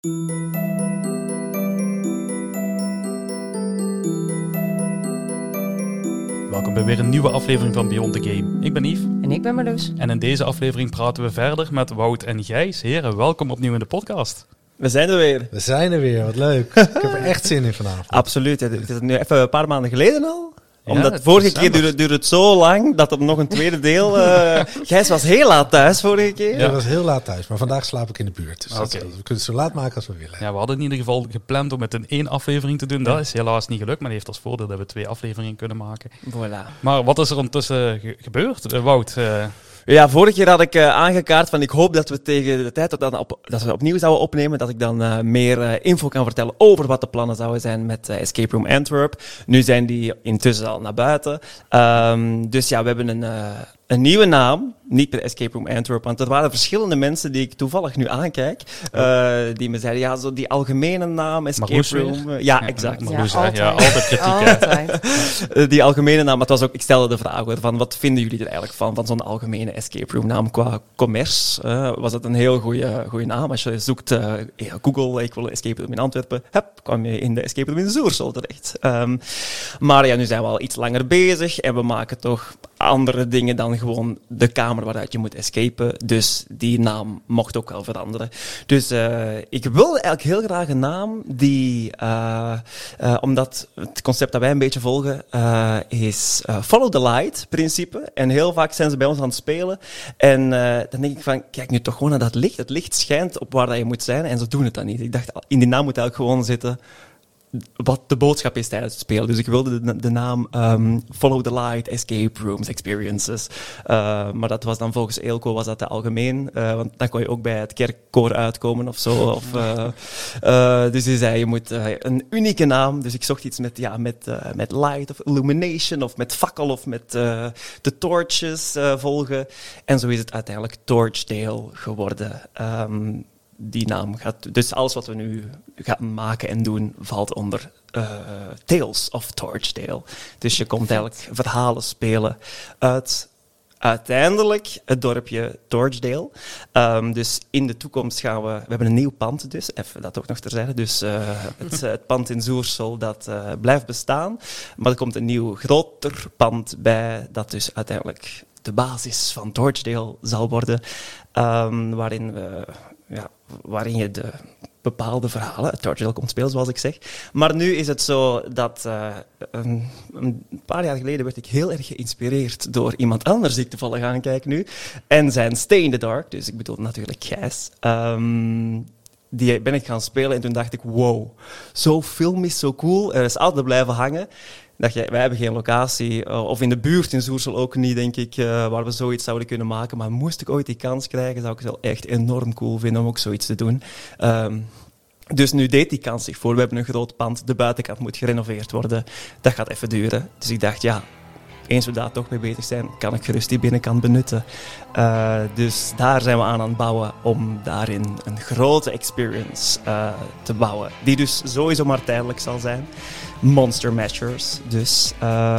Welkom bij weer een nieuwe aflevering van Beyond the Game. Ik ben Yves. En ik ben Marloes. En in deze aflevering praten we verder met Wout en Gijs. Heren, welkom opnieuw in de podcast. We zijn er weer. We zijn er weer, wat leuk. Ik heb er echt zin in vanavond. Absoluut. Het is nu even een paar maanden geleden al. Ja, Omdat vorige keer duurde het zo lang dat er nog een tweede deel... Gijs was heel laat thuis vorige keer. Ja, ik was heel laat thuis, maar vandaag slaap ik in de buurt. Dus Oké. we kunnen het zo laat maken als we willen. Ja, we hadden in ieder geval gepland om het in 1 aflevering te doen. Dat is helaas niet gelukt, maar dat heeft als voordeel dat we 2 afleveringen kunnen maken. Voilà. Maar wat is er ondertussen gebeurd? Wout, Ja, vorige keer had ik aangekaart van ik hoop dat we tegen de tijd dat we opnieuw zouden opnemen, dat ik dan meer info kan vertellen over wat de plannen zouden zijn met Escape Room Antwerp. Nu zijn die intussen al naar buiten. Dus ja, we hebben een nieuwe naam. Niet per Escape Room Antwerp, want er waren verschillende mensen die ik toevallig nu aankijk, die me zeiden, ja, zo die algemene naam, Escape Marloes Room. weer? Ja, exact. Marloes, hè? altijd. Ja, altijd kritiek. Hè? Die algemene naam, maar het was ook, ik stelde de vraag hoor, van wat vinden jullie er eigenlijk van zo'n algemene escape room naam qua commerce? Was het een heel goede naam? Als je zoekt, Google, ik wil escape room in Antwerpen, kwam je in de escape room in Zoersel terecht. Maar ja, nu zijn we al iets langer bezig en we maken toch andere dingen dan gewoon de kamer waaruit je moet escapen. Dus die naam mocht ook wel veranderen. Dus ik wil eigenlijk heel graag een naam die, omdat het concept dat wij een beetje volgen, is follow the light principe. En heel vaak zijn ze bij ons aan het spelen. En dan denk ik van, kijk nu toch gewoon naar dat licht. Het licht schijnt op waar dat je moet zijn en ze doen het dan niet. Ik dacht, in die naam moet eigenlijk gewoon zitten wat de boodschap is tijdens het spelen. Dus ik wilde de naam Follow the Light, Escape Rooms, Experiences. Maar dat was dan volgens Eelco was dat te algemeen. Want dan kon je ook bij het kerkkoor uitkomen of zo. Dus hij zei, je moet een unieke naam. Dus ik zocht iets met light of illumination of met fakkel of met de torches volgen. En zo is het uiteindelijk Torchdale geworden. Die naam gaat... Dus alles wat we nu gaan maken en doen, valt onder Tales of Torchdale. Dus je komt eigenlijk verhalen spelen uit uiteindelijk het dorpje Torchdale. Dus in de toekomst gaan we... We hebben een nieuw pand dus, even dat ook nog terzijde. Dus het pand in Zoersel, dat blijft bestaan. Maar er komt een nieuw, groter pand bij, dat dus uiteindelijk de basis van Torchdale zal worden. Waarin je de bepaalde verhalen uit Torchdale komt spelen, zoals ik zeg. Maar nu is het zo dat een paar jaar geleden werd ik heel erg geïnspireerd door iemand anders die ik toevallig aankijk nu. En zijn Stay in the Dark, dus ik bedoel natuurlijk Gijs. Die ben ik gaan spelen en toen dacht ik, wow, zo filmisch, zo cool. Er is altijd blijven hangen. Dacht je, wij hebben geen locatie, of in de buurt in Zoersel ook niet, denk ik, waar we zoiets zouden kunnen maken. Maar moest ik ooit die kans krijgen, zou ik het wel echt enorm cool vinden om ook zoiets te doen. Dus nu deed die kans zich voor. We hebben een groot pand, de buitenkant moet gerenoveerd worden. Dat gaat even duren. Dus ik dacht, ja, eens we daar toch mee bezig zijn, kan ik gerust die binnenkant benutten. Dus daar zijn we aan het bouwen om daarin een grote experience te bouwen. Die dus sowieso maar tijdelijk zal zijn. Monster Mashers, dus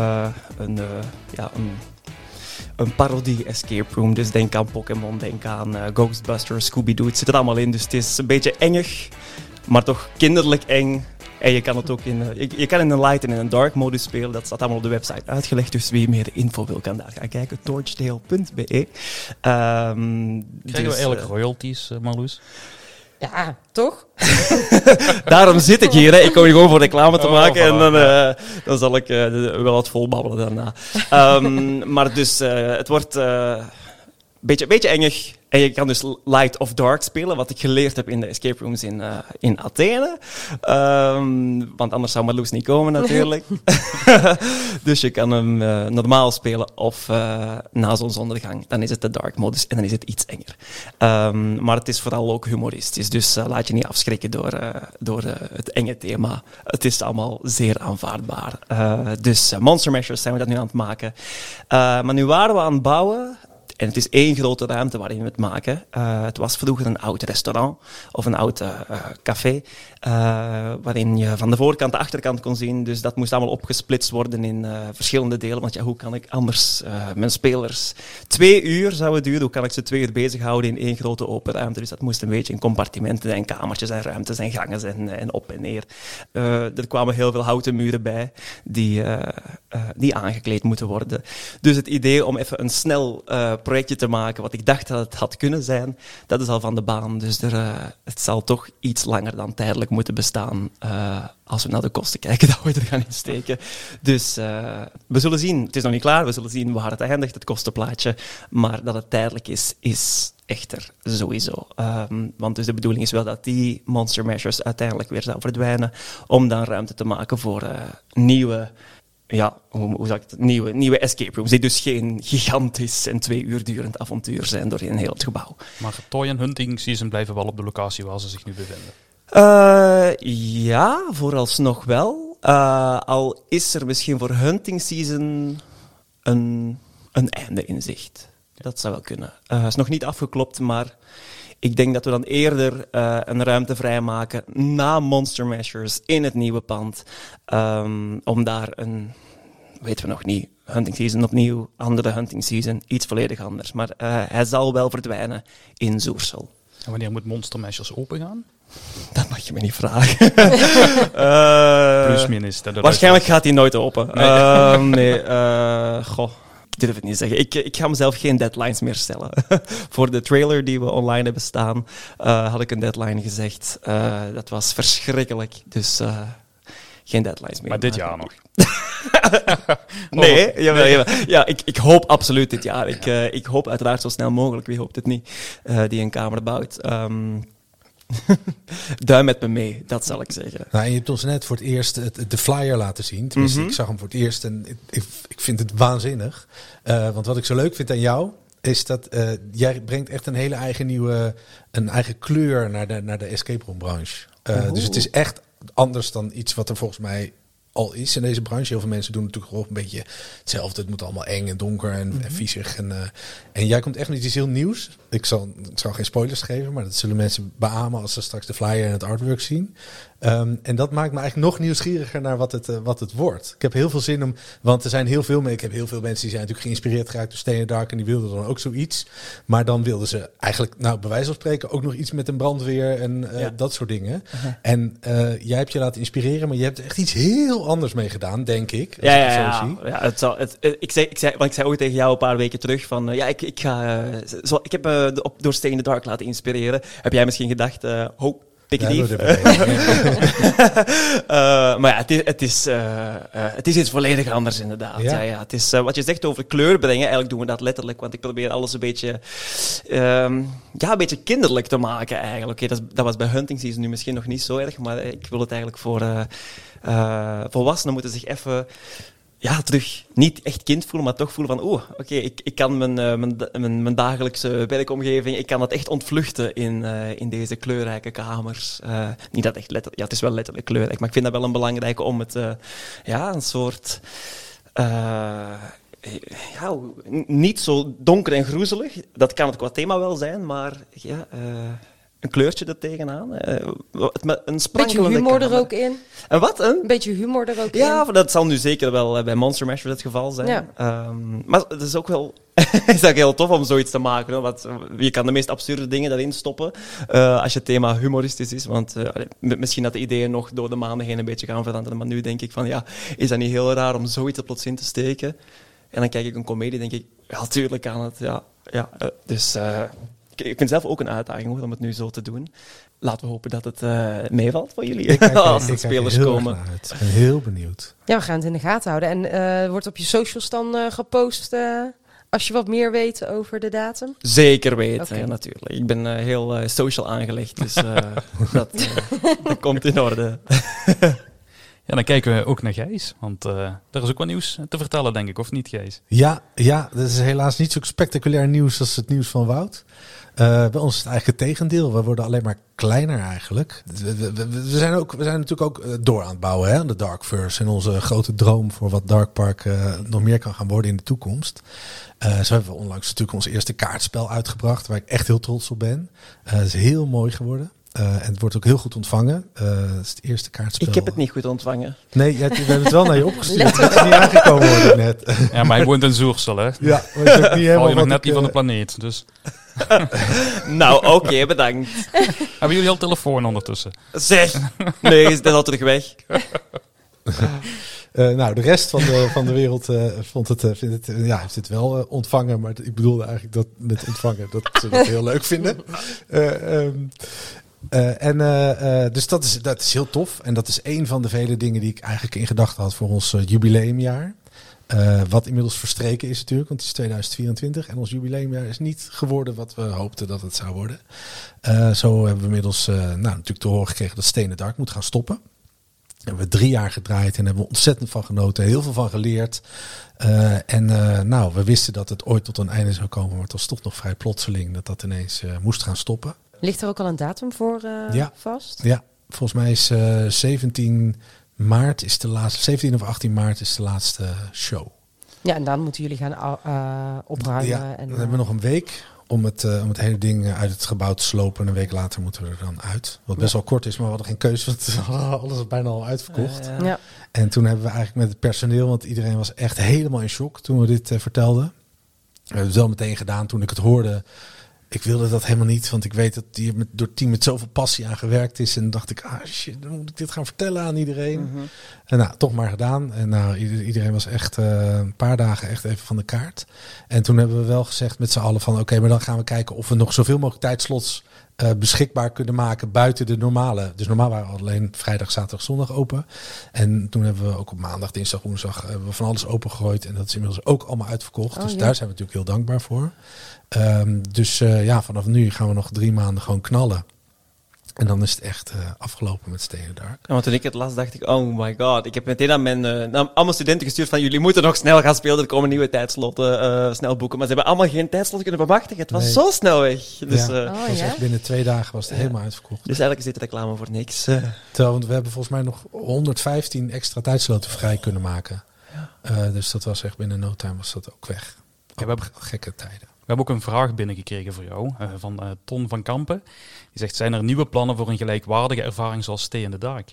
een parodie escape room. Dus denk aan Pokémon, denk aan Ghostbusters, Scooby-Doo. Het zit er allemaal in, dus het is een beetje engig, maar toch kinderlijk eng. En je kan het ook je kan in een light en in een dark modus spelen. Dat staat allemaal op de website uitgelegd. Dus wie meer info wil, kan daar gaan kijken. torchdale.be. Krijgen we eigenlijk royalties, Marloes? Ja, toch? Daarom zit ik hier. Hè. Ik kom hier gewoon voor reclame te maken. En dan zal ik wel wat volbabbelen daarna. Maar dus, het wordt een beetje engig. En je kan dus light of dark spelen, wat ik geleerd heb in de escape rooms in Athene. Want anders zou Marloes niet komen natuurlijk. Dus je kan hem normaal spelen of na zonsondergang. Dan is het de dark modus en dan is het iets enger. Maar het is vooral ook humoristisch. Dus laat je niet afschrikken door het enge thema. Het is allemaal zeer aanvaardbaar. Dus Monster Mashers zijn we dat nu aan het maken. Maar nu waren we aan het bouwen. En het is één grote ruimte waarin we het maken. Het was vroeger een oud restaurant of een oud café, waarin je van de voorkant de achterkant kon zien. Dus dat moest allemaal opgesplitst worden in verschillende delen. Want ja, hoe kan ik anders mijn spelers 2 uur zouden duren? Hoe kan ik ze 2 uur bezighouden in één grote open ruimte? Dus dat moest een beetje in compartimenten en kamertjes en ruimtes en gangen en op en neer. Er kwamen heel veel houten muren bij die aangekleed moeten worden. Dus het idee om even een snel projectje te maken, wat ik dacht dat het had kunnen zijn, dat is al van de baan. Dus het zal toch iets langer dan tijdelijk moeten bestaan als we naar de kosten kijken dat we er gaan insteken. Dus we zullen zien. Het is nog niet klaar. We zullen zien waar het eindigt, het kostenplaatje. Maar dat het tijdelijk is echter sowieso. Want dus de bedoeling is wel dat die Monster Mashers uiteindelijk weer zou verdwijnen, om dan ruimte te maken voor nieuwe... Ja, hoe zeg ik het? Nieuwe escape rooms, die dus geen gigantisch en 2 uur durend avontuur zijn door in heel het gebouw. Maar Toy en Hunting Season blijven wel op de locatie waar ze zich nu bevinden. Ja, vooralsnog wel. Al is er misschien voor Hunting Season een einde in zicht. Dat zou wel kunnen. Het is nog niet afgeklopt, maar ik denk dat we dan eerder een ruimte vrijmaken na Monster Mashers in het nieuwe pand. Om daar weten we nog niet, Hunting Season opnieuw, andere Hunting Season, iets volledig anders. Maar hij zal wel verdwijnen in Zoersel. En wanneer moet Monster Mashers opengaan? Dat mag je me niet vragen. Plus minus. Waarschijnlijk gaat hij nooit open. Goh. Ik durf het niet zeggen. Ik ga mezelf geen deadlines meer stellen. Voor de trailer die we online hebben staan, had ik een deadline gezegd. Dat was verschrikkelijk. Dus geen deadlines meer. Maar dit jaar nog? Nee, jawel. Ja, ik hoop absoluut dit jaar. Ik hoop uiteraard zo snel mogelijk, wie hoopt het niet, die een kamer bouwt. Duim met me mee, dat zal ik zeggen. Nou, en je hebt ons net voor het eerst de flyer laten zien. Tenminste, ik zag hem voor het eerst en ik vind het waanzinnig. Want wat ik zo leuk vind aan jou, is dat jij brengt echt een hele eigen kleur naar de escape room branche. Dus het is echt anders dan iets wat er volgens mij al is in deze branche. Heel veel mensen doen natuurlijk gewoon een beetje hetzelfde. Het moet allemaal eng en donker en viezig. En jij komt echt met iets heel nieuws. Ik zal geen spoilers geven, maar dat zullen mensen beamen als ze straks de flyer en het artwork zien. En dat maakt me eigenlijk nog nieuwsgieriger naar wat het wordt. Ik heb heel veel zin om, want er zijn ik heb heel veel mensen die zijn natuurlijk geïnspireerd geraakt door Stay in the Dark en die wilden dan ook zoiets. Maar dan wilden ze eigenlijk, bij wijze van spreken, ook nog iets met een brandweer en dat soort dingen. En jij hebt je laten inspireren, maar je hebt er echt iets heel anders mee gedaan, denk ik. Als ik het zo zie. Ja, ik zei ooit tegen jou een paar weken terug van, ik heb door Stay in the Dark laten inspireren. Heb jij misschien gedacht, Pikdief. Maar ja, het is iets volledig anders inderdaad. Ja, het is wat je zegt over kleur brengen. Eigenlijk doen we dat letterlijk, want ik probeer alles een beetje kinderlijk te maken eigenlijk. Oké, dat was bij Hunting Season nu misschien nog niet zo erg, maar ik wil het eigenlijk voor volwassenen moeten zich even terug niet echt kind voelen, maar toch voelen van ik kan mijn dagelijkse werkomgeving, ik kan dat echt ontvluchten in deze kleurrijke kamers. Niet dat echt letterlijk, het is wel letterlijk kleurrijk, maar ik vind dat wel een belangrijke om het een soort niet zo donker en groezelig. Dat kan het qua thema wel zijn, maar een kleurtje er tegenaan. Een beetje humor er ook in. En wat? Een beetje humor er ook in. Ja, dat zal nu zeker wel bij Monster Mashers het geval zijn. Ja. Maar het is ook wel heel tof om zoiets te maken. Hoor, want je kan de meest absurde dingen daarin stoppen als je thema humoristisch is. Want misschien dat de ideeën nog door de maanden heen een beetje gaan veranderen. Maar nu denk ik van, is dat niet heel raar om zoiets er plots in te steken? En dan kijk ik een komedie en denk ik, ja, tuurlijk kan het. Dus ik vind het zelf ook een uitdaging om het nu zo te doen. Laten we hopen dat het meevalt voor jullie als de spelers komen. Ik ben heel benieuwd. Ja, we gaan het in de gaten houden. En wordt op je socials dan gepost als je wat meer weet over de datum? Zeker weten, ja, natuurlijk. Ik ben heel social aangelegd, dus dat komt in orde. Ja, dan kijken we ook naar Gijs. Want er is ook wel nieuws te vertellen, denk ik. Of niet, Gijs? Ja, dat is helaas niet zo spectaculair nieuws als het nieuws van Wout. Bij ons is het eigenlijk het tegendeel. We worden alleen maar kleiner eigenlijk. We zijn natuurlijk ook door aan het bouwen, hè, aan de Darkverse. En onze grote droom voor wat Darkpark nog meer kan gaan worden in de toekomst. Zo hebben we onlangs natuurlijk ons eerste kaartspel uitgebracht. Waar ik echt heel trots op ben. Het is heel mooi geworden. En het wordt ook heel goed ontvangen. Het is het eerste kaartspel. Ik heb het niet goed ontvangen. Nee, we hebben het wel naar je opgestuurd. Het is niet aangekomen, hoor ik net. Ja, maar hij woont in Zoersel, hè? Ja, maar het is ook niet helemaal Val je nog wat net ik, niet van de planeet. Dus. Nou, oké, bedankt. Hebben jullie al telefoon ondertussen? Zeg, nee, dat is al terug weg. Nou, de rest van de wereld heeft het wel ontvangen. Maar ik bedoelde eigenlijk dat met ontvangen dat ze dat heel leuk vinden. Dus dat is heel tof. En dat is een van de vele dingen die ik eigenlijk in gedachten had voor ons jubileumjaar. Wat inmiddels verstreken is natuurlijk, want het is 2024. En ons jubileumjaar is niet geworden wat we hoopten dat het zou worden. Zo hebben we inmiddels natuurlijk te horen gekregen dat Stay in the Dark moet gaan stoppen. Hebben we 3 jaar gedraaid en hebben we ontzettend van genoten. Heel veel van geleerd. We wisten dat het ooit tot een einde zou komen. Maar het was toch nog vrij plotseling dat ineens moest gaan stoppen. Ligt er ook al een datum voor vast? Ja, volgens mij is 17 maart is de laatste. 17 of 18 maart is de laatste show. Ja, en dan moeten jullie gaan opruimen. Ja, dan hebben we nog een week om het hele ding uit het gebouw te slopen. En een week later moeten we er dan uit. Wat best wel kort is, maar we hadden geen keuze. Want alles was bijna al uitverkocht. Ja. En toen hebben we eigenlijk met het personeel, want iedereen was echt helemaal in shock toen we dit vertelden. We hebben het wel meteen gedaan toen ik het hoorde. Ik wilde dat helemaal niet, want ik weet dat hier door het team met zoveel passie aan gewerkt is. En dan dacht ik, shit, dan moet ik dit gaan vertellen aan iedereen. Mm-hmm. En toch maar gedaan. En iedereen was echt een paar dagen echt even van de kaart. En toen hebben we wel gezegd met z'n allen van, oké, maar dan gaan we kijken of we nog zoveel mogelijk tijdslots beschikbaar kunnen maken buiten de normale. Dus normaal waren we alleen vrijdag, zaterdag, zondag open. En toen hebben we ook op maandag, dinsdag, woensdag hebben we van alles opengegooid. En dat is inmiddels ook allemaal uitverkocht. Dus daar zijn we natuurlijk heel dankbaar voor. Vanaf nu gaan we nog 3 maanden gewoon knallen. En dan is het echt afgelopen met Stay in the Dark. Ja, want toen ik het las, dacht ik, oh my god. Ik heb meteen aan allemaal studenten gestuurd van, jullie moeten nog snel gaan spelen. Er komen nieuwe tijdslotten, snel boeken. Maar ze hebben allemaal geen tijdslot kunnen bemachtigen. Het was zo snel weg. Dus, echt binnen 2 dagen was het helemaal uitverkocht. Dus eigenlijk is dit reclame voor niks. Want we hebben volgens mij nog 115 extra tijdsloten vrij kunnen maken. Ja. Dus dat was echt binnen no time was dat ook weg. We hebben gekke tijden. We hebben ook een vraag binnengekregen voor jou van Ton van Kampen. Die zegt, zijn er nieuwe plannen voor een gelijkwaardige ervaring zoals Stay in the Dark?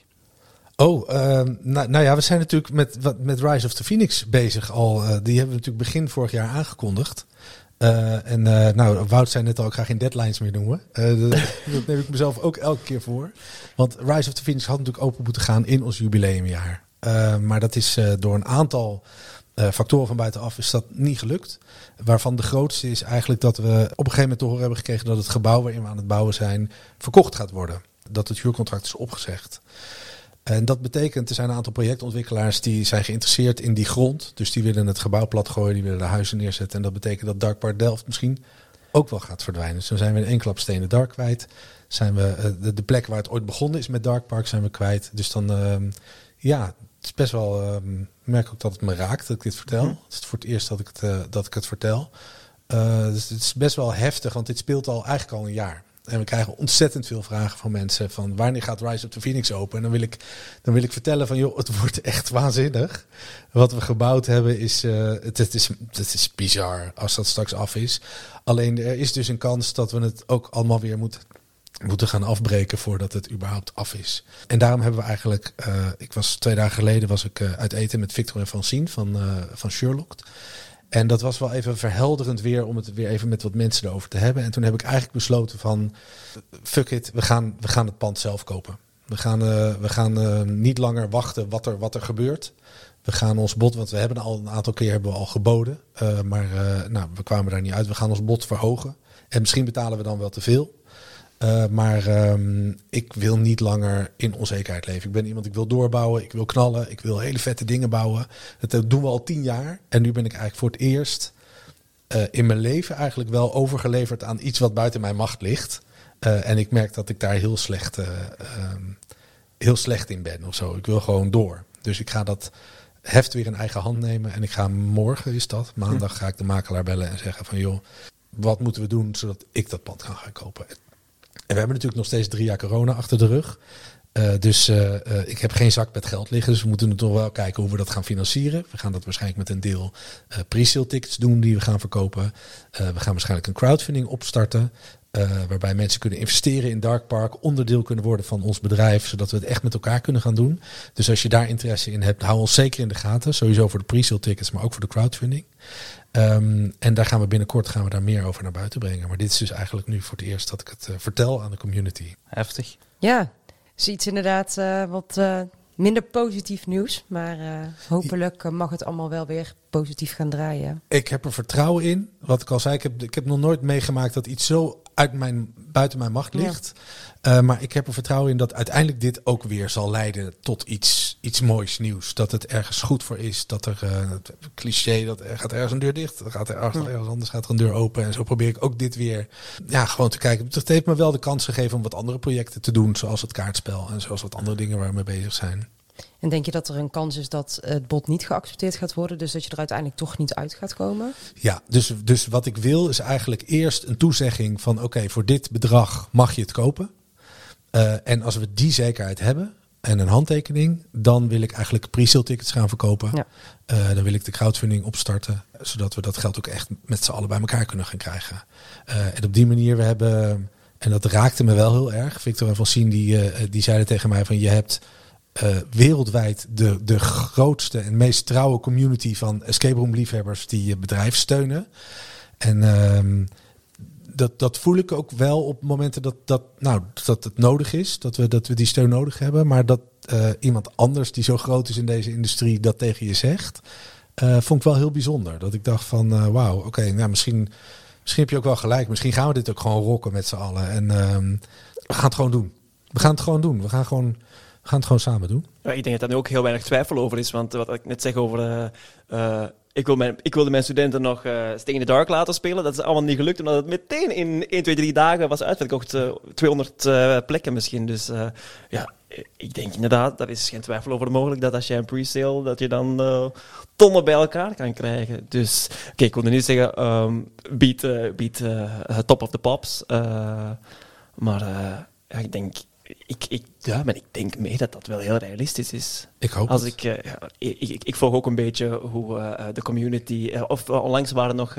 We zijn natuurlijk met Rise of the Phoenix bezig al. Die hebben we natuurlijk begin vorig jaar aangekondigd. Wout zei net al, ik ga geen deadlines meer noemen. Dat neem ik mezelf ook elke keer voor. Want Rise of the Phoenix had natuurlijk open moeten gaan in ons jubileumjaar. Maar dat is door een aantal factoren van buitenaf is dat niet gelukt. Waarvan de grootste is eigenlijk dat we op een gegeven moment te horen hebben gekregen dat het gebouw waarin we aan het bouwen zijn verkocht gaat worden. Dat het huurcontract is opgezegd. En dat betekent, er zijn een aantal projectontwikkelaars die zijn geïnteresseerd in die grond. Dus die willen het gebouw platgooien, die willen de huizen neerzetten. En dat betekent dat Darkpark Delft misschien ook wel gaat verdwijnen. Dus dan zijn we in 1 klap Stay in the Dark kwijt. Zijn we de plek waar het ooit begonnen is met Darkpark zijn we kwijt. Dus dan, het is best wel... Ik merk ook dat het me raakt dat ik dit vertel. Het is voor het eerst dat ik het vertel. Dus het is best wel heftig, want dit speelt eigenlijk al een jaar. En we krijgen ontzettend veel vragen van mensen van wanneer gaat Rise of the Phoenix open? En dan wil ik vertellen van joh, het wordt echt waanzinnig. Wat we gebouwd hebben is, het is bizar als dat straks af is. Alleen er is dus een kans dat we het ook allemaal weer moeten gaan afbreken voordat het überhaupt af is. En daarom hebben we eigenlijk, 2 dagen geleden was ik uit eten met Victor en Francine van Sherlock. En dat was wel even verhelderend weer om het weer even met wat mensen erover te hebben. En toen heb ik eigenlijk besloten van, fuck it, we gaan het pand zelf kopen. We gaan niet langer wachten wat er gebeurt. We gaan ons bod, want we hebben al een aantal keer geboden. We kwamen daar niet uit. We gaan ons bod verhogen. En misschien betalen we dan wel te veel. Ik wil niet langer in onzekerheid leven. Ik ben iemand, ik wil doorbouwen, ik wil knallen, ik wil hele vette dingen bouwen. Dat doen we al 10 jaar. En nu ben ik eigenlijk voor het eerst in mijn leven eigenlijk wel overgeleverd aan iets wat buiten mijn macht ligt. En ik merk dat ik daar heel slecht heel slecht in ben of zo. Ik wil gewoon door. Dus ik ga dat heft weer in eigen hand nemen. En ik ga morgen, maandag ga ik de makelaar bellen en zeggen van joh, wat moeten we doen zodat ik dat pand kan gaan kopen. En we hebben natuurlijk nog steeds 3 jaar corona achter de rug. Dus ik heb geen zak met geld liggen. Dus we moeten nog wel kijken hoe we dat gaan financieren. We gaan dat waarschijnlijk met een deel pre-sale tickets doen die we gaan verkopen. We gaan waarschijnlijk een crowdfunding opstarten. Waarbij mensen kunnen investeren in Dark Park. Onderdeel kunnen worden van ons bedrijf. Zodat we het echt met elkaar kunnen gaan doen. Dus als je daar interesse in hebt, hou ons zeker in de gaten. Sowieso voor de pre-sale tickets, maar ook voor de crowdfunding. En daar gaan we daar meer over naar buiten brengen. Maar dit is dus eigenlijk nu voor het eerst dat ik het vertel aan de community. Heftig. Ja, is iets inderdaad wat minder positief nieuws. Maar hopelijk mag het allemaal wel weer positief gaan draaien. Ik heb er vertrouwen in. Wat ik al zei, ik heb nog nooit meegemaakt dat iets zo buiten mijn macht ligt. Ja. Maar ik heb er vertrouwen in dat uiteindelijk dit ook weer zal leiden tot iets moois nieuws. Dat het ergens goed voor is. Dat er het cliché, dat er gaat ergens een deur dicht. Dan gaat er ergens anders gaat er een deur open. En zo probeer ik ook dit weer gewoon te kijken. Het heeft me wel de kans gegeven om wat andere projecten te doen. Zoals het kaartspel en zoals wat andere dingen waar we mee bezig zijn. En denk je dat er een kans is dat het bod niet geaccepteerd gaat worden? Dus dat je er uiteindelijk toch niet uit gaat komen? Ja, dus wat ik wil is eigenlijk eerst een toezegging van oké, voor dit bedrag mag je het kopen. En als we die zekerheid hebben en een handtekening, dan wil ik eigenlijk pre-sale tickets gaan verkopen. Ja. Dan wil ik de crowdfunding opstarten, zodat we dat geld ook echt met z'n allen bij elkaar kunnen gaan krijgen. En op die manier, we hebben, en dat raakte me wel heel erg, Victor en Francine die zeiden tegen mij van je hebt wereldwijd de grootste en meest trouwe community van escape room liefhebbers die je bedrijf steunen. En dat voel ik ook wel op momenten dat het nodig is, dat we die steun nodig hebben. Maar dat iemand anders die zo groot is in deze industrie dat tegen je zegt, vond ik wel heel bijzonder. Dat ik dacht van wauw, oké, misschien heb je ook wel gelijk. Misschien gaan we dit ook gewoon rocken met z'n allen. En we gaan het gewoon doen. We gaan het gewoon samen doen. Ja, ik denk dat er ook heel weinig twijfel over is. Want wat ik net zeg over ik wilde mijn studenten nog Stay in the Dark laten spelen. Dat is allemaal niet gelukt, omdat het meteen in 1, 2, 3 dagen was uitverkocht. 200 plekken misschien. Dus ik denk inderdaad, daar is geen twijfel over mogelijk, dat als jij een pre-sale, dat je dan tonnen bij elkaar kan krijgen. Dus, ik wilde niet zeggen, beat Top of the Pops. Maar ik denk... Maar ik denk mee dat dat wel heel realistisch is. Ik hoop het. Ik volg ook een beetje hoe de community... onlangs waren nog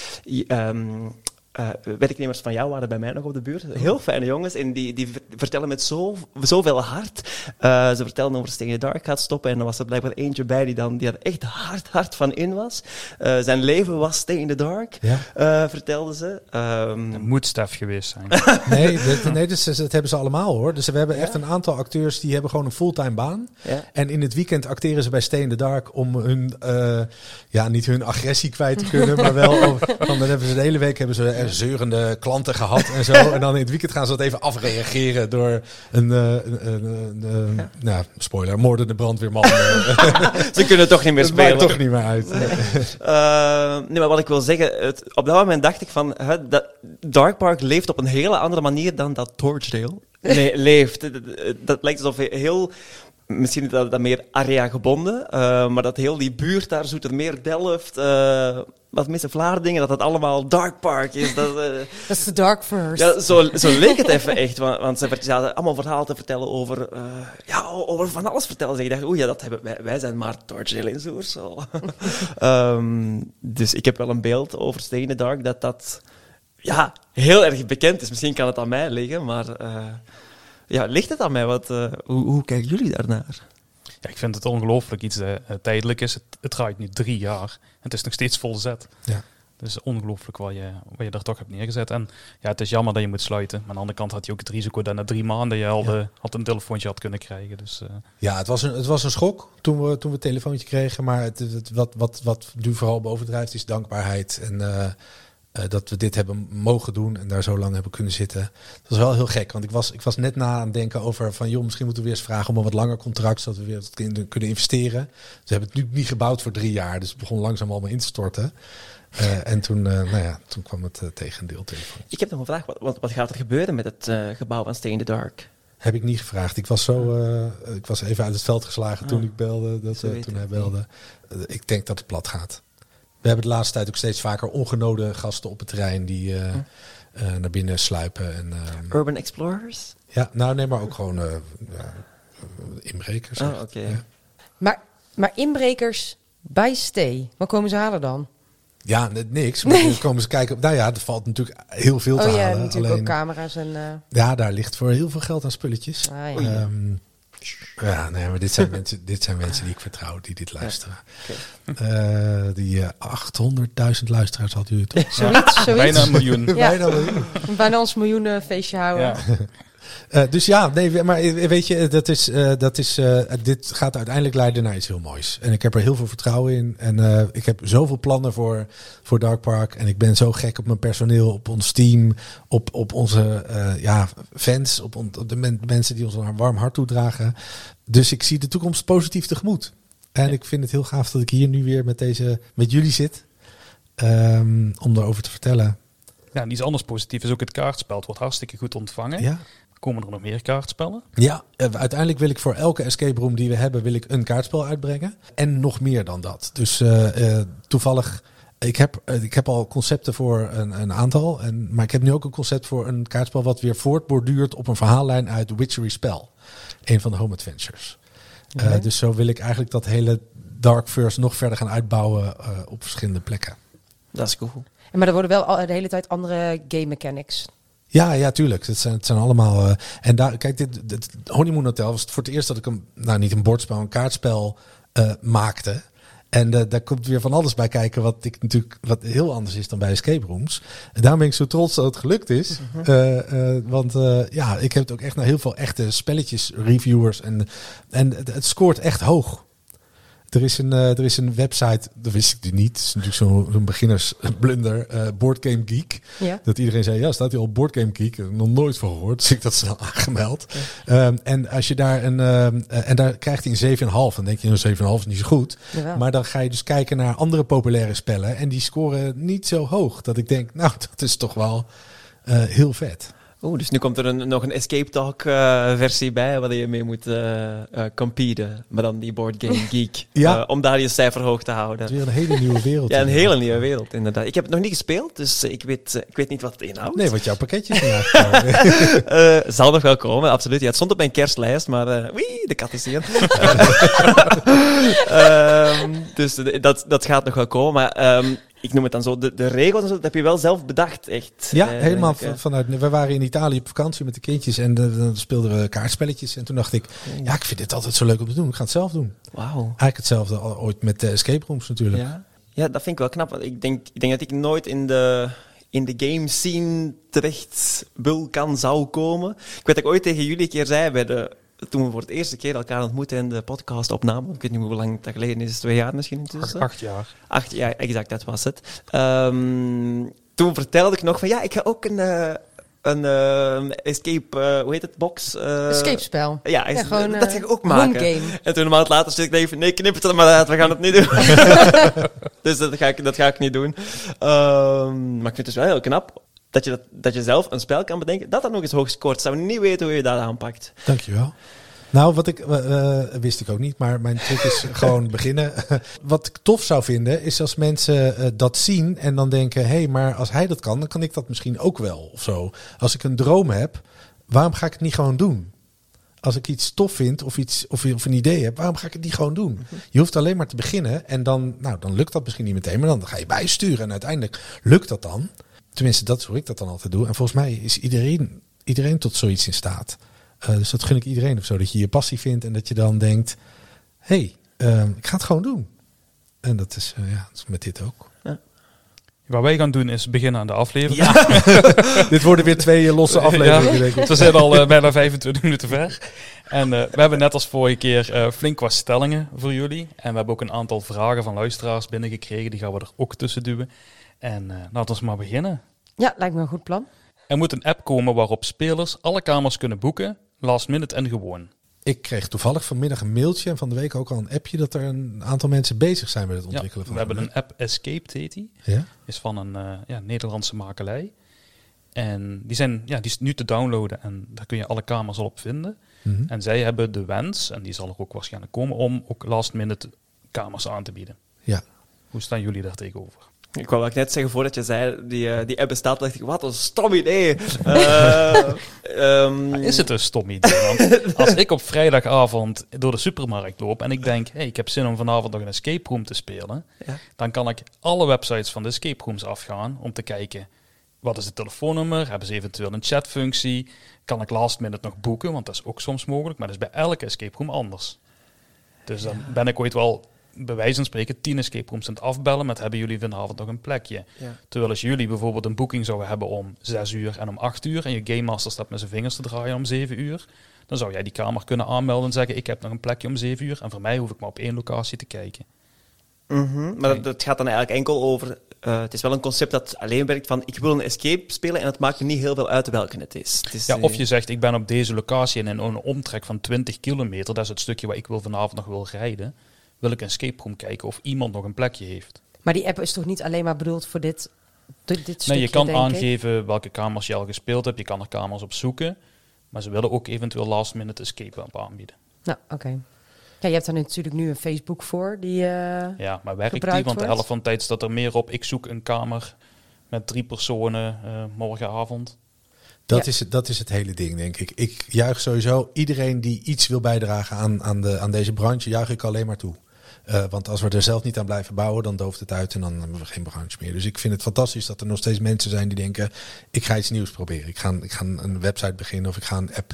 werknemers van jou waren bij mij nog op de buurt. Heel fijne jongens. En die vertellen met zoveel hart. Ze vertelden over Stay in the Dark gaat stoppen. En er was er blijkbaar eentje bij die er echt hard van in was. Zijn leven was Stay in the Dark, vertelden ze. Het moet Stef geweest zijn. Nee, dat hebben ze allemaal hoor. Dus we hebben echt een aantal acteurs die hebben gewoon een fulltime baan. Ja. En in het weekend acteren ze bij Stay in the Dark om hun, niet hun agressie kwijt te kunnen. Maar wel, dan hebben ze de hele week zeurende klanten gehad en zo. En dan in het weekend gaan ze dat even afreageren door spoiler, moordende brandweerman. Ze kunnen toch niet meer spelen. Het maakt toch niet meer uit. Maar wat ik wil zeggen, op dat moment dacht ik van, dat Dark Park leeft op een hele andere manier dan dat Torchdale leeft. Dat lijkt alsof heel... Misschien is dat meer area-gebonden, maar dat heel die buurt daar, Zoetermeer, Delft, wat missen Vlaardingen, dat het allemaal Dark Park is. Dat is de Dark First. Ja, zo leek het even echt, want ze hadden allemaal verhalen te vertellen over van alles vertellen. Dus ik dacht, dat hebben wij zijn maar Torchdale in Zoersel. Dus ik heb wel een beeld over Stay in the Dark dat heel erg bekend is. Misschien kan het aan mij liggen, maar... ligt het aan mij? Hoe kijken jullie daarnaar? Ja, ik vind het ongelooflijk iets tijdelijk is. Het draait nu 3 jaar. Het is nog steeds vol zet. Ja. Dus ongelooflijk wat je daar toch hebt neergezet. En het is jammer dat je moet sluiten. Maar aan de andere kant had je ook het risico dat na 3 maanden je al had een telefoontje had kunnen krijgen. Dus, het was een schok toen we het telefoontje kregen. Maar wat nu vooral bovendrijft is dankbaarheid. En dat we dit hebben mogen doen en daar zo lang hebben kunnen zitten. Dat was wel heel gek, want ik was net na aan het denken over van... misschien moeten we weer eens vragen om een wat langer contract... zodat we weer kunnen investeren. We hebben het nu niet gebouwd voor 3 jaar, dus het begon langzaam allemaal in te storten. En toen kwam het tegendeel telefoon. Ik heb nog een vraag. Wat gaat er gebeuren met het gebouw van Stay in the Dark? Heb ik niet gevraagd. Ik was ik was even uit het veld geslagen toen ik belde. Toen hij belde. Ik denk dat het plat gaat. We hebben de laatste tijd ook steeds vaker ongenode gasten op het terrein die naar binnen sluipen. En, Urban Explorers? Ja, nee, maar ook gewoon inbrekers. Oh, oké. Ja. Maar inbrekers bij Stee, wat komen ze halen dan? Ja, niks. Maar dan komen ze kijken. Nou ja, er valt natuurlijk heel veel te halen. Ja, natuurlijk alleen, ook camera's en... Ja, daar ligt voor heel veel geld aan spulletjes. Ja. Maar dit zijn mensen die ik vertrouw, die dit luisteren. Okay. Die 800.000 luisteraars had u toch? Zoiets. Bijna een miljoen. Bijna ons miljoenen feestje houden. Ja. Dus ja, nee, maar weet je, dit gaat uiteindelijk leiden naar iets heel moois. En ik heb er heel veel vertrouwen in. En ik heb zoveel plannen voor Dark Park. En ik ben zo gek op mijn personeel, op ons team, op onze fans, op de mensen die ons een warm hart toedragen. Dus ik zie de toekomst positief tegemoet. En ik vind het heel gaaf dat ik hier nu weer met jullie zit. Om daarover te vertellen. Ja, en iets anders positief is ook het kaartspel. Het wordt hartstikke goed ontvangen. Ja. Komen er nog meer kaartspellen? Ja, uiteindelijk wil ik voor elke escape room die we hebben, wil ik een kaartspel uitbrengen. En nog meer dan dat. Dus toevallig, ik heb al concepten voor een aantal. Maar ik heb nu ook een concept voor een kaartspel wat weer voortborduurt op een verhaallijn uit Witchery Spell. Een van de Home Adventures. Dus zo wil ik eigenlijk dat hele Darkverse nog verder gaan uitbouwen op verschillende plekken. Dat is cool. Maar er worden wel de hele tijd andere game mechanics. Ja, tuurlijk. Het zijn allemaal... en daar, kijk, dit Honeymoon Hotel was voor het eerst dat ik niet een bordspel, een kaartspel maakte. En daar komt weer van alles bij kijken wat heel anders is dan bij escape rooms. En daarom ben ik zo trots dat het gelukt is. Want ik heb het ook echt naar heel veel echte spelletjes, reviewers. En het scoort echt hoog. Er is een website, dat wist ik niet. Het is natuurlijk zo'n beginnersblunder, Board Game Geek. Ja. Dat iedereen zei, ja, staat hier al Board Game Geek? Ik heb er nog nooit van gehoord, dus ik dat snel aangemeld. Ja. En als je daar en daar krijgt hij een 7,5. Dan denk je, een 7,5 is niet zo goed. Jawel. Maar dan ga je dus kijken naar andere populaire spellen. En die scoren niet zo hoog. Dat ik denk, nou, dat is toch wel heel vet. Dus nu komt er nog een Escape Talk versie bij, waar je mee moet competen. Maar dan die Board Game Geek. Ja. Om daar je cijfer hoog te houden. Het is weer een hele nieuwe wereld. Ja, een hele nieuwe wereld, inderdaad. Ik heb het nog niet gespeeld, dus ik weet niet wat het inhoudt. Nee, wat jouw pakketje is niet uitgekomen. Zal nog wel komen, absoluut. Ja, het stond op mijn kerstlijst, maar de kat is hier. Dus dat gaat nog wel komen. Maar ik noem het dan zo, de regels en zo, dat heb je wel zelf bedacht, echt. Ja, helemaal vanuit. We waren in Italië op vakantie met de kindjes en dan speelden we kaartspelletjes. En toen dacht ik, ja, ik vind dit altijd zo leuk om te doen. Ik ga het zelf doen. Wauw. Eigenlijk hetzelfde ooit met de escape rooms natuurlijk. Ja, dat vind ik wel knap. Want ik denk dat ik nooit in de game scene terecht zou komen. Ik weet dat ik ooit tegen jullie een keer zei toen we voor het eerste keer elkaar ontmoetten in de podcast opnamen. Ik weet niet hoe lang dat geleden is. 2 jaar misschien intussen? 8 jaar. 8 jaar, exact, dat was het. Toen vertelde ik nog van, ja, ik ga ook een escape, hoe heet het, box? Escape spel. Ja, gewoon, dat ga ik ook maken. Game. En toen een maand later zei ik even, nee, knip het er maar uit, we gaan het niet doen. Dus dat ga ik niet doen. Maar ik vind het dus wel heel knap dat je zelf een spel kan bedenken, dat nog eens hoog scoort. Zou niet weten hoe je dat aanpakt. Dankjewel. Nou, wat ik wist ik ook niet, maar mijn truc is gewoon beginnen. Wat ik tof zou vinden, is als mensen dat zien en dan denken, hé, maar als hij dat kan, dan kan ik dat misschien ook wel, of zo. Als ik een droom heb, waarom ga ik het niet gewoon doen? Als ik iets tof vind of een idee heb, waarom ga ik het niet gewoon doen? Je hoeft alleen maar te beginnen en dan lukt dat misschien niet meteen, maar dan ga je bijsturen en uiteindelijk lukt dat dan. Tenminste, dat is hoe ik dat dan altijd doe. En volgens mij is iedereen tot zoiets in staat. Dus dat gun ik iedereen of zo. Dat je je passie vindt en dat je dan denkt, ik ga het gewoon doen. En dat is met dit ook. Ja. Wat wij gaan doen is beginnen aan de aflevering. Ja. Dit worden weer 2 losse afleveringen, denk ik. We zijn al bijna 25 minuten ver. En we hebben net als vorige keer flink wat stellingen voor jullie. En we hebben ook een aantal vragen van luisteraars binnengekregen. Die gaan we er ook tussen duwen. En laten we maar beginnen. Ja, lijkt me een goed plan. Er moet een app komen waarop spelers alle kamers kunnen boeken, last minute en gewoon. Ik kreeg toevallig vanmiddag een mailtje en van de week ook al een appje dat er een aantal mensen bezig zijn met het ontwikkelen van. We hebben een app, Escaped heet die. Ja? Is van een Nederlandse makelij. En die is nu te downloaden en daar kun je alle kamers al op vinden. Mhm. En zij hebben de wens, en die zal er ook waarschijnlijk komen, om ook last minute kamers aan te bieden. Ja. Hoe staan jullie daar tegenover? Ik wou ook net zeggen, voordat je zei, die app bestaat, dacht ik, wat een stom idee. Is het een stom idee? Want als ik op vrijdagavond door de supermarkt loop en ik denk, hey, ik heb zin om vanavond nog een escape room te spelen, dan kan ik alle websites van de escape rooms afgaan om te kijken, wat is het telefoonnummer? Hebben ze eventueel een chatfunctie? Kan ik last minute nog boeken? Want dat is ook soms mogelijk, maar dat is bij elke escape room anders. Dus dan ben ik ooit wel, bij wijze van spreken, 10 escape rooms aan het afbellen met hebben jullie vanavond nog een plekje. Ja. Terwijl als jullie bijvoorbeeld een boeking zouden hebben om 6 uur en om 8 uur en je game master staat met zijn vingers te draaien om 7 uur, dan zou jij die kamer kunnen aanmelden en zeggen, ik heb nog een plekje om 7 uur en voor mij hoef ik maar op 1 locatie te kijken. Maar dat gaat dan eigenlijk enkel over, het is wel een concept dat alleen werkt van, ik wil een escape spelen en het maakt er niet heel veel uit welke het is. Of je zegt, ik ben op deze locatie en in een omtrek van 20 kilometer, dat is het stukje waar ik vanavond nog wil rijden, wil ik een escape room kijken of iemand nog een plekje heeft. Maar die app is toch niet alleen maar bedoeld voor dit stukje, Nee, je kan denk ik? aangeven welke kamers je al gespeeld hebt, je kan er kamers op zoeken, maar ze willen ook eventueel last minute escape op aanbieden. Nou, oké. Ja, je hebt daar natuurlijk nu een Facebook voor. Ja, maar werkt die? Want de helft van de tijd staat er meer op, ik zoek een kamer met 3 personen morgenavond. Dat is het hele ding, denk ik. Ik juich sowieso iedereen die iets wil bijdragen aan deze branche, juich ik alleen maar toe. Want als we er zelf niet aan blijven bouwen, dan dooft het uit en dan hebben we geen branche meer. Dus ik vind het fantastisch dat er nog steeds mensen zijn die denken, ik ga iets nieuws proberen. Ik ga een website beginnen of ik ga een app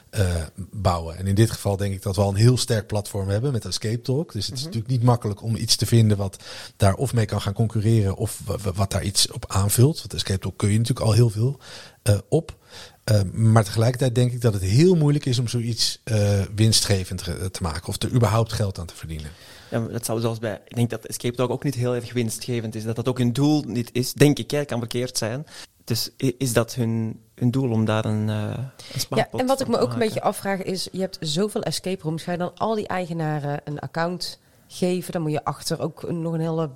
bouwen. En in dit geval denk ik dat we al een heel sterk platform hebben met Escape Talk. Dus het is natuurlijk niet makkelijk om iets te vinden wat daar of mee kan gaan concurreren of wat daar iets op aanvult. Want Escape Talk kun je natuurlijk al heel veel op. Maar tegelijkertijd denk ik dat het heel moeilijk is om zoiets winstgevend te maken of er überhaupt geld aan te verdienen. Ja, dat zou zelfs bij, ik denk dat Escape Talk ook niet heel erg winstgevend is. Dat dat ook hun doel niet is, denk ik, het kan verkeerd zijn. Dus is dat hun doel om daar een spaarpot en wat ik me ook maken? een beetje afvraag is, je hebt zoveel escape rooms, ga je dan al die eigenaren een account geven? Dan moet je achter ook nog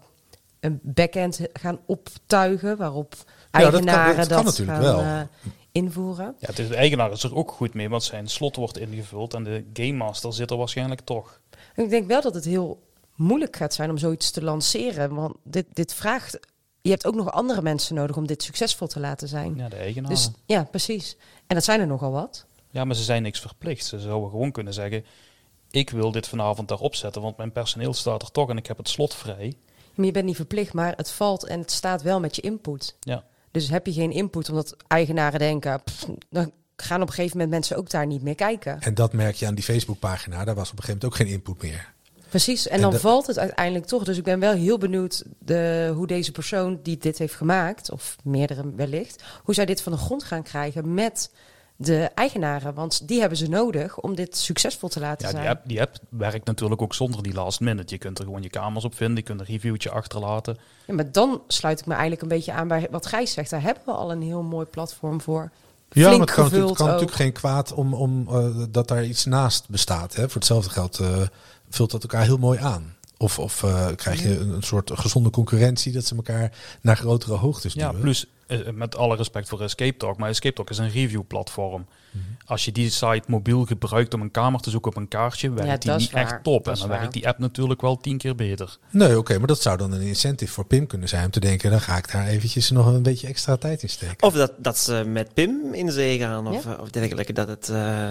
een backend gaan optuigen, waarop eigenaren dat natuurlijk gaan wel. Invoeren. Ja, de eigenaar is er ook goed mee, want zijn slot wordt ingevuld en de game master zit er waarschijnlijk toch. En ik denk wel dat het heel moeilijk gaat zijn om zoiets te lanceren, want dit vraagt. Je hebt ook nog andere mensen nodig om dit succesvol te laten zijn. Ja, de eigenaar. Dus ja, precies. En dat zijn er nogal wat. Ja, maar ze zijn niks verplicht. Ze zouden gewoon kunnen zeggen, ik wil dit vanavond daarop zetten, want mijn personeel staat er toch en ik heb het slot vrij. Maar je bent niet verplicht, maar het valt en het staat wel met je input. Ja. Dus heb je geen input, omdat eigenaren denken, dan gaan op een gegeven moment mensen ook daar niet meer kijken. En dat merk je aan die Facebookpagina. Daar was op een gegeven moment ook geen input meer. Precies, en dan valt het uiteindelijk toch. Dus ik ben wel heel benieuwd hoe deze persoon die dit heeft gemaakt, of meerdere wellicht, hoe zij dit van de grond gaan krijgen met de eigenaren. Want die hebben ze nodig om dit succesvol te laten zijn. Die app werkt natuurlijk ook zonder die last minute. Je kunt er gewoon je kamers op vinden, je kunt een reviewtje achterlaten. Ja, maar dan sluit ik me eigenlijk een beetje aan bij wat Gijs zegt. Daar hebben we al een heel mooi platform voor. Ja, Flink maar het kan gevuld natuurlijk geen kwaad om dat daar iets naast bestaat. Hè? Voor hetzelfde geld vult dat elkaar heel mooi aan. Of krijg je een soort gezonde concurrentie dat ze elkaar naar grotere hoogtes duwen. Ja, plus met alle respect voor Escape Talk, maar Escape Talk is een reviewplatform. Als je die site mobiel gebruikt om een kamer te zoeken op een kaartje, werkt die niet echt top. En dan werkt die app natuurlijk wel 10 keer beter. Nee, oké, maar dat zou dan een incentive voor Pim kunnen zijn om te denken, dan ga ik daar eventjes nog een beetje extra tijd in steken. Of dat ze met Pim in zee gaan of dergelijke. Dat het...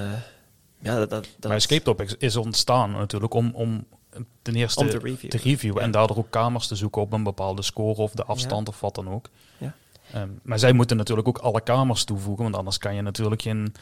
Maar Escape Talk is ontstaan natuurlijk om ten eerste te reviewen en daardoor ook kamers te zoeken op een bepaalde score of de afstand of wat dan ook. Ja. Maar zij moeten natuurlijk ook alle kamers toevoegen, want anders kan je natuurlijk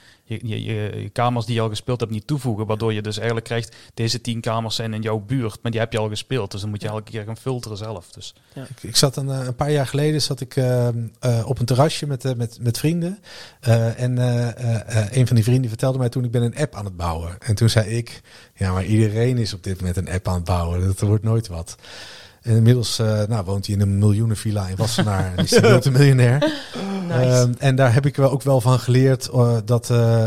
je kamers die je al gespeeld hebt niet toevoegen, waardoor je dus eigenlijk krijgt, deze 10 kamers zijn in jouw buurt, maar die heb je al gespeeld, dus dan moet je elke keer gaan filteren zelf. Dus. Ja. Ik zat een paar jaar geleden op een terrasje met vrienden en een van die vrienden vertelde mij toen, ik ben een app aan het bouwen. En toen zei ik, ja, maar iedereen is op dit moment een app aan het bouwen, dat wordt nooit wat. En inmiddels woont hij in een miljoenenvilla in Wassenaar en is hij multimiljonair. Nice. En daar heb ik ook wel van geleerd dat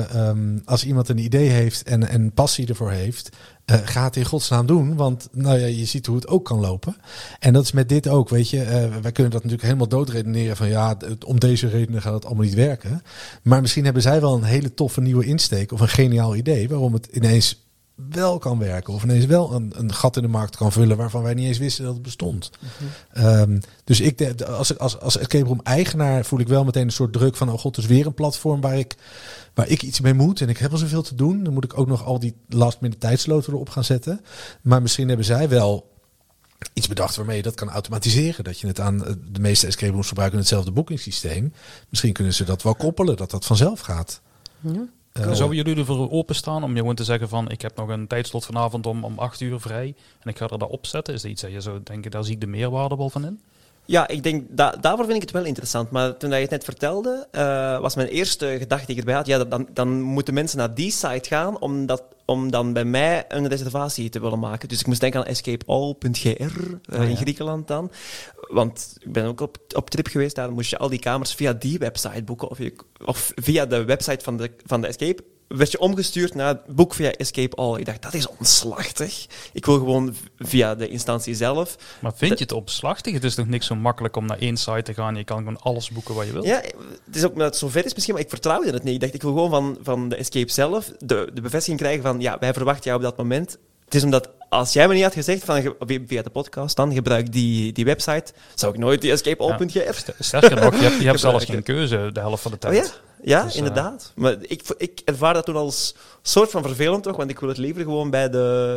als iemand een idee heeft en passie ervoor heeft, ga het in godsnaam doen. Want je ziet hoe het ook kan lopen. En dat is met dit ook, weet je. Wij kunnen dat natuurlijk helemaal doodredeneren van om deze redenen gaat het allemaal niet werken. Maar misschien hebben zij wel een hele toffe nieuwe insteek of een geniaal idee waarom het ineens wel kan werken. Of ineens wel een gat in de markt kan vullen waarvan wij niet eens wisten dat het bestond. Mm-hmm. Dus ik als escape room eigenaar voel ik wel meteen een soort druk van, oh god, dus weer een platform waar ik iets mee moet. En ik heb al zoveel te doen. Dan moet ik ook nog al die last minute tijdsloten erop gaan zetten. Maar misschien hebben zij wel iets bedacht waarmee je dat kan automatiseren. Dat je het aan de meeste escape rooms gebruiken hetzelfde boekingssysteem. Misschien kunnen ze dat wel koppelen, dat vanzelf gaat. Mm-hmm. Zouden jullie ervoor openstaan om gewoon te zeggen van, ik heb nog een tijdslot vanavond om 8 uur vrij en ik ga er daar opzetten? Is dat iets dat je zou denken, daar zie ik de meerwaarde wel van in? Ja, ik denk, daarvoor vind ik het wel interessant. Maar toen je het net vertelde, was mijn eerste gedachte die ik erbij had, dan moeten mensen naar die site gaan om dan bij mij een reservatie te willen maken. Dus ik moest denken aan escapeall.gr in Griekenland dan. Want ik ben ook op trip geweest, daar moest je al die kamers via die website boeken. Of via de website van de Escape werd je omgestuurd naar het boek via Escape All. Ik dacht, dat is omslachtig. Ik wil gewoon via de instantie zelf. Maar vind je het omslachtig? Het is toch niks zo makkelijk om naar één site te gaan. Je kan gewoon alles boeken wat je wilt. Ja, het is ook dat het zover is misschien, maar ik vertrouwde het niet. Ik dacht, ik wil gewoon van de Escape zelf de bevestiging krijgen van, wij verwachten jou op dat moment. Het is omdat, als jij me niet had gezegd van via de podcast, dan gebruik die website, zou ik nooit die escapeall.gr. Sterker nog, je hebt zelfs geen keuze de helft van de tijd. Oh ja? Ja, dus, inderdaad. Maar ik ervaar dat toen als soort van vervelend toch, want ik wil het liever gewoon bij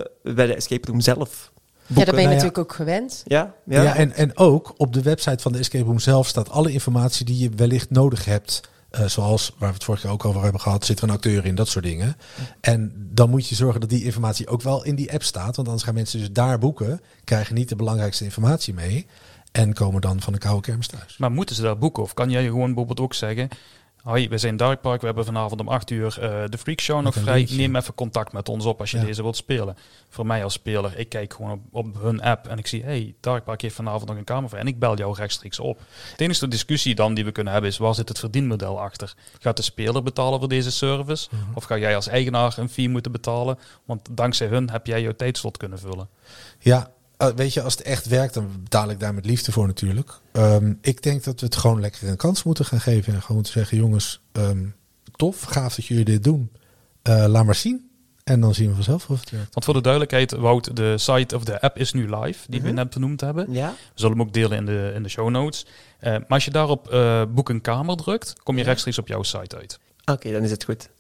de escape room zelf boeken. Ja, dat ben je natuurlijk ook gewend. Ja. En ook op de website van de escape room zelf staat alle informatie die je wellicht nodig hebt. Zoals, waar we het vorige keer ook over hebben gehad, zit er een acteur in, dat soort dingen. En dan moet je zorgen dat die informatie ook wel in die app staat. Want anders gaan mensen dus daar boeken, krijgen niet de belangrijkste informatie mee en komen dan van de koude kermis thuis. Maar moeten ze daar boeken? Of kan jij gewoon bijvoorbeeld ook zeggen, hoi, we zijn Dark Park, we hebben vanavond om 8 uur de Freak Show nog vrij. Neem even contact met ons op als je deze wilt spelen. Voor mij als speler, ik kijk gewoon op hun app en ik zie, hey, Dark Park heeft vanavond nog een kamer vrij en ik bel jou rechtstreeks op. De enige discussie dan die we kunnen hebben is, waar zit het verdienmodel achter? Gaat de speler betalen voor deze service? Mm-hmm. Of ga jij als eigenaar een fee moeten betalen? Want dankzij hun heb jij jouw tijdslot kunnen vullen. Ja. Weet je, als het echt werkt, dan betaal ik daar met liefde voor natuurlijk. Ik denk dat we het gewoon lekker een kans moeten gaan geven. En gewoon te zeggen, jongens, tof, gaaf dat jullie dit doen. Laat maar zien. En dan zien we vanzelf of het werkt. Want voor de duidelijkheid, Wout, de site of de app is nu live, die we net benoemd hebben. Ja. We zullen hem ook delen in de show notes. Maar als je daarop boek een kamer drukt, kom je rechtstreeks op jouw site uit. Oké, dan is het goed.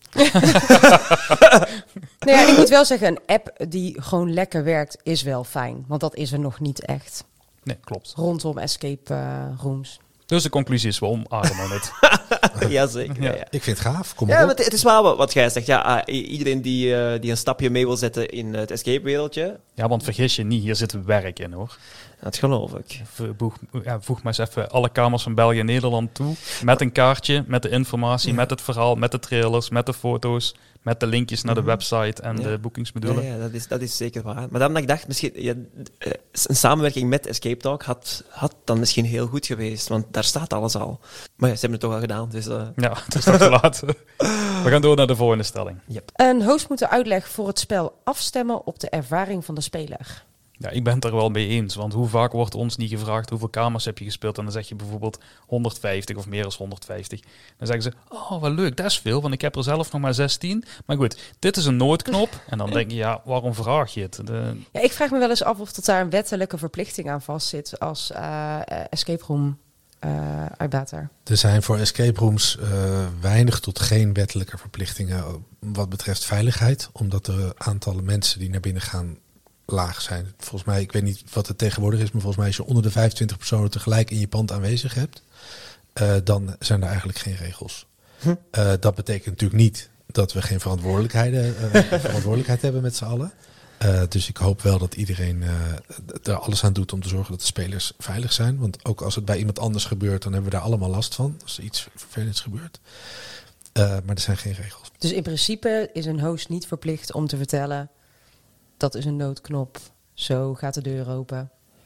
Ik moet wel zeggen, een app die gewoon lekker werkt is wel fijn. Want dat is er nog niet echt. Nee, klopt. Rondom escape rooms. Dus de conclusie is, we omarmen het. Jazeker. Ja. Ik vind het gaaf. Kom maar op. het is wel wat jij zegt. Ja, iedereen die een stapje mee wil zetten in het escape-wereldje. Ja, want vergis je niet, hier zit werk in hoor. Dat geloof ik. Voeg maar eens even alle kamers van België en Nederland toe. Met een kaartje, met de informatie, met het verhaal, met de trailers, met de foto's, met de linkjes naar de website en de boekingsmodulen. Ja, dat is zeker waar. Maar dan ik dacht, misschien een samenwerking met Escape Talk had dan misschien heel goed geweest. Want daar staat alles al. Maar ze hebben het toch al gedaan. Dus, Ja, het is toch te laat. We gaan door naar de volgende stelling. Yep. Een host moet de uitleg voor het spel afstemmen op de ervaring van de speler. Ja, ik ben het er wel mee eens. Want hoe vaak wordt ons niet gevraagd hoeveel kamers heb je gespeeld? En dan zeg je bijvoorbeeld 150 of meer dan 150. Dan zeggen ze, oh wat leuk, dat is veel, want ik heb er zelf nog maar 16. Maar goed, dit is een noodknop. En dan denk je, ja, waarom vraag je het? Ja, ik vraag me wel eens af of daar een wettelijke verplichting aan vastzit als escape room uitbater. Er zijn voor escape rooms weinig tot geen wettelijke verplichtingen wat betreft veiligheid. Omdat de aantallen mensen die naar binnen gaan laag zijn. Volgens mij, ik weet niet wat het tegenwoordig is, maar volgens mij als je onder de 25 personen tegelijk in je pand aanwezig hebt, dan zijn er eigenlijk geen regels. Dat betekent natuurlijk niet dat we geen verantwoordelijkheid hebben met z'n allen. Dus ik hoop wel dat iedereen er alles aan doet om te zorgen dat de spelers veilig zijn. Want ook als het bij iemand anders gebeurt, dan hebben we daar allemaal last van. Als er iets vervelends gebeurt. Maar er zijn geen regels. Dus in principe is een host niet verplicht om te vertellen, dat is een noodknop, zo gaat de deur open.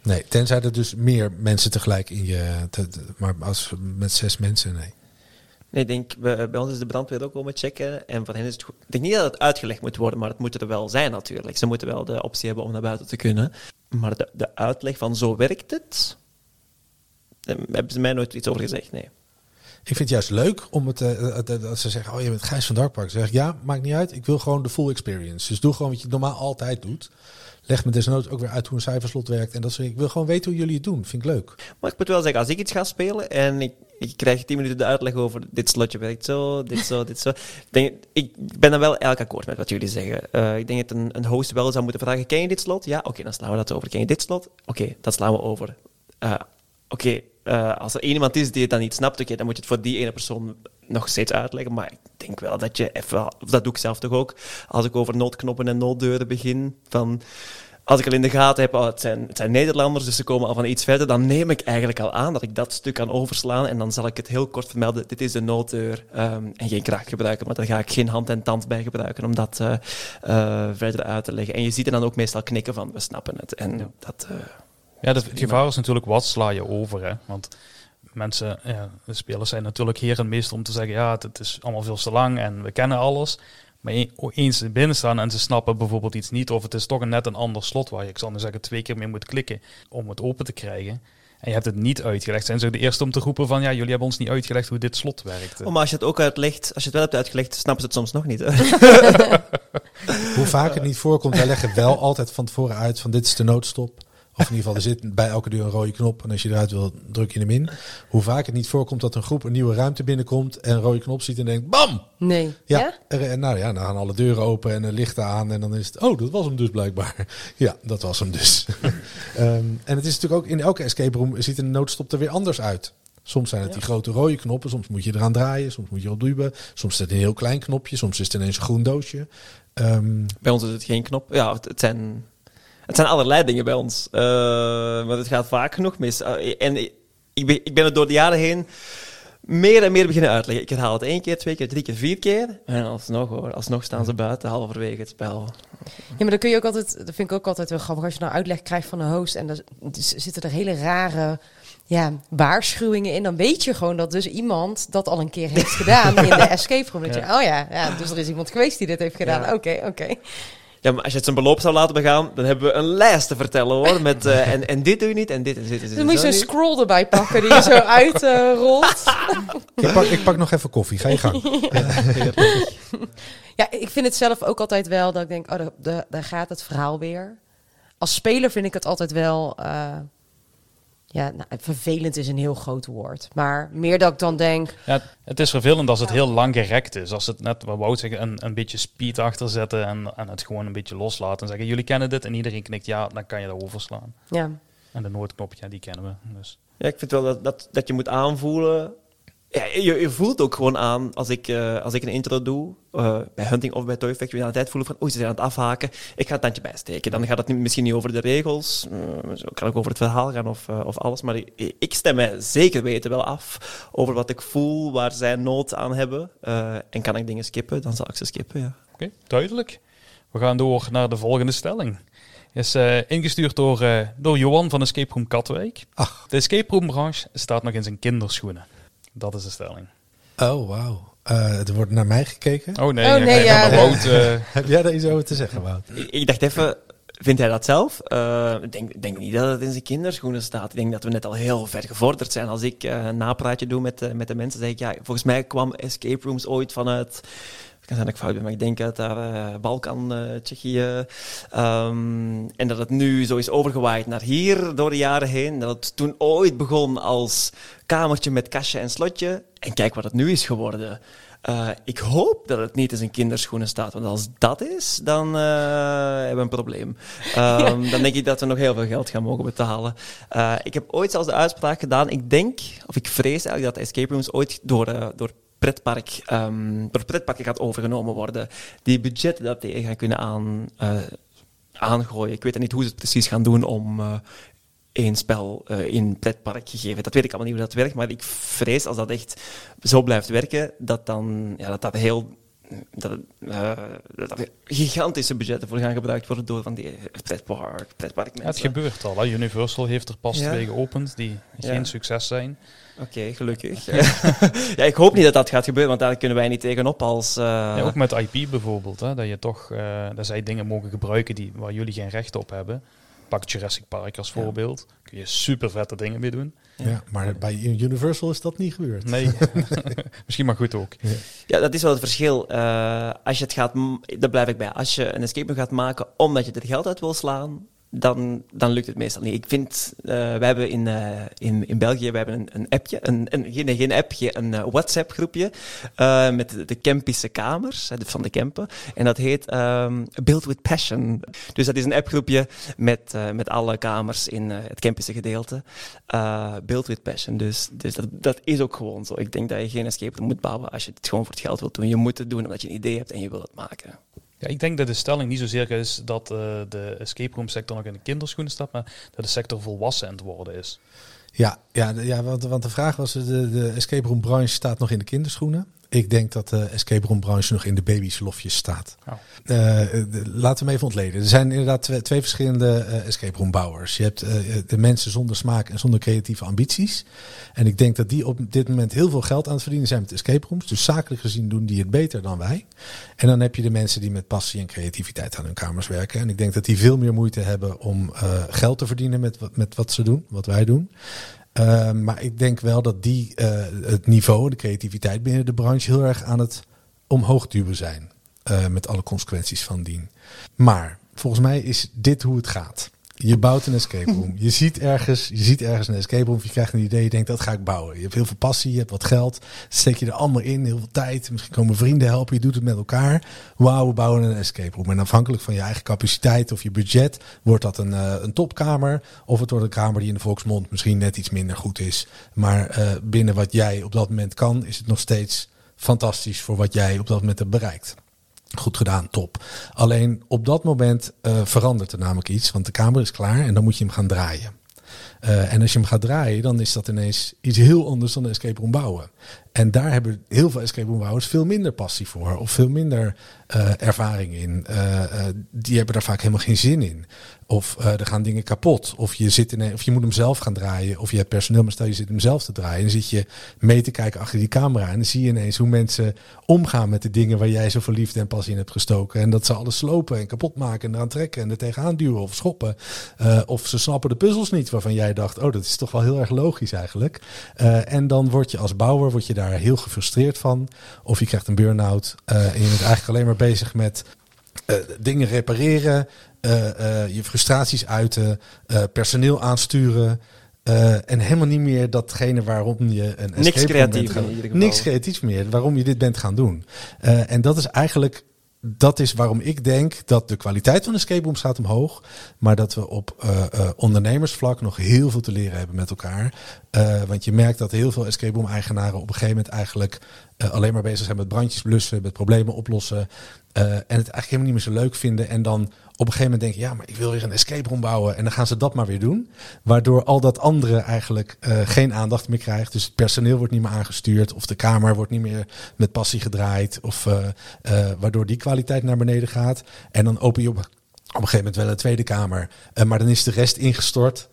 Nee, tenzij er dus meer mensen tegelijk in je... maar als met 6 mensen, nee. Nee, ik denk, bij ons is de brandweer ook komen checken. En voor hen is het goed. Ik denk niet dat het uitgelegd moet worden, maar het moet er wel zijn natuurlijk. Ze moeten wel de optie hebben om naar buiten te kunnen. Maar de uitleg van zo werkt het, daar hebben ze mij nooit iets over gezegd, nee. Ik vind het juist leuk om het, als ze zeggen, oh je bent Gijs van Darkpark. Ze zeggen, ja, maakt niet uit, ik wil gewoon de full experience. Dus doe gewoon wat je normaal altijd doet. Leg me desnoods ook weer uit hoe een cijferslot werkt. En dat soort. Ik wil gewoon weten hoe jullie het doen. Vind ik leuk. Maar ik moet wel zeggen, als ik iets ga spelen en ik krijg 10 minuten de uitleg over dit slotje werkt zo, dit zo, dit zo. Ik ben dan wel elk akkoord met wat jullie zeggen. Ik denk dat een host wel zou moeten vragen, ken je dit slot? Ja, oké, dan slaan we dat over. Ken je dit slot? Oké, dat slaan we over. Als er één iemand is die het dan niet snapt, dan moet je het voor die ene persoon nog steeds uitleggen. Maar ik denk wel dat je even, of dat doe ik zelf toch ook, als ik over noodknoppen en nooddeuren begin, als ik al in de gaten heb, het zijn Nederlanders, dus ze komen al van iets verder, dan neem ik eigenlijk al aan dat ik dat stuk kan overslaan en dan zal ik het heel kort vermelden, dit is de nooddeur en geen kraak gebruiken, maar daar ga ik geen hand en tand bij gebruiken om dat verder uit te leggen. En je ziet er dan ook meestal knikken van, we snappen het. En dat... het gevaar is natuurlijk, wat sla je over, hè? Want mensen, de spelers zijn natuurlijk heer en meester om te zeggen, ja, het is allemaal veel te lang en we kennen alles. Maar eens binnen staan en ze snappen bijvoorbeeld iets niet, of het is toch net een ander slot waar je, ik zal maar zeggen, 2 keer mee moet klikken om het open te krijgen. En je hebt het niet uitgelegd. Zijn ze de eerste om te roepen van, ja, jullie hebben ons niet uitgelegd hoe dit slot werkt. Maar als je het ook uitlegt, als je het wel hebt uitgelegd, snappen ze het soms nog niet. Hoe vaak het niet voorkomt, wij leggen wel altijd van tevoren uit van dit is de noodstop. Of in ieder geval, er zit bij elke deur een rode knop. En als je eruit wil, druk je hem in. Hoe vaak het niet voorkomt dat een groep een nieuwe ruimte binnenkomt en een rode knop ziet en denkt, bam! Nee. Ja? Dan gaan alle deuren open en de lichten aan. En dan is het, oh, dat was hem dus blijkbaar. Ja, dat was hem dus. En het is natuurlijk ook, in elke escape room ziet een noodstop er weer anders uit. Soms zijn het die grote rode knoppen. Soms moet je eraan draaien. Soms moet je erop duwen. Soms is het een heel klein knopje. Soms is het ineens een groen doosje. Bij ons is het geen knop. Ja, het zijn allerlei dingen bij ons. Maar het gaat vaak genoeg mis. En ik ben er door de jaren heen meer en meer beginnen uitleggen. Ik herhaal het 1 keer, 2 keer, 3 keer, 4 keer. En alsnog staan ze buiten, halverwege het spel. Ja, maar dan kun je ook altijd, dat vind ik ook altijd wel grappig, als je nou uitleg krijgt van een host en dan zitten er hele rare waarschuwingen in, dan weet je gewoon dat dus iemand dat al een keer heeft gedaan in de escape room. Dat je, dus er is iemand geweest die dit heeft gedaan. Ja. Oké. Ja, maar als je het zijn beloop zou laten begaan, dan hebben we een lijst te vertellen, hoor. Met, en dit doe je niet, en dit en dit. Dan moet je zo'n scroll erbij pakken die je zo uitrolt. Ik pak nog even koffie. Ga je gang. Ja, ik vind het zelf ook altijd wel dat ik denk, daar gaat het verhaal weer. Als speler vind ik het altijd wel... vervelend is een heel groot woord. Maar meer dat ik dan denk... Ja, het is vervelend als het heel lang gerekt is. Als het net, wat Wout zeggen, een beetje speed achter zetten en het gewoon een beetje loslaten. En zeggen, jullie kennen dit. En iedereen knikt, ja, dan kan je dat overslaan. Ja. En de noodknop, die kennen we. Dus. Ja, ik vind wel dat je moet aanvoelen... Ja, je voelt ook gewoon aan, als ik een intro doe, bij Hunting of bij Toy Factory, aan de tijd voelen van, ze zijn aan het afhaken, ik ga het tandje bijsteken. Dan gaat het misschien niet over de regels, kan ook over het verhaal gaan of alles, maar ik stem mij zeker weten wel af over wat ik voel, waar zij nood aan hebben. En kan ik dingen skippen, dan zal ik ze skippen, ja. Oké, duidelijk. We gaan door naar de volgende stelling. Is ingestuurd door Johan van Escape Room Katwijk. Ach. De escape room branche staat nog in zijn kinderschoenen. Dat is de stelling. Oh, wauw. Er wordt naar mij gekeken. Oh nee, ja. Maar Wout, heb jij daar iets over te zeggen, Wout? Ik dacht even, vindt hij dat zelf? Ik denk niet dat het in zijn kinderschoenen staat. Ik denk dat we net al heel ver gevorderd zijn. Als ik een napraatje doe met de mensen, zeg ik, ja, volgens mij kwam escape rooms ooit vanuit... Het kan zijn dat ik fout ben, maar ik denk uit daar Balkan, Tsjechië. En dat het nu zo is overgewaaid naar hier door de jaren heen. Dat het toen ooit begon als kamertje met kastje en slotje. En kijk wat het nu is geworden. Ik hoop dat het niet in zijn kinderschoenen staat. Want als dat is, dan hebben we een probleem. Dan denk ik dat we nog heel veel geld gaan mogen betalen. Ik heb ooit zelfs de uitspraak gedaan. Ik vrees eigenlijk dat escape rooms ooit door pretparken gaat overgenomen worden. Die budgetten dat die gaan kunnen aangooien. Ik weet niet hoe ze het precies gaan doen om één spel in pretpark gegeven. Dat weet ik allemaal niet hoe dat werkt, maar ik vrees als dat echt zo blijft werken, dat dan dat heel dat gigantische budgetten voor gaan gebruikt worden door van die pretparkmensen. Het gebeurt al. Hè? Universal heeft er pas 2 geopend die geen succes zijn. Oké, gelukkig. Ja, ik hoop niet dat dat gaat gebeuren, want daar kunnen wij niet tegenop als... ook met IP bijvoorbeeld, hè? Dat je toch dat zij dingen mogen gebruiken waar jullie geen recht op hebben. Pak Jurassic Park als voorbeeld. Kun je super vette dingen mee doen. Ja, maar bij Universal is dat niet gebeurd. Nee, misschien maar goed ook. Ja, dat is wel het verschil. Als je het gaat, daar blijf ik bij. Als je een escape room gaat maken omdat je er geld uit wil slaan, dan lukt het meestal niet. Ik vind, wij hebben in België een appje, geen appje, een WhatsApp-groepje met de Kempische kamers van de Kempen. En dat heet Build with Passion. Dus dat is een appgroepje met alle kamers in het Kempische gedeelte. Build with Passion. Dus dat is ook gewoon zo. Ik denk dat je geen escape room moet bouwen als je het gewoon voor het geld wilt doen. Je moet het doen omdat je een idee hebt en je wil het maken. Ja, ik denk dat de stelling niet zozeer is dat de escape room sector nog in de kinderschoenen staat, maar dat de sector volwassen aan het worden is. Ja, want de vraag was, de escape room branche staat nog in de kinderschoenen. Ik denk dat de escape room branche nog in de babyslofjes staat. Oh. Laten we hem even ontleden. Er zijn inderdaad twee verschillende escape room bouwers. Je hebt de mensen zonder smaak en zonder creatieve ambities. En ik denk dat die op dit moment heel veel geld aan het verdienen zijn met escape rooms. Dus zakelijk gezien doen die het beter dan wij. En dan heb je de mensen die met passie en creativiteit aan hun kamers werken. En ik denk dat die veel meer moeite hebben om geld te verdienen met wat ze doen, wat wij doen. Maar ik denk wel dat het niveau, de creativiteit binnen de branche heel erg aan het omhoog duwen zijn. Met alle consequenties van dien. Maar volgens mij is dit hoe het gaat. Je bouwt een escape room. Je ziet ergens een escape room. Je krijgt een idee. Je denkt, dat ga ik bouwen. Je hebt heel veel passie. Je hebt wat geld. Dat steek je er allemaal in. Heel veel tijd. Misschien komen vrienden helpen. Je doet het met elkaar. Wauw, we bouwen een escape room. En afhankelijk van je eigen capaciteit of je budget wordt dat een topkamer. Of het wordt een kamer die in de volksmond misschien net iets minder goed is. Maar binnen wat jij op dat moment kan, is het nog steeds fantastisch voor wat jij op dat moment hebt bereikt. Goed gedaan, top. Alleen op dat moment verandert er namelijk iets. Want de kamer is klaar en dan moet je hem gaan draaien. En als je hem gaat draaien, dan is dat ineens iets heel anders dan de escape room bouwen. En daar hebben heel veel escape room bouwers veel minder passie voor. Of veel minder ervaring in. Die hebben daar vaak helemaal geen zin in. Of er gaan dingen kapot. Of je moet hem zelf gaan draaien. Of je hebt personeel, maar stel je zit hem zelf te draaien. En dan zit je mee te kijken achter die camera. En dan zie je ineens hoe mensen omgaan met de dingen waar jij zoveel liefde en passie in hebt gestoken. En dat ze alles slopen en kapot maken en eraan trekken en er tegenaan duwen of schoppen. Of ze snappen de puzzels niet waarvan jij dacht, oh, dat is toch wel heel erg logisch eigenlijk. En dan word je als bouwer daar heel gefrustreerd van. Of je krijgt een burn-out. En je bent eigenlijk alleen maar bezig met dingen repareren. Je frustraties uiten. Personeel aansturen. En helemaal niet meer datgene waarom je een escape room bent gaan doen. Niks creatiefs meer. Waarom je dit bent gaan doen. En dat is eigenlijk... Dat is waarom ik denk dat de kwaliteit van de escape rooms gaat omhoog. Maar dat we op ondernemersvlak nog heel veel te leren hebben met elkaar. Want je merkt dat heel veel escape room eigenaren op een gegeven moment eigenlijk alleen maar bezig zijn met brandjes blussen, met problemen oplossen. En het eigenlijk helemaal niet meer zo leuk vinden. En dan op een gegeven moment denken, ja, maar ik wil weer een escape room bouwen. En dan gaan ze dat maar weer doen. Waardoor al dat andere eigenlijk geen aandacht meer krijgt. Dus het personeel wordt niet meer aangestuurd. Of de kamer wordt niet meer met passie gedraaid. Of waardoor die kwaliteit naar beneden gaat. En dan open je op een gegeven moment wel een tweede kamer. Maar dan is de rest ingestort.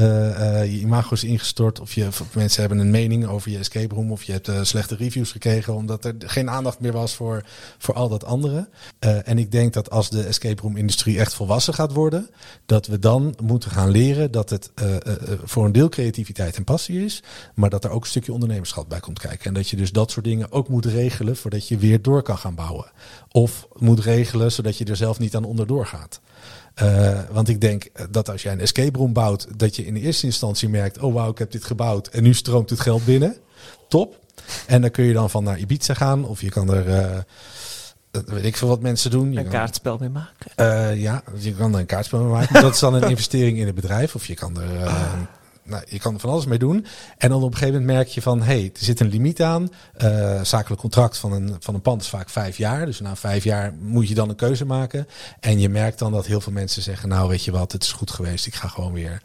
Je imago is ingestort. Of mensen hebben een mening over je escape room. Of je hebt slechte reviews gekregen. Omdat er geen aandacht meer was voor al dat andere. En ik denk dat als de escape room industrie echt volwassen gaat worden. Dat we dan moeten gaan leren dat het voor een deel creativiteit en passie is. Maar dat er ook een stukje ondernemerschap bij komt kijken. En dat je dus dat soort dingen ook moet regelen. Voordat je weer door kan gaan bouwen. Of moet regelen zodat je er zelf niet aan onderdoor gaat. Want ik denk dat als jij een escape room bouwt, dat je in de eerste instantie merkt, oh wauw, ik heb dit gebouwd en nu stroomt het geld binnen. Top. En dan kun je dan van naar Ibiza gaan of je kan er, weet ik veel wat mensen doen. Een kaartspel mee maken. Ja, je kan er een kaartspel mee maken. Dat is dan een investering in het bedrijf. Of je kan er... je kan er van alles mee doen. En dan op een gegeven moment merk je van, er zit een limiet aan. Zakelijk contract van een pand is vaak 5 jaar. Dus na 5 jaar moet je dan een keuze maken. En je merkt dan dat heel veel mensen zeggen, nou weet je wat, het is goed geweest. Ik ga gewoon weer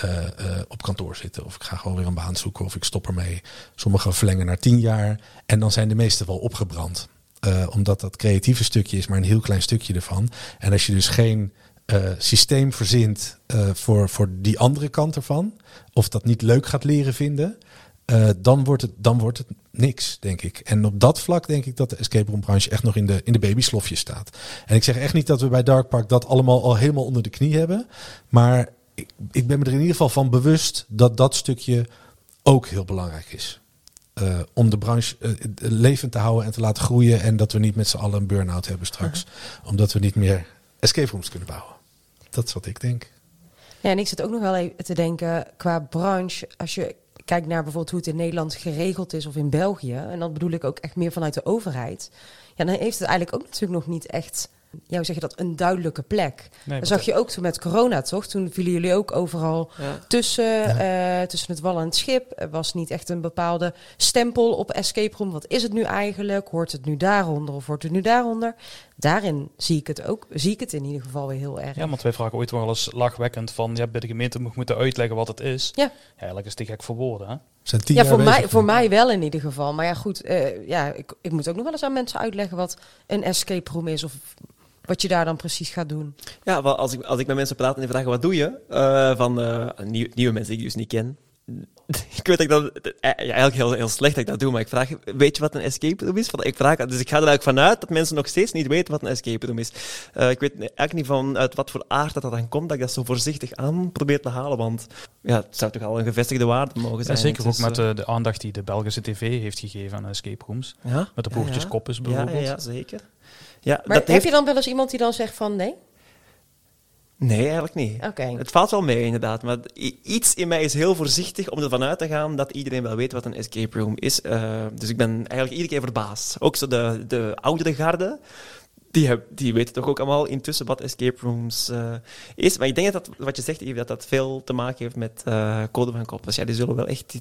op kantoor zitten. Of ik ga gewoon weer een baan zoeken. Of ik stop ermee. Sommigen verlengen naar 10 jaar. En dan zijn de meesten wel opgebrand. Omdat dat creatieve stukje is maar een heel klein stukje ervan. En als je dus geen systeem verzint voor die andere kant ervan, of dat niet leuk gaat leren vinden, dan wordt het niks, denk ik. En op dat vlak denk ik dat de escape room branche echt nog in de babyslofjes staat. En ik zeg echt niet dat we bij Dark Park dat allemaal al helemaal onder de knie hebben. Maar ik ben me er in ieder geval van bewust dat stukje ook heel belangrijk is. Om de branche levend te houden en te laten groeien. En dat we niet met z'n allen een burn-out hebben straks. Omdat we niet meer escape rooms kunnen bouwen. Dat is wat ik denk. Ja, en ik zit ook nog wel even te denken qua branche. Als je kijkt naar bijvoorbeeld hoe het in Nederland geregeld is of in België. En dat bedoel ik ook echt meer vanuit de overheid. Ja, dan heeft het eigenlijk ook natuurlijk nog niet echt, ja, hoe zeg je dat, een duidelijke plek. Nee, dat zag je ook toen met corona, toch? Toen vielen jullie ook overal tussen het wal en het schip. Er was niet echt een bepaalde stempel op escape room. Wat is het nu eigenlijk? Hoort het nu daaronder of hoort het nu daaronder? Daarin zie ik het in ieder geval weer heel erg. Ja, want wij vragen ooit wel eens lachwekkend van, ja, bij de gemeente moeten uitleggen wat het is. Ja. Ja, eigenlijk is het te gek voor woorden, hè? Ja, voor mij wel in ieder geval. Maar ja, goed, ik moet ook nog wel eens aan mensen uitleggen wat een escape room is of wat je daar dan precies gaat doen. Ja, wel, als ik met mensen praat en die vragen wat doe je, nieuwe mensen die ik dus niet ken. Ik weet dat ik dat eigenlijk heel slecht dat ik dat doe, maar ik vraag, weet je wat een escape room is? Dus ik ga er eigenlijk vanuit dat mensen nog steeds niet weten wat een escape room is. Ik weet eigenlijk niet vanuit wat voor aard dat dan komt, dat ik dat zo voorzichtig aan probeer te halen, want ja, het zou toch al een gevestigde waarde mogen zijn. Ja, zeker ook met de aandacht die de Belgische tv heeft gegeven aan escape rooms. Ja? Met de broertjes Koppes bijvoorbeeld. Ja, zeker. Ja, maar heb je dan wel eens iemand die dan zegt van nee? Nee, eigenlijk niet. Okay. Het valt wel mee, inderdaad. Maar iets in mij is heel voorzichtig om ervan uit te gaan dat iedereen wel weet wat een escape room is. Dus ik ben eigenlijk iedere keer verbaasd. Ook zo de oudere garde, die weten toch ook allemaal intussen wat escape rooms is. Maar ik denk dat wat je zegt, Yves, dat veel te maken heeft met Code van Koppes. Ja, die zullen wel echt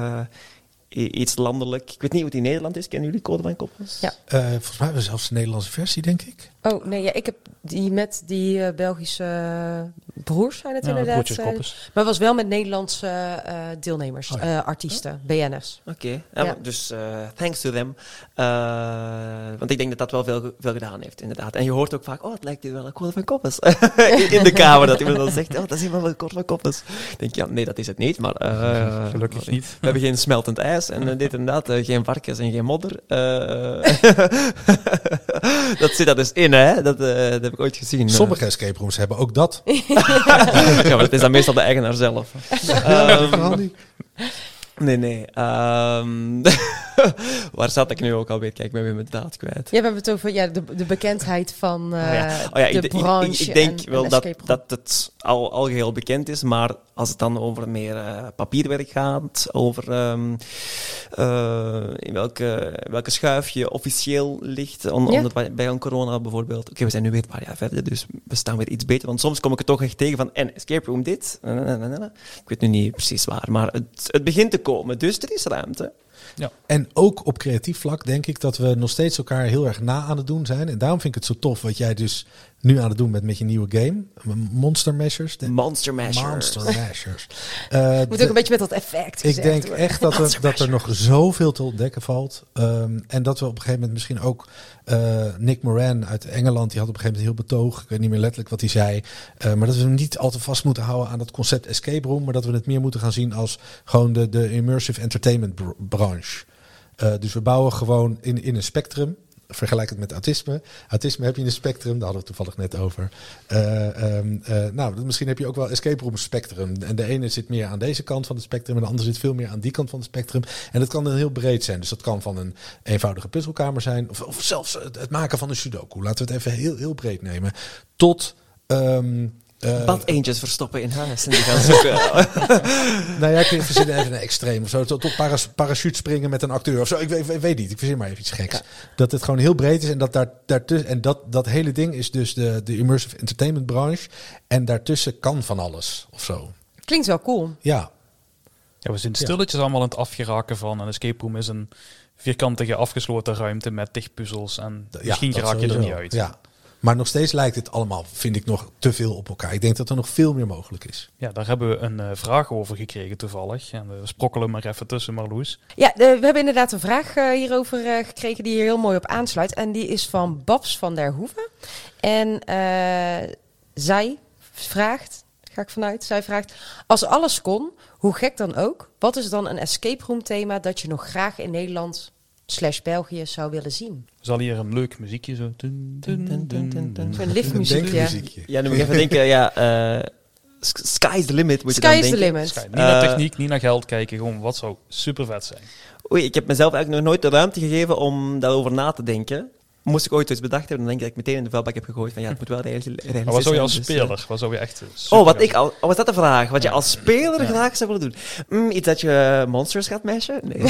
iets landelijk. Ik weet niet hoe het in Nederland is. Kennen jullie Code van Koppes? Ja. Volgens mij hebben we zelfs een Nederlandse versie, denk ik. Oh, nee, ja, ik heb die met die Belgische broers zijn het inderdaad. Maar het was wel met Nederlandse deelnemers, artiesten, BN'ers. Oké, dus thanks to them. Want ik denk dat wel veel gedaan heeft, inderdaad. En je hoort ook vaak, het lijkt hier wel een Code van Koppes. in de kamer, dat iemand dan zegt, dat is hier wel een Code van Koppes. Ik denk, ja, nee, dat is het niet, maar gelukkig niet. We hebben geen smeltend ijs en dit en dat, geen varkens en geen modder. Dat zit er dus in, hè? Dat heb ik ooit gezien. Sommige escape rooms hebben ook dat. Ja, maar het is dan meestal de eigenaar zelf. Nee. Waar zat ik nu ook alweer? Kijk, ik ben weer mijn daad kwijt. Ja, we hebben het over de bekendheid van de branche. Ik denk wel dat het al geheel bekend is, maar als het dan over meer papierwerk gaat, over in welke schuif je officieel ligt, bij een corona bijvoorbeeld. Oké, we zijn nu weer een paar jaar verder, dus we staan weer iets beter. Want soms kom ik er toch echt tegen van, en escape room dit. Ik weet nu niet precies waar, maar het begint te komen, dus er is ruimte. Ja. En ook op creatief vlak denk ik dat we nog steeds elkaar heel erg na aan het doen zijn. En daarom vind ik het zo tof wat jij dus nu aan het doen bent met je nieuwe game. Monster Mashers. Monster Mashers. Moet ook een beetje met dat effect Ik denk echt dat er nog zoveel te ontdekken valt. En dat we op een gegeven moment misschien ook Nick Moran uit Engeland, die had op een gegeven moment heel betoog. Ik weet niet meer letterlijk wat hij zei. Maar dat we hem niet al te vast moeten houden aan dat concept escape room. Maar dat we het meer moeten gaan zien als gewoon de immersive entertainment branche. Dus we bouwen gewoon in een spectrum. Vergelijk het met autisme. Autisme heb je in een spectrum. Daar hadden we toevallig net over. Misschien heb je ook wel escape room spectrum. En de ene zit meer aan deze kant van het spectrum. En de andere zit veel meer aan die kant van het spectrum. En dat kan dan heel breed zijn. Dus dat kan van een eenvoudige puzzelkamer zijn. Of zelfs het maken van een sudoku. Laten we het even heel, heel breed nemen. Tot... Bad-eendjes verstoppen in huis en die gaan zoeken. Nou ja, ik verzin even een extreem of zo. Tot parachute springen met een acteur of zo. Ik weet niet, ik verzin maar even iets geks. Ja. Dat het gewoon heel breed is en dat daartussen... En dat hele ding is dus de immersive entertainment branche. En daartussen kan van alles of zo. Klinkt wel cool. Ja. Ja, we zijn stilletjes allemaal aan het afgeraken van een escape room is een vierkantige afgesloten ruimte met dichtpuzzels. En misschien raak je er niet uit. Ja. Maar nog steeds lijkt het allemaal, vind ik, nog te veel op elkaar. Ik denk dat er nog veel meer mogelijk is. Ja, daar hebben we een vraag over gekregen toevallig. En we sprokkelen maar even tussen, Marloes. Ja, we hebben inderdaad een vraag hierover gekregen die hier heel mooi op aansluit. En die is van Babs van der Hoeven. En zij vraagt, als alles kon, hoe gek dan ook, wat is dan een escape room thema dat je nog graag in Nederland /België zou willen zien? Zal hier een leuk muziekje zo... Zo'n liftmuziekje. Ja, nu moet ik even denken, sky's the limit. Moet je dan Sky's the denken. limit. Niet naar techniek, niet naar geld kijken. Gewoon, wat zou super vet zijn? Oei, ik heb mezelf eigenlijk nog nooit de ruimte gegeven om daarover na te denken. Moest ik ooit iets bedacht hebben, dan denk ik dat ik meteen in de vuilbak heb gegooid van ja, het moet wel realistisch zijn. Maar wat zou je als dus, speler? Wat zou je echt... was dat de vraag? Wat je als speler graag zou willen doen? Iets dat je monsters gaat mashen? Nee.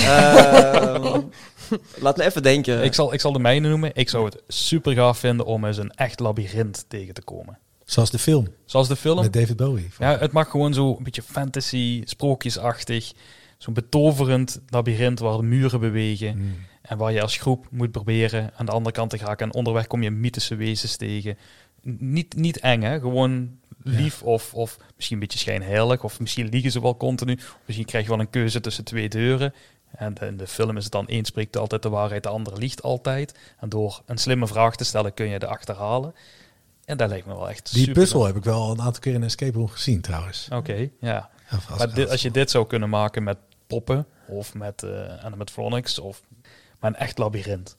Laat me even denken. Ik zal de mijne noemen. Ik zou het super gaaf vinden om eens een echt labyrint tegen te komen. Zoals de film. Zoals de film. Met David Bowie. Ja, het mag gewoon zo een beetje fantasy, sprookjesachtig. Zo'n betoverend labyrint waar de muren bewegen. En waar je als groep moet proberen aan de andere kant te geraken. En onderweg kom je mythische wezens tegen. Niet eng, hè? Gewoon lief of misschien een beetje schijnheilig. Of misschien liegen ze wel continu. Of misschien krijg je wel een keuze tussen 2 deuren. En in de film is het dan één spreekt altijd de waarheid, de andere liegt altijd. En door een slimme vraag te stellen kun je de achterhalen. En dat lijkt me wel echt Die super. puzzel heb ik wel een aantal keer in een escape room gezien trouwens. Oké, ja. Maar als je dit zou kunnen maken met poppen of met animatronics of maar een echt labyrint.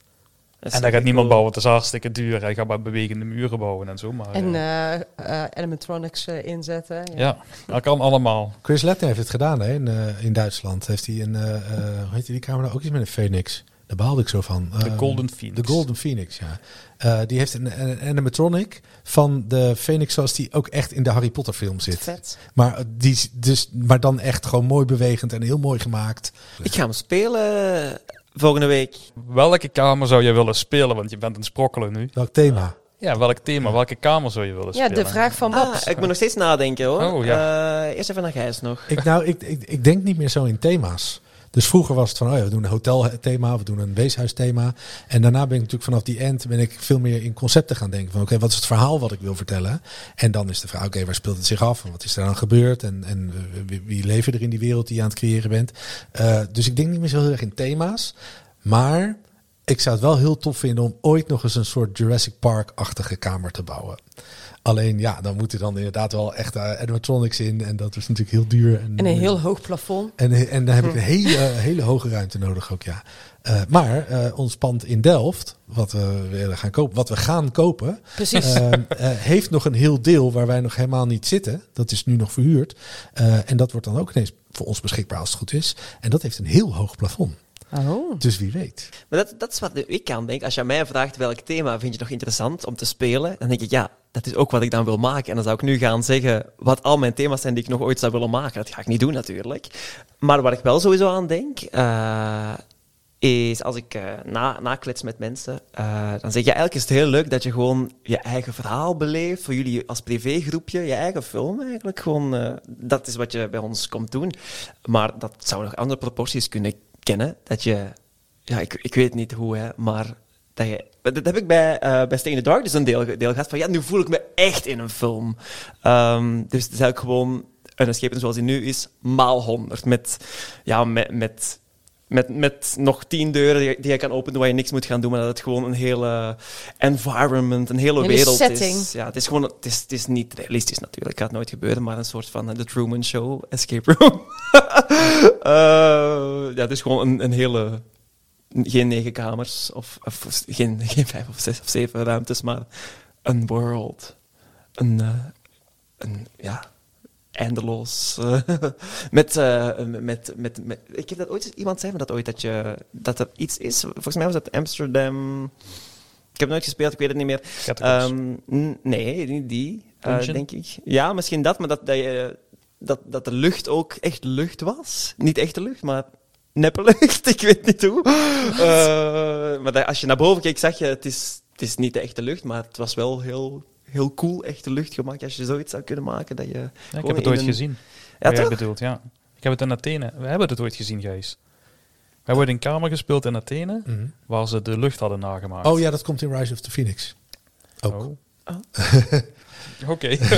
En daar gaat niemand bouwen, het is hartstikke duur. Hij gaat maar bewegende muren bouwen en zo. Maar, En animatronics inzetten. ja, dat kan allemaal. Chris Letner heeft het gedaan hè, in Duitsland. Heeft hij hoe heet die camera? Ook iets met een Phoenix. Daar behaalde ik zo van. De Golden Phoenix. De Golden Phoenix, ja. Die heeft een animatronic van de Phoenix zoals die ook echt in de Harry Potter film zit. Vet. Maar dan echt gewoon mooi bewegend en heel mooi gemaakt. Ik ga hem spelen volgende week. Welke kamer zou je willen spelen? Want je bent een sprokkelen nu. Welk thema? Ja, welk thema? Welke kamer zou je willen spelen? Ja, de vraag van Babs. Ik moet nog steeds nadenken hoor. Oh, ja. Eerst even naar Gijs nog. Ik denk niet meer zo in thema's. Dus vroeger was het van, we doen een hotelthema, we doen een weeshuisthema. En daarna ben ik natuurlijk vanaf die end veel meer in concepten gaan denken. Van oké, wat is het verhaal wat ik wil vertellen? En dan is de vraag, waar speelt het zich af? En wat is er dan gebeurd? En wie leven er in die wereld die je aan het creëren bent? Dus ik denk niet meer zo heel erg in thema's. Maar ik zou het wel heel tof vinden om ooit nog eens een soort Jurassic Park-achtige kamer te bouwen. Alleen dan moeten dan inderdaad wel echt animatronics in. En dat is natuurlijk heel duur. En een heel hoog plafond. En dan heb ik een hele hoge ruimte nodig ook, ja. Maar ons pand in Delft, wat we gaan kopen, precies. Heeft nog een heel deel waar wij nog helemaal niet zitten. Dat is nu nog verhuurd. En dat wordt dan ook ineens voor ons beschikbaar als het goed is. En dat heeft een heel hoog plafond. Oh. Dus wie weet. Maar dat is wat ik aan denk. Als je aan mij vraagt welk thema vind je nog interessant om te spelen, dan denk ik dat is ook wat ik dan wil maken. En dan zou ik nu gaan zeggen wat al mijn thema's zijn die ik nog ooit zou willen maken. Dat ga ik niet doen natuurlijk. Maar waar ik wel sowieso aan denk, is als ik naklets met mensen, dan zeg je eigenlijk is het heel leuk dat je gewoon je eigen verhaal beleeft, voor jullie als privégroepje, je eigen film eigenlijk. Gewoon, dat is wat je bij ons komt doen. Maar dat zou nog andere proporties kunnen kennen. Dat je, ik weet niet hoe, hè, maar dat heb ik bij Stay in the Dark dus een deel gehad van nu voel ik me echt in een film. Dus het is eigenlijk gewoon een escape room zoals die nu is, maal 100. Met nog 10 deuren die je kan openen waar je niks moet gaan doen, maar dat het gewoon een hele environment, een hele wereld setting is. Ja, het is niet realistisch natuurlijk, gaat nooit gebeuren, maar een soort van The Truman Show escape room. Het is gewoon een hele... Geen 9 kamers, of geen 5 of 6 of 7 ruimtes, maar een world. Eindeloos. Ik heb dat ooit... Iemand zei me dat ooit, dat er iets is. Volgens mij was dat Amsterdam... Ik heb nooit gespeeld, ik weet het niet meer. Nee, niet die, denk ik. Ja, misschien dat, maar dat de lucht ook echt lucht was. Niet echte lucht, maar... neppenlucht, ik weet niet hoe. Maar als je naar boven keek, zag je, het is niet de echte lucht, maar het was wel heel cool, echte lucht gemaakt. Als je zoiets zou kunnen maken, dat je... Ja, ik heb het ooit gezien. Ja, wat jij toch? bedoelt, ja. Ik heb het in Athene. We hebben het ooit gezien, Gijs. We hebben in een kamer gespeeld in Athene, waar ze de lucht hadden nagemaakt. Oh ja, dat komt in Rise of the Phoenix. Ook. Oké.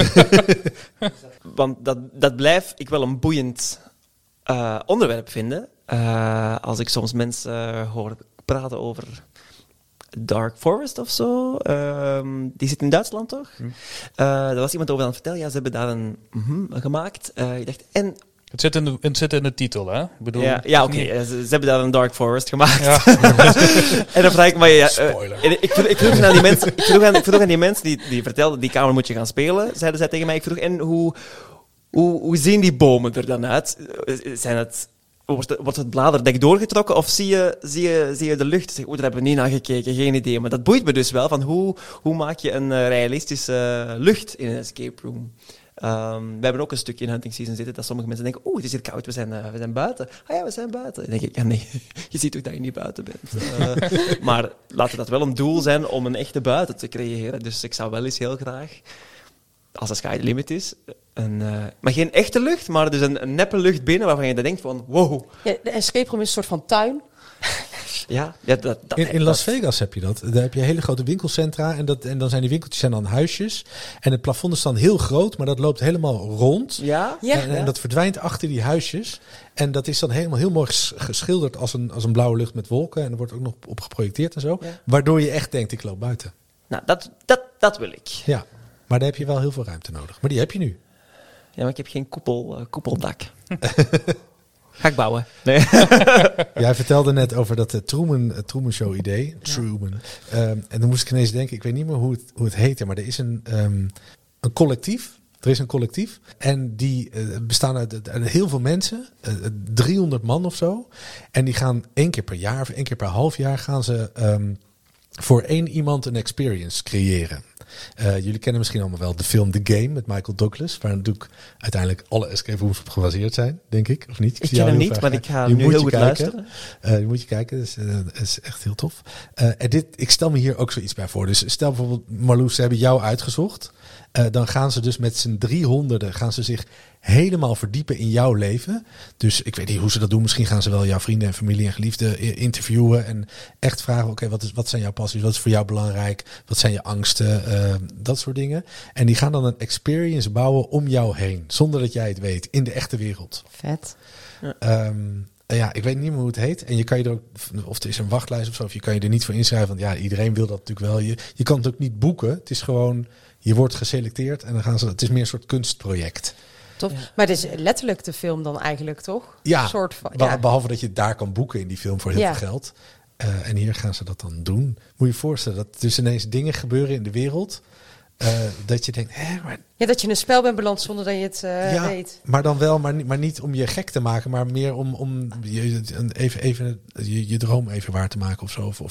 Want dat blijf ik wel een boeiend onderwerp vinden. Als ik soms mensen hoor praten over Dark Forest of zo. Die zit in Duitsland, toch? Daar was iemand over aan het vertellen. Ja, ze hebben daar een gemaakt. Ik dacht, en... Het zit in de titel, hè? Ik bedoel, Ja, oké. Ze hebben daar een Dark Forest gemaakt. Ja. En dan vraag ik me... Spoiler. Ik vroeg aan die mensen, ik vroeg aan die mensen die vertelden, die kamer moet je gaan spelen, zeiden zij tegen mij. Ik vroeg, en hoe zien die bomen er dan uit? Wordt het bladerdek doorgetrokken of zie je de lucht? Zeg, daar hebben we niet naar gekeken, geen idee. Maar dat boeit me dus wel, van hoe maak je een realistische lucht in een escape room? We hebben ook een stukje in hunting season zitten dat sommige mensen denken, het is hier koud, we zijn buiten. Ah ja, we zijn buiten. Dan denk ik, ja nee, je ziet ook dat je niet buiten bent. Maar laat dat wel een doel zijn om een echte buiten te creëren. Dus ik zou wel eens heel graag, als de sky the limit is, maar geen echte lucht, maar dus een neppe lucht binnen waarvan je dan denkt van, wow. Ja, de escape room is een soort van tuin. Ja, in Las Vegas heb je dat. Daar heb je hele grote winkelcentra en dan zijn die winkeltjes dan huisjes. En het plafond is dan heel groot, maar dat loopt helemaal rond. Ja? En dat verdwijnt achter die huisjes. En dat is dan helemaal heel mooi geschilderd als een blauwe lucht met wolken. En er wordt ook nog op geprojecteerd en zo. Ja. Waardoor je echt denkt, ik loop buiten. Nou, dat wil ik. Ja, maar daar heb je wel heel veel ruimte nodig. Maar die heb je nu. Ja, maar ik heb geen koepeldak. Ga ik bouwen. Nee. Jij vertelde net over dat Truman Show idee. Truman. En dan moest ik ineens denken, ik weet niet meer hoe het heette, maar er is een collectief. Er is een collectief. En die bestaan uit heel veel mensen. 300 man of zo. En die gaan 1 keer per jaar of 1 keer per half jaar gaan ze voor 1 iemand een experience creëren. Jullie kennen misschien allemaal wel de film The Game met Michael Douglas, waar natuurlijk uiteindelijk alle escape rooms op gebaseerd zijn, denk ik, of niet? Ik ken hem niet, maar ik ga nu heel goed luisteren. Die moet je kijken, dat is echt heel tof. En ik stel me hier ook zoiets bij voor. Dus stel bijvoorbeeld, Marloes, ze hebben jou uitgezocht. Dan gaan ze dus met z'n 300 gaan ze zich helemaal verdiepen in jouw leven. Dus ik weet niet hoe ze dat doen. Misschien gaan ze wel jouw vrienden en familie en geliefden interviewen en echt vragen, oké, wat zijn jouw passies? Wat is voor jou belangrijk? Wat zijn je angsten? Dat soort dingen. En die gaan dan een experience bouwen om jou heen, zonder dat jij het weet, in de echte wereld. Vet. Ja. Ik weet niet meer hoe het heet. En je kan je er ook, of het is een wachtlijst of zo, of je kan je er niet voor inschrijven. Want ja, iedereen wil dat natuurlijk wel. Je kan het ook niet boeken. Het is gewoon, je wordt geselecteerd en dan gaan ze. Het is meer een soort kunstproject. Tof. Ja. Maar het is letterlijk de film dan eigenlijk, toch? Ja, een soort van, behalve dat je het daar kan boeken in die film voor heel veel geld. En hier gaan ze dat dan doen. Moet je je voorstellen dat er dus ineens dingen gebeuren in de wereld. Dat je denkt, ja, dat je in een spel bent beland zonder dat je het weet. Maar dan wel, maar niet om je gek te maken, maar meer om even je droom even waar te maken of zo.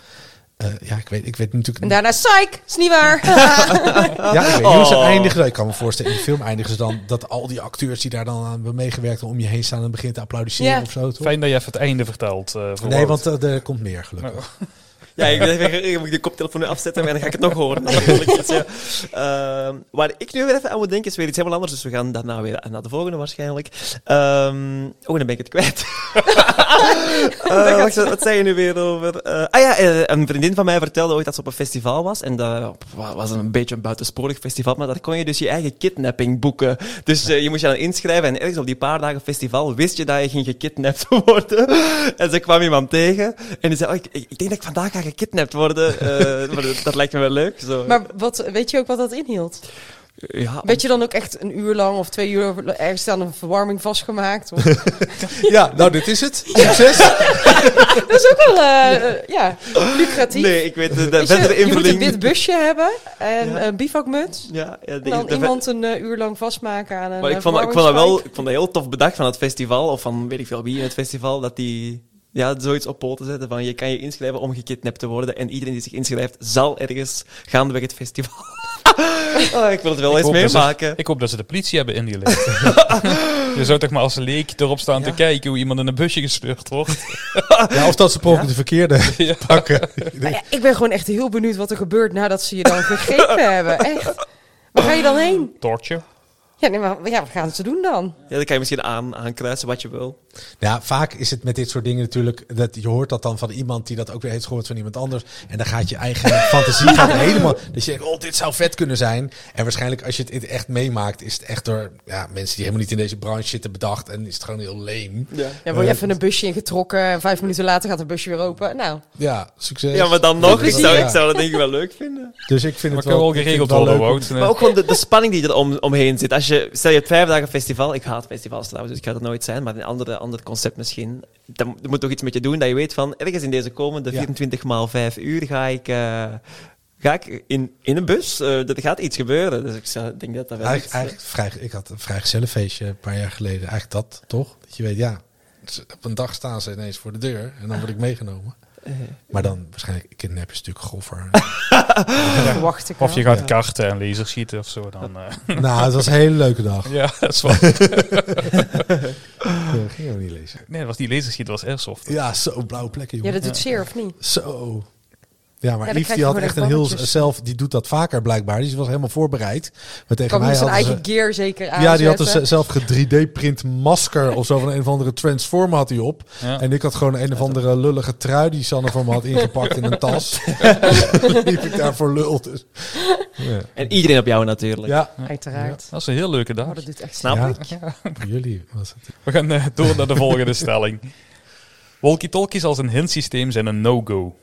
Ik weet natuurlijk... En daarna, psych, is niet waar. Ja, ik weet niet hoe ze eindigen. Ik kan me voorstellen, in de film eindigen ze dan dat al die acteurs die daar dan aan hebben meegewerkt om je heen staan en beginnen te applaudisseren of zo. Toch? Fijn dat je even het einde vertelt. Nee, want er komt meer, gelukkig. Nou. Ja, ik moet de koptelefoon nu afzetten en dan ga ik het nog horen. Waar ik nu weer even aan moet denken is weer iets helemaal anders. Dus we gaan daarna weer naar de volgende waarschijnlijk. Dan ben ik het kwijt. Wat zei je nu weer over? Een vriendin van mij vertelde ooit dat ze op een festival was. En dat was een beetje een buitensporig festival. Maar daar kon je dus je eigen kidnapping boeken. Dus je moest je dan inschrijven. En ergens op die paar dagen festival wist je dat je ging gekidnapt worden. En ze kwam iemand tegen. En die zei, ik denk dat ik vandaag ga gekidnapt worden. Dat lijkt me wel leuk. Zo. Maar weet je ook wat dat inhield? Ja, werd je dan ook echt 1 uur lang of 2 uur ergens aan een verwarming vastgemaakt? Of? Ja, nou dit is het. Succes. Dat is ook wel lucratief. Nee, ik weet de verdere invulling. Je moet een wit busje hebben en een bivakmuts. Ja, en dan iemand een uur lang vastmaken aan een maar ik vond dat heel tof bedacht van het festival, of van weet ik veel wie in het festival, dat die zoiets op poten zetten van je kan je inschrijven om gekidnapt te worden en iedereen die zich inschrijft zal ergens gaandeweg het festival. Ik wil het wel eens meemaken. Ik hoop dat ze de politie hebben ingelicht. Je zou toch maar als leek erop staan te kijken hoe iemand in een busje gesleurd wordt. Ja, of dat ze per de verkeerde pakken. Ik ben gewoon echt heel benieuwd wat er gebeurt nadat ze je dan gegrepen hebben. Echt. Waar ga je dan heen? Torture. Ja, nee, maar wat gaan ze doen dan? Ja, dan kan je misschien aankruisen wat je wil. Ja, vaak is het met dit soort dingen natuurlijk... dat je hoort dat dan van iemand die dat ook weer heeft gehoord van iemand anders. En dan gaat je eigen fantasie helemaal... Dat je denkt, dit zou vet kunnen zijn. En waarschijnlijk als je het echt meemaakt... is het echt door mensen die helemaal niet in deze branche zitten bedacht. En is het gewoon heel leem. Ja, word je even een busje ingetrokken. En 5 minuten later gaat het busje weer open. Nou. Ja, succes. Ja, maar dan nog. Ik zou dat denk ik wel leuk vinden. Dus ik vind maar het wel geregeld worden, Wout. Maar ook gewoon de spanning die er omheen zit. Stel je hebt 5 dagen festival. Ik haat festivals trouwens, dus ik ga er nooit zijn. Maar een ander concept misschien. Er moet toch iets met je doen dat je weet van... Ergens in deze komende 24 maal 5 uur ga ik in een bus. Er gaat iets gebeuren. Dus ik denk dat wel... Ik had een vrijgezellenfeestje een paar jaar geleden. Eigenlijk dat, toch? Dat je weet, op een dag staan ze ineens voor de deur. En dan word ik meegenomen. Maar dan waarschijnlijk kidnappen is natuurlijk groffer. Verwacht ik of je gaat karten en laserschieten of zo. Dan, Nou, het was een hele leuke dag. Ja, dat is wel. Ging ook niet lezen. Nee, dat was die laserschieten, was airsoft. Ja, zo blauwe plekken, jongen. Ja, dat doet zeer of niet? Zo. Ja, maar Ja, Yves die had echt een heel die doet dat vaker blijkbaar. Die was helemaal voorbereid. Maar tegen kan mij zijn had eigen gear zeker aanzetten. Ja, die had dus zelf 3D-print masker of zo van een of andere Transformer had hij op. Ja. En ik had gewoon een of andere lullige trui die Sanne voor me had ingepakt in een tas. Liep ik daar voor lul. Dus. Ja. En iedereen op jou natuurlijk. Ja, uiteraard. Ja, dat is een heel leuke dag. Dat doet echt snap ik. Ja. Voor jullie was het. We gaan door naar de volgende stelling. Walkie-talkies als een hintsysteem zijn een no-go.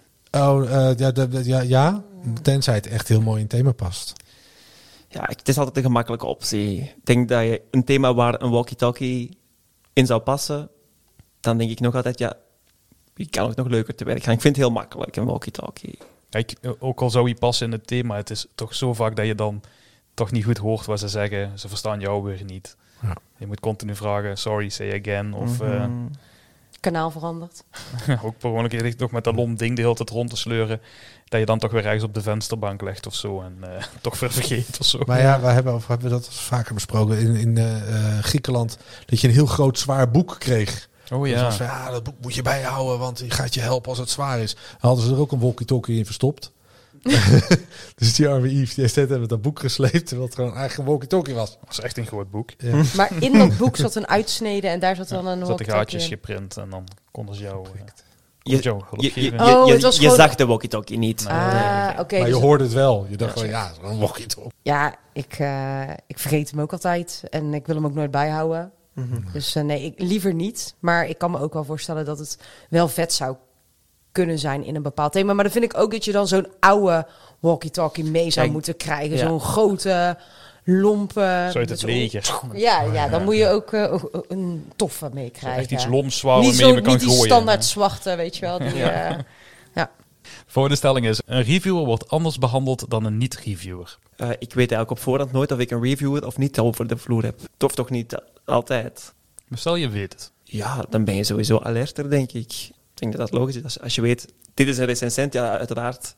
Ja, tenzij het echt heel mooi in het thema past. Ja, het is altijd een gemakkelijke optie. Ik denk dat je een thema waar een walkie-talkie in zou passen, dan denk ik nog altijd, je kan het nog leuker te werk gaan. Ik vind het heel makkelijk, een walkie-talkie. Kijk, ook al zou hij passen in het thema, het is toch zo vaak dat je dan toch niet goed hoort wat ze zeggen. Ze verstaan jou weer niet. Ja. Je moet continu vragen, sorry, say again. Of kanaal veranderd. ook per ongeluk nog met dat lom ding de hele tijd rond te sleuren, dat je dan toch weer ergens op de vensterbank legt of zo en toch weer vergeet of zo. Maar ja, we hebben dat vaker besproken in Griekenland, dat je een heel groot zwaar boek kreeg. Oh ja. Dus dat boek moet je bijhouden, want die gaat je helpen als het zwaar is. Dan hadden ze er ook een walkie-talkie in verstopt. Dus die arme Yves, die heeft met dat boek gesleept, terwijl het gewoon eigenlijk een walkie-talkie was. Dat was echt een groot boek. Ja. Maar in dat boek zat een uitsnede en daar zat dan een walkie-talkie. Er gaatjes geprint en dan konden ze jou... Je zag de walkie-talkie niet. Okay, maar je hoorde het wel. Je dacht van, een walkie-talkie. Ja, ik vergeet hem ook altijd en ik wil hem ook nooit bijhouden. Mm-hmm. Dus nee, liever niet. Maar ik kan me ook wel voorstellen dat het wel vet zou kunnen zijn in een bepaald thema. Maar dan vind ik ook dat je dan zo'n oude walkie-talkie mee zou moeten krijgen. Ja. Zo'n grote, lompe... Zo uit het leger. Ja, dan moet je ook een toffe meekrijgen. Echt iets loms waar we mee kan gooien. Niet die standaard zwarte, weet je wel. Die, ja. Volgende stelling is, een reviewer wordt anders behandeld dan een niet-reviewer. Ik weet eigenlijk op voorhand nooit of ik een reviewer of niet over de vloer heb. Of toch niet altijd. Maar stel je weet het. Ja, dan ben je sowieso alerter, denk ik. Ik denk dat dat logisch is. Als je weet, dit is een recensent, ja, uiteraard.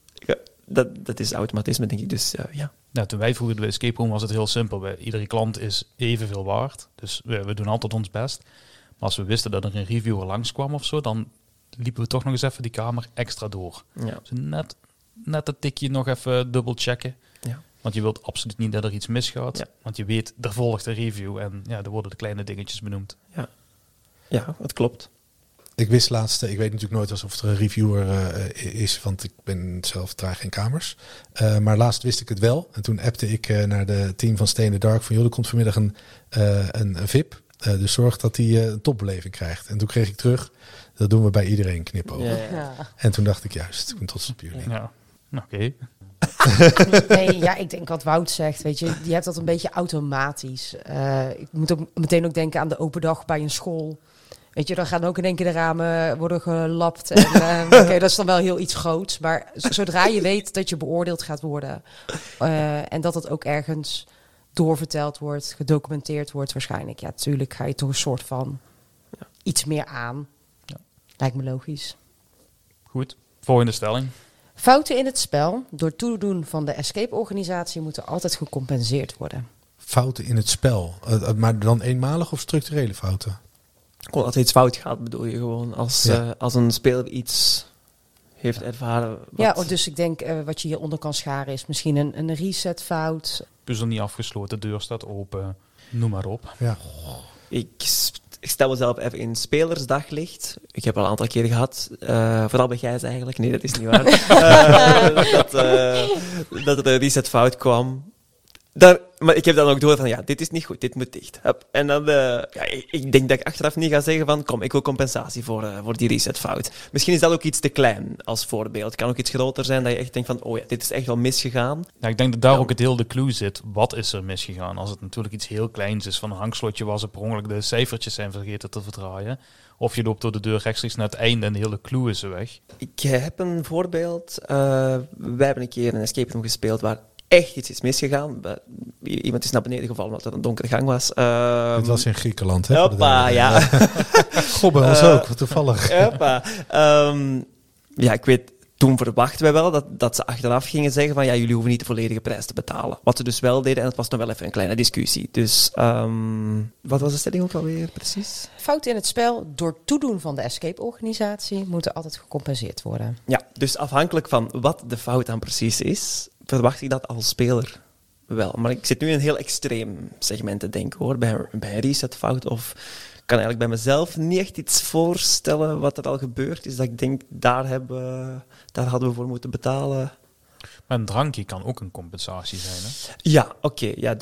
Dat is automatisme, denk ik. Dus ja. Ja, toen wij vroeger de escape room was het heel simpel. Iedere klant is evenveel waard. Dus we doen altijd ons best. Maar als we wisten dat er een reviewer langskwam of zo, dan liepen we toch nog eens even die kamer extra door. Ja. Dus net dat tikje nog even dubbel checken. Ja. Want je wilt absoluut niet dat er iets misgaat. Ja. Want je weet, er volgt een review en er worden de kleine dingetjes benoemd. Ja, dat klopt. Ik wist laatst, ik weet natuurlijk nooit of er een reviewer is, want ik ben zelf draag geen kamers. Maar laatst wist ik het wel. En toen appte ik naar de team van Stay in the Dark van, er komt vanmiddag een VIP. Dus zorg dat hij een topbeleving krijgt. En toen kreeg ik terug, dat doen we bij iedereen knipogen. Ja. En toen dacht ik juist, ik ben trots op jullie. Ja, oké. Nee, ik denk wat Wout zegt, weet je hebt dat een beetje automatisch. Ik moet ook meteen ook denken aan de open dag bij een school. Weet je, dan gaan ook in één keer de ramen worden gelapt. En oké, dat is dan wel heel iets groots. Maar zodra je weet dat je beoordeeld gaat worden en dat het ook ergens doorverteld wordt, gedocumenteerd wordt waarschijnlijk. Ja, natuurlijk ga je toch een soort van iets meer aan. Ja. Lijkt me logisch. Goed, volgende stelling. Fouten in het spel door toedoen van de escape-organisatie moeten altijd gecompenseerd worden. Fouten in het spel? Maar dan eenmalig of structurele fouten? Als er iets fout gaat, bedoel je gewoon. Als een speler iets heeft ervaren. Dus ik denk wat je hieronder kan scharen is misschien een resetfout. Puzzel niet afgesloten, de deur staat open, noem maar op. Ja. Ik stel mezelf even in spelersdaglicht. Ik heb al een aantal keer gehad. Vooral bij Gijs eigenlijk. Nee, dat is niet waar. Dat er een resetfout kwam. Maar ik heb dan ook door van, dit is niet goed, dit moet dicht. Hup. En dan, ik denk dat ik achteraf niet ga zeggen van, kom, ik wil compensatie voor die resetfout. Misschien is dat ook iets te klein als voorbeeld. Het kan ook iets groter zijn dat je echt denkt van, dit is echt wel misgegaan. Ja, ik denk dat daar ook het hele de clue zit. Wat is er misgegaan? Als het natuurlijk iets heel kleins is, van een hangslotje waar ze per ongeluk de cijfertjes zijn vergeten te verdraaien. Of je loopt door de deur rechtstreeks naar het einde en de hele clue is er weg. Ik heb een voorbeeld. Wij hebben een keer een escape room gespeeld waar echt iets is misgegaan. Iemand is naar beneden gevallen omdat het een donkere gang was. Het was in Griekenland, hè? Hoppa, ja. Goh, bij ons ook, toevallig. Hoppa. Ik weet, toen verwachten wij wel dat ze achteraf gingen zeggen van, jullie hoeven niet de volledige prijs te betalen. Wat ze dus wel deden, en het was nog wel even een kleine discussie. Dus, wat was de stelling ook alweer precies? Fouten in het spel door toedoen van de escape-organisatie moeten altijd gecompenseerd worden. Ja, dus afhankelijk van wat de fout dan precies is, verwacht ik dat als speler wel. Maar ik zit nu in een heel extreem segment te denken, hoor. Bij een resetfout of kan eigenlijk bij mezelf niet echt iets voorstellen wat er al gebeurd is. Dat ik denk, daar hadden we voor moeten betalen. Maar een drankje kan ook een compensatie zijn, hè? Ja, oké. Ja,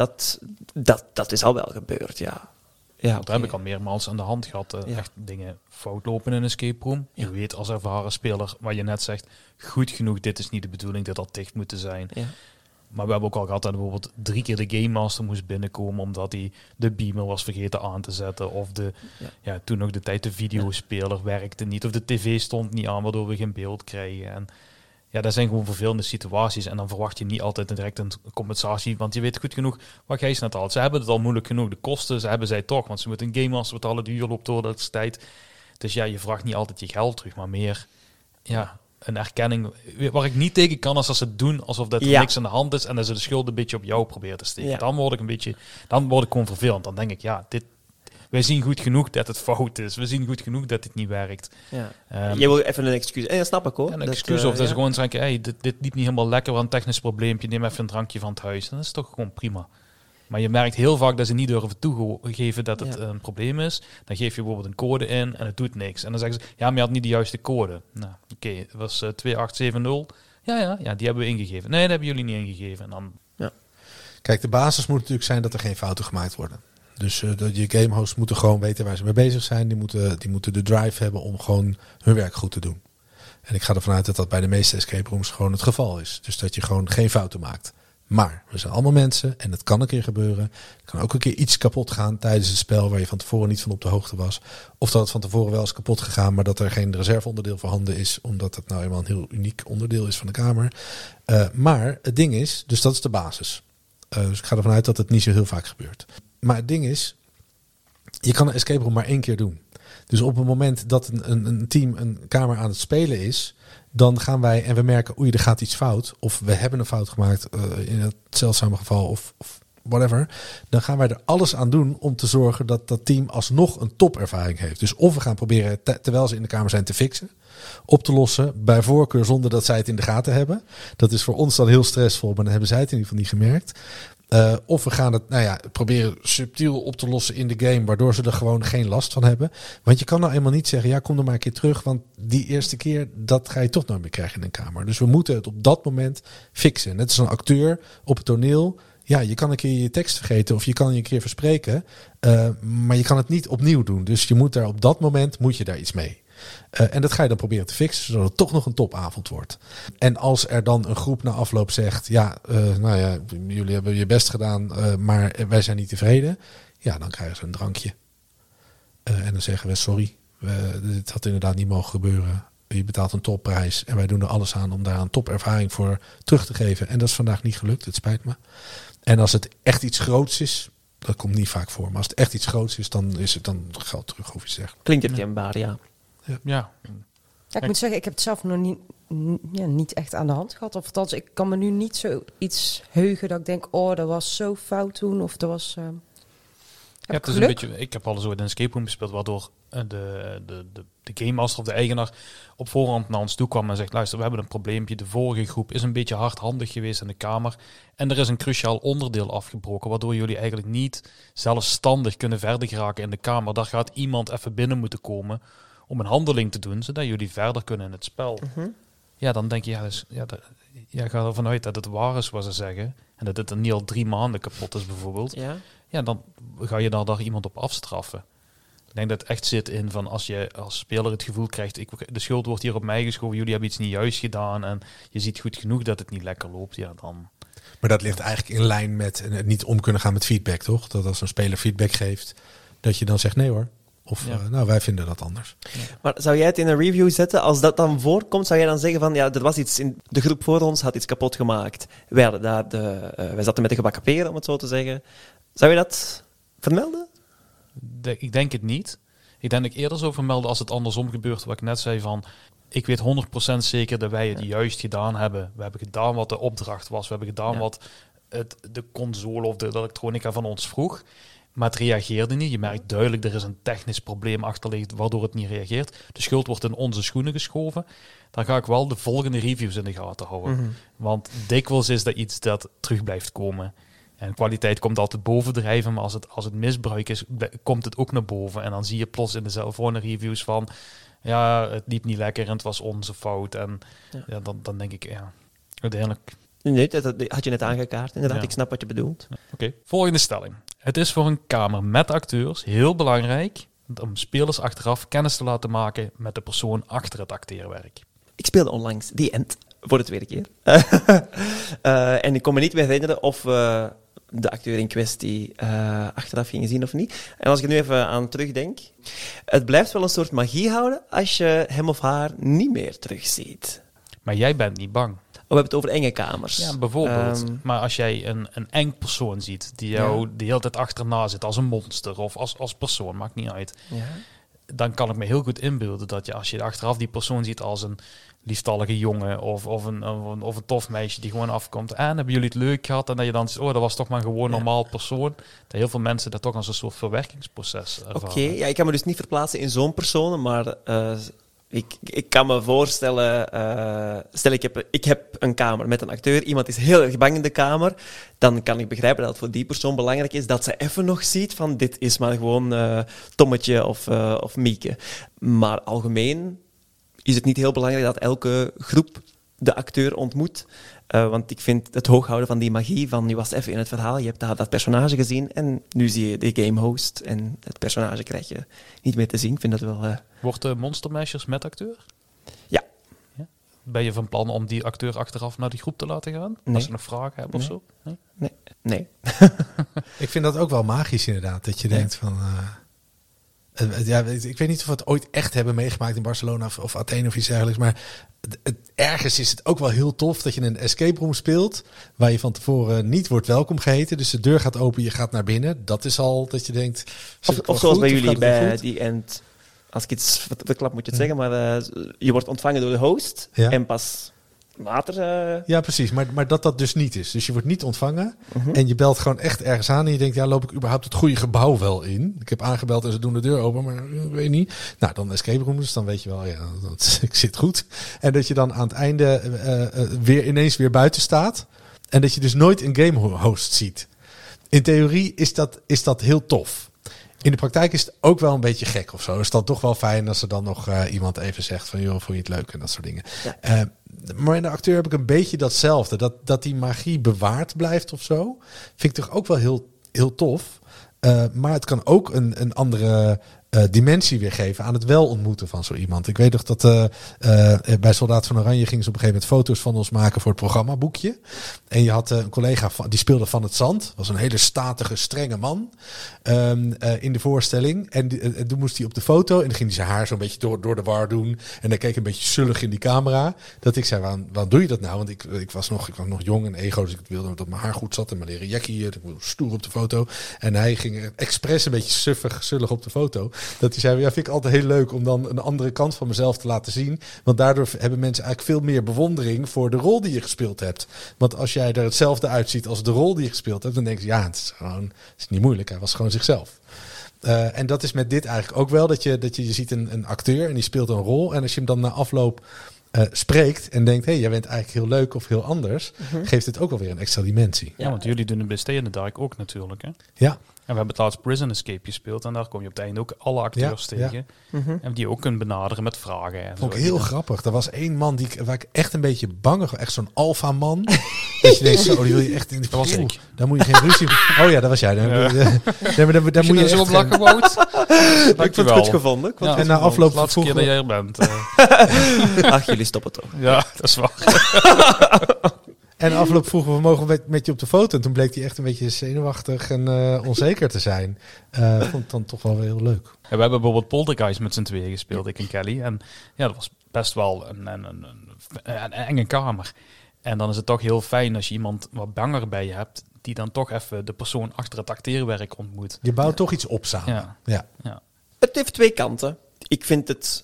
dat is al wel gebeurd, ja. Ja, dat heb ik al meermaals aan de hand gehad. Echt dingen fout lopen in een escape room. Je weet als ervaren speler, wat je net zegt, goed genoeg, dit is niet de bedoeling, dit had dicht moeten zijn. Ja. Maar we hebben ook al gehad dat bijvoorbeeld 3 keer de Game Master moest binnenkomen omdat hij de beamer was vergeten aan te zetten. Of toen nog de tijd de videospeler werkte niet. Of de tv stond niet aan, waardoor we geen beeld krijgen. En ja, dat zijn gewoon vervelende situaties. En dan verwacht je niet altijd direct een compensatie. Want je weet goed genoeg wat Gijs net had. Ze hebben het al moeilijk genoeg. De kosten, ze hebben zij toch. Want ze moeten een Game Master betalen, de huur loopt door, dat is tijd. Dus ja, je vraagt niet altijd je geld terug, maar meer een erkenning. Waar ik niet tegen kan, is als ze het doen alsof dat er niks aan de hand is en dat ze de schuld een beetje op jou proberen te steken. Ja. Dan word ik gewoon vervelend. Dan denk ik, wij zien goed genoeg dat het fout is. We zien goed genoeg dat het niet werkt. Ja. Je wil even een excuus. En dat snap ik, hoor. Een excuus of dat ze gewoon zeggen, dit liep niet helemaal lekker, wat een technisch probleempje, neem even een drankje van het huis. Dat is toch gewoon prima. Maar je merkt heel vaak dat ze niet durven toegeven dat het een probleem is. Dan geef je bijvoorbeeld een code in en het doet niks. En dan zeggen ze, maar je had niet de juiste code. Nou, oké, het was 2870. Ja, die hebben we ingegeven. Nee, dat hebben jullie niet ingegeven. En dan... Kijk, de basis moet natuurlijk zijn dat er geen fouten gemaakt worden. Dus je gamehosts moeten gewoon weten waar ze mee bezig zijn. Die moeten de drive hebben om gewoon hun werk goed te doen. En ik ga ervan uit dat dat bij de meeste escape rooms gewoon het geval is. Dus dat je gewoon geen fouten maakt. Maar we zijn allemaal mensen en het kan een keer gebeuren. Er kan ook een keer iets kapot gaan tijdens het spel waar je van tevoren niet van op de hoogte was. Of dat het van tevoren wel is kapot gegaan, maar dat er geen reserveonderdeel voorhanden is. Omdat het nou eenmaal een heel uniek onderdeel is van de kamer. Maar het ding is, dus dat is de basis. Dus ik ga ervan uit dat het niet zo heel vaak gebeurt. Maar het ding is, je kan een escape room maar 1 keer doen. Dus op het moment dat een team een kamer aan het spelen is, dan gaan wij en we merken, er gaat iets fout. Of we hebben een fout gemaakt in het zeldzame geval of whatever. Dan gaan wij er alles aan doen om te zorgen dat dat team alsnog een topervaring heeft. Dus of we gaan proberen, terwijl ze in de kamer zijn, te fixen. Op te lossen, bij voorkeur zonder dat zij het in de gaten hebben. Dat is voor ons dan heel stressvol, maar dan hebben zij het in ieder geval niet gemerkt. Of we gaan het proberen subtiel op te lossen in de game, waardoor ze er gewoon geen last van hebben. Want je kan nou eenmaal niet zeggen, kom er maar een keer terug, want die eerste keer, dat ga je toch nooit meer krijgen in een kamer. Dus we moeten het op dat moment fixen. Net als een acteur op het toneel. Ja, je kan een keer je tekst vergeten of je kan je een keer verspreken, maar je kan het niet opnieuw doen. Dus je moet daar op dat moment moet je daar iets mee. En dat ga je dan proberen te fixen, zodat het toch nog een topavond wordt. En als er dan een groep na afloop zegt, jullie hebben je best gedaan, maar wij zijn niet tevreden. Ja, dan krijgen ze een drankje. En dan zeggen we, sorry, dit had inderdaad niet mogen gebeuren. Je betaalt een topprijs en wij doen er alles aan om daar een topervaring voor terug te geven. En dat is vandaag niet gelukt, het spijt me. En als het echt iets groots is, dat komt niet vaak voor, maar als het echt iets groots is, dan is het dan geld terug, of je zegt. Klinkt herkenbaar, ja. Ja, ik moet zeggen, ik heb het zelf nog niet echt aan de hand gehad. Of althans, ik kan me nu niet zoiets heugen dat ik denk, dat was zo fout toen. Of dat was... Het is een beetje, ik heb al eens ooit in een escape room gespeeld, waardoor de game master of de eigenaar op voorhand naar ons toe kwam en zegt, luister, we hebben een probleempje. De vorige groep is een beetje hardhandig geweest in de kamer. En er is een cruciaal onderdeel afgebroken, waardoor jullie eigenlijk niet zelfstandig kunnen verder geraken in de kamer. Daar gaat iemand even binnen moeten komen om een handeling te doen, zodat jullie verder kunnen in het spel. Ja, dan denk je, je gaat ervan uit dat het waar is wat ze zeggen. En dat het er niet al 3 maanden kapot is bijvoorbeeld. Ja, dan ga je daar iemand op afstraffen. Ik denk dat het echt zit in van als je als speler het gevoel krijgt, de schuld wordt hier op mij geschoven, jullie hebben iets niet juist gedaan en je ziet goed genoeg dat het niet lekker loopt, ja dan... Maar dat ligt eigenlijk in lijn met het niet om kunnen gaan met feedback, toch? Dat als een speler feedback geeft, dat je dan zegt nee hoor. Of wij vinden dat anders. Ja. Maar zou jij het in een review zetten? Als dat dan voorkomt, zou jij dan zeggen van er was iets in de groep voor ons, had iets kapot gemaakt. Wij zaten met de gebakken peren, om het zo te zeggen. Zou je dat vermelden? Ik denk het niet. Ik denk dat ik eerder zou vermelden als het andersom gebeurt, wat ik net zei van, ik weet 100% zeker dat wij het juist gedaan hebben. We hebben gedaan wat de opdracht was. We hebben gedaan wat de console of de elektronica van ons vroeg. Maar het reageerde niet. Je merkt duidelijk, er is een technisch probleem achterliggen waardoor het niet reageert. De schuld wordt in onze schoenen geschoven. Dan ga ik wel de volgende reviews in de gaten houden. Want dikwijls is dat iets dat terug blijft komen. En kwaliteit komt altijd bovendrijven, maar als het misbruik is, komt het ook naar boven. En dan zie je plots in de volgende reviews van, ja, het liep niet lekker en het was onze fout. En dan denk ik, uiteindelijk... Nee, dat had je net aangekaart. Inderdaad, ik snap wat je bedoelt. Oké. Volgende stelling. Het is voor een kamer met acteurs heel belangrijk om spelers achteraf kennis te laten maken met de persoon achter het acteerwerk. Ik speelde onlangs The End voor de tweede keer. En ik kon me niet meer herinneren of de acteur in kwestie achteraf ging zien of niet. En als ik er nu even aan terugdenk, het blijft wel een soort magie houden als je hem of haar niet meer terugziet. Maar jij bent niet bang. We hebben het over enge kamers. Ja, bijvoorbeeld. Maar als jij een eng persoon ziet die jou de hele tijd achterna zit als een monster of als persoon, maakt niet uit. Ja. Dan kan ik me heel goed inbeelden dat als je achteraf die persoon ziet als een lieftallige jongen of een tof meisje die gewoon afkomt. En hebben jullie het leuk gehad? En dat je dan zegt, dat was toch maar een gewoon normaal persoon. Dat heel veel mensen dat toch als een soort verwerkingsproces ervaren. Oké, ik kan me dus niet verplaatsen in zo'n persoon, maar... Ik kan me voorstellen, stel ik heb een kamer met een acteur, iemand is heel erg bang in de kamer, dan kan ik begrijpen dat het voor die persoon belangrijk is dat ze even nog ziet van dit is maar gewoon Tommetje of Mieke. Maar algemeen is het niet heel belangrijk dat elke groep de acteur ontmoet. Want ik vind het hooghouden van die magie van je was even in het verhaal, je hebt dat personage gezien en nu zie je de game host en het personage krijg je niet meer te zien. Ik vind dat wel... Wordt de Monster Mashers met acteur? Ja. Ben je van plan om die acteur achteraf naar die groep te laten gaan? Nee. Als ze nog vragen hebben of zo? Nee. Ik vind dat ook wel magisch inderdaad, dat je denkt van... ik weet niet of we het ooit echt hebben meegemaakt in Barcelona of Athene of iets dergelijks, maar ergens is het ook wel heel tof dat je in een escape room speelt waar je van tevoren niet wordt welkom geheten. Dus de deur gaat open, je gaat naar binnen. Dat is al dat je denkt... Of zoals bij jullie bij die End, als ik iets verklap moet je het zeggen, maar je wordt ontvangen door de host en pas... later... Ja, precies. Maar dat dus niet is. Dus je wordt niet ontvangen. En je belt gewoon echt ergens aan. En je denkt, loop ik überhaupt het goede gebouw wel in? Ik heb aangebeld en ze doen de deur open, maar ik weet niet. Nou, dan escape room. Dus dan weet je wel, ik zit goed. En dat je dan aan het einde ineens weer buiten staat. En dat je dus nooit een game host ziet. In theorie is dat heel tof. In de praktijk is het ook wel een beetje gek of zo. Is dan toch wel fijn als er dan nog iemand even zegt van... joh, vond je het leuk en dat soort dingen. Ja. Maar in de acteur heb ik een beetje datzelfde. Dat die magie bewaard blijft of zo. Vind ik toch ook wel heel, heel tof. Maar het kan ook een andere dimensie weer geven aan het wel ontmoeten van zo iemand. Ik weet nog dat bij Soldaat van Oranje gingen ze op een gegeven moment foto's van ons maken voor het programmaboekje. En je had een collega die speelde Van het Zand. Was een hele statige, strenge man in de voorstelling. En toen moest hij op de foto en dan ging hij zijn haar zo'n beetje door de war doen. En dan keek een beetje zullig in die camera. Dat ik zei, waarom doe je dat nou? Want ik was nog jong en ego, dus ik wilde dat mijn haar goed zat en mijn leren jackie, stoer op de foto. En hij ging expres een beetje suffig, zullig op de foto. Dat hij zei, vind ik altijd heel leuk om dan een andere kant van mezelf te laten zien. Want daardoor hebben mensen eigenlijk veel meer bewondering voor de rol die je gespeeld hebt. Want als jij er hetzelfde uitziet als de rol die je gespeeld hebt, dan denk je, het is niet moeilijk. Hij was gewoon zichzelf. En dat is met dit eigenlijk ook wel, dat je ziet een acteur en die speelt een rol. En als je hem dan na afloop spreekt en denkt, jij bent eigenlijk heel leuk of heel anders, geeft het ook alweer een extra dimensie. Ja, want jullie doen het bij Stay in the Dark ook natuurlijk. Hè? Ja. En we hebben het laatst Prison Escape gespeeld en daar kom je op het einde ook alle acteurs tegen. En die je ook kunt benaderen met vragen. En vond ik heel grappig. Er was één man waar ik echt een beetje bang was. Echt zo'n alfa man. Dat je denkt, zo, die wil je echt in de... Dat was ik. Daar moet je geen ruzie... Oh ja, dat was jij. Daar moet je zo op lachen, Wout. Ik vond het goed gevonden. En na afloop... De laatste keer dat jij er bent. Ach, jullie stoppen toch. Ja, dat is waar. En afloop vroegen we mogen met je op de foto. En toen bleek hij echt een beetje zenuwachtig en onzeker te zijn. Vond het dan toch wel weer heel leuk. Ja, we hebben bijvoorbeeld Poltergeist met z'n tweeën gespeeld, ik en Kelly. En ja, dat was best wel een enge kamer. En dan is het toch heel fijn als je iemand wat banger bij je hebt, die dan toch even de persoon achter het acteerwerk ontmoet. Je bouwt toch iets op samen. Ja. Het heeft twee kanten. Ik vind het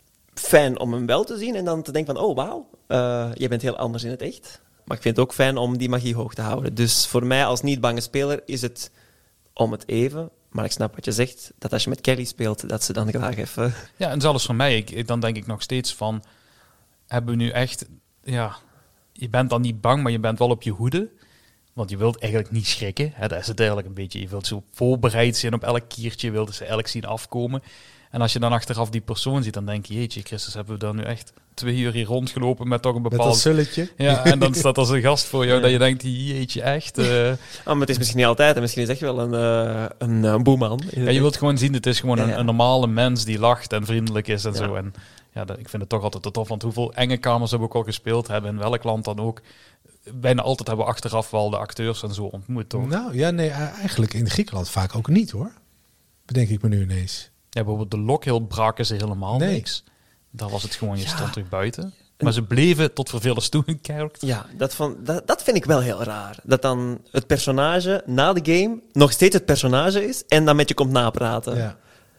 fijn om hem wel te zien en dan te denken van, oh wauw, jij bent heel anders in het echt. Maar ik vind het ook fijn om die magie hoog te houden. Dus voor mij als niet bange speler is het om het even. Maar ik snap wat je zegt, dat als je met Kelly speelt, dat ze dan graag even... Ja, en zelfs voor mij, dan denk ik nog steeds van, hebben we nu echt... Ja, je bent dan niet bang, maar je bent wel op je hoede. Want je wilt eigenlijk niet schrikken. Hè, dat is het eigenlijk een beetje. Je wilt zo voorbereid zijn op elk kiertje, je wilt ze eigenlijk zien afkomen. En als je dan achteraf die persoon ziet, dan denk je, jeetje Christus, hebben we dan nu echt 2 uur hier rondgelopen met toch een bepaald... Met dat zulletje. Ja, en dan staat als een gast voor jou dat je denkt, jeetje echt... maar het is misschien niet altijd, en misschien is echt wel een boeman. Ja, je wilt gewoon zien, het is gewoon een normale mens die lacht en vriendelijk is en zo. En ja, ik vind het toch altijd te tof, want hoeveel enge kamers hebben we ook al gespeeld hebben, in welk land dan ook. Bijna altijd hebben we achteraf wel de acteurs en zo ontmoet, toch? Nou, ja, nee, eigenlijk in Griekenland vaak ook niet, hoor. Bedenk ik me nu ineens. Ja, bijvoorbeeld de Lockhill braken ze helemaal niks. Daar was het gewoon, je stond terug buiten. Maar ze bleven tot vervelens toe in Kerk. Ja, dat vind ik wel heel raar. Dat dan het personage na de game nog steeds het personage is en dan met je komt napraten. Ja.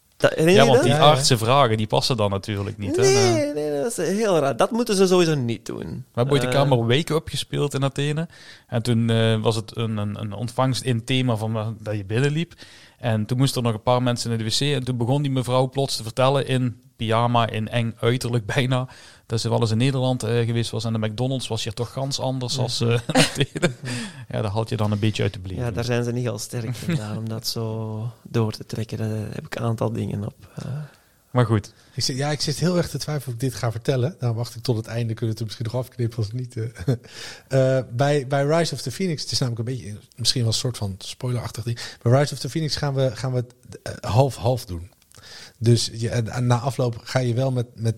Want die aardse vragen, die passen dan natuurlijk niet. Nee, dat is heel raar. Dat moeten ze sowieso niet doen. We hebben ooit de kamer Wake-up gespeeld in Athene. En toen was het een ontvangst in thema van dat je binnenliep. En toen moesten er nog een paar mensen in de wc. En toen begon die mevrouw plots te vertellen in pyjama, in eng uiterlijk bijna, dat ze wel eens in Nederland geweest was. En de McDonald's was hier toch gans anders als Athene. Ja, dat haalt je dan een beetje uit de blik. Ja, daar zijn ze niet heel sterk in, om dat zo door te trekken. Daar heb ik een aantal dingen op. Maar goed. Ik zit heel erg te twijfelen of ik dit ga vertellen. Nou, wacht ik tot het einde. Kunnen we het misschien nog afknippen als het niet... Bij Rise of the Phoenix, het is namelijk een beetje... Misschien wel een soort van spoilerachtig ding. Bij Rise of the Phoenix gaan we half-half doen. Dus na afloop ga je wel met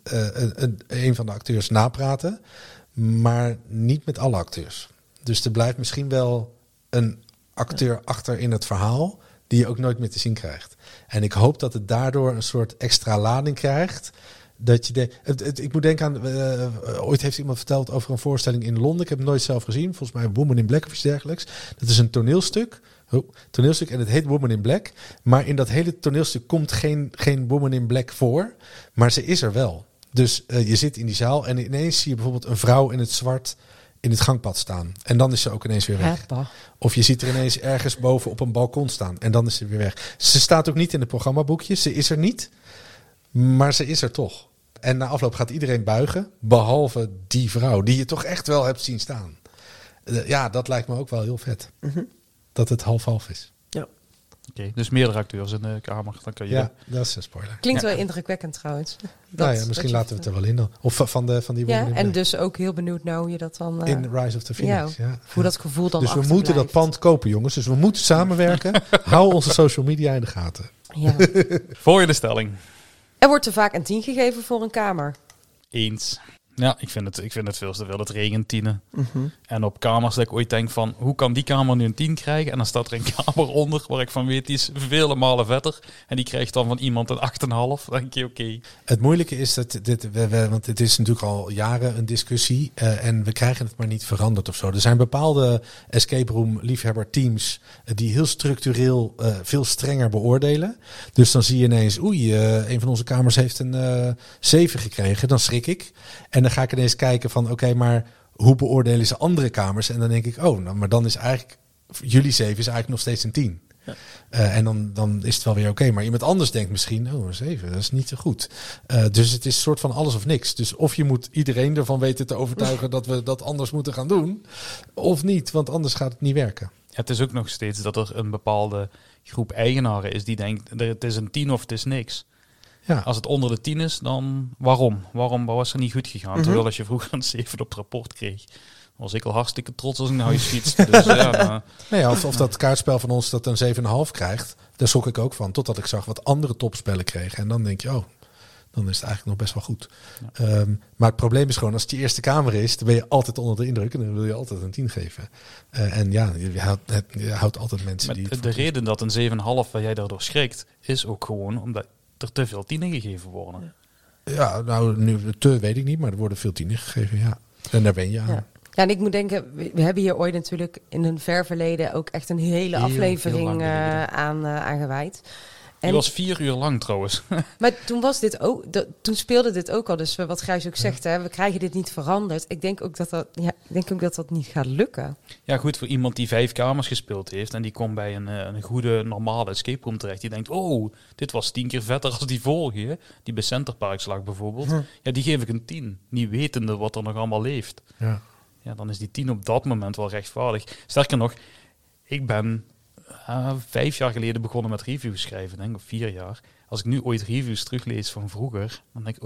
een van de acteurs napraten. Maar niet met alle acteurs. Dus er blijft misschien wel een acteur achter in het verhaal die je ook nooit meer te zien krijgt. En ik hoop dat het daardoor een soort extra lading krijgt. Dat je ik moet denken aan... ooit heeft iemand verteld over een voorstelling in Londen. Ik heb het nooit zelf gezien. Volgens mij Woman in Black of iets dergelijks. Dat is een toneelstuk en het heet Woman in Black. Maar in dat hele toneelstuk komt geen Woman in Black voor. Maar ze is er wel. Dus je zit in die zaal en ineens zie je bijvoorbeeld een vrouw in het zwart in het gangpad staan. En dan is ze ook ineens weer weg. Of je ziet er ineens ergens boven op een balkon staan. En dan is ze weer weg. Ze staat ook niet in het programmaboekje. Ze is er niet. Maar ze is er toch. En na afloop gaat iedereen buigen. Behalve die vrouw die je toch echt wel hebt zien staan. Ja, dat lijkt me ook wel heel vet. Mm-hmm. Dat het half-half is. Ja. Oké, dus meerdere acteurs in de kamer. Dan kan je dat is een spoiler. Klinkt wel indrukwekkend trouwens. Misschien laten we het er wel in dan. Of van die ja, en dus ook heel benieuwd naar hoe je dat dan... in Rise of the Phoenix, hoe dat gevoel dan dus we moeten dat pand kopen, jongens. Dus we moeten samenwerken. Hou onze social media in de gaten. Ja. Volgende stelling. Er wordt te vaak een 10 gegeven voor een kamer. Eens. Ja, ik vind het veel te veel. Het regent 10. En op kamers dat ik ooit denk van, hoe kan die kamer nu een 10 krijgen? En dan staat er een kamer onder waar ik van weet, die is vele malen vetter. En die krijgt dan van iemand een 8,5. Dan denk je, oké. Het moeilijke is dat want het is natuurlijk al jaren een discussie. En we krijgen het maar niet veranderd of zo. Er zijn bepaalde escape room liefhebber teams die heel structureel veel strenger beoordelen. Dus dan zie je ineens, een van onze kamers heeft een 7 gekregen. Dan schrik ik. En dan ga ik ineens kijken van, oké, maar hoe beoordelen ze andere kamers? En dan denk ik, maar dan is eigenlijk, jullie 7 is eigenlijk nog steeds een 10. Ja. En dan is het wel weer oké. Maar iemand anders denkt misschien, een 7, dat is niet zo goed. Dus het is een soort van alles of niks. Dus of je moet iedereen ervan weten te overtuigen dat we dat anders moeten gaan doen, of niet, want anders gaat het niet werken. Ja, het is ook nog steeds dat er een bepaalde groep eigenaren is die denkt, het is een 10 of het is niks. Ja. Als het onder de 10 is, dan waarom? Waarom was er niet goed gegaan? Terwijl als je vroeger een 7 op het rapport kreeg, was ik al hartstikke trots als ik naar huis fietste. Dus, of dat kaartspel van ons dat een 7,5 krijgt, daar schrok ik ook van. Totdat ik zag wat andere topspellen kregen. En dan denk je, dan is het eigenlijk nog best wel goed. Ja. Maar het probleem is gewoon, als het je eerste kamer is, dan ben je altijd onder de indruk en dan wil je altijd een 10 geven. Je houdt altijd mensen die... De reden dat een 7,5 waar jij daardoor schrikt, is ook gewoon omdat er te veel 10 gegeven worden. Ja, nou, nu weet ik niet, maar er worden veel 10 gegeven, ja. En daar ben je aan. Ja. Ja, en ik moet denken, we hebben hier ooit natuurlijk in een ver verleden ook echt een hele aflevering aan gewijd. Die was 4 uur lang trouwens. Maar toen was dit ook, toen speelde dit ook al. Dus wat Gijs ook zegt, we krijgen dit niet veranderd. Ik denk ook dat dat niet gaat lukken. Ja, goed, voor iemand die 5 kamers gespeeld heeft en die komt bij een goede, normale escape room terecht. Die denkt, dit was 10 keer vetter als die vorige. Die bij Centerparks lag bijvoorbeeld. Ja, die geef ik een 10. Niet wetende wat er nog allemaal leeft. Ja, dan is die 10 op dat moment wel rechtvaardig. Sterker nog, ik ben 5 jaar geleden begonnen met reviews schrijven, denk ik, of 4 jaar. Als ik nu ooit reviews teruglees van vroeger, dan denk ik,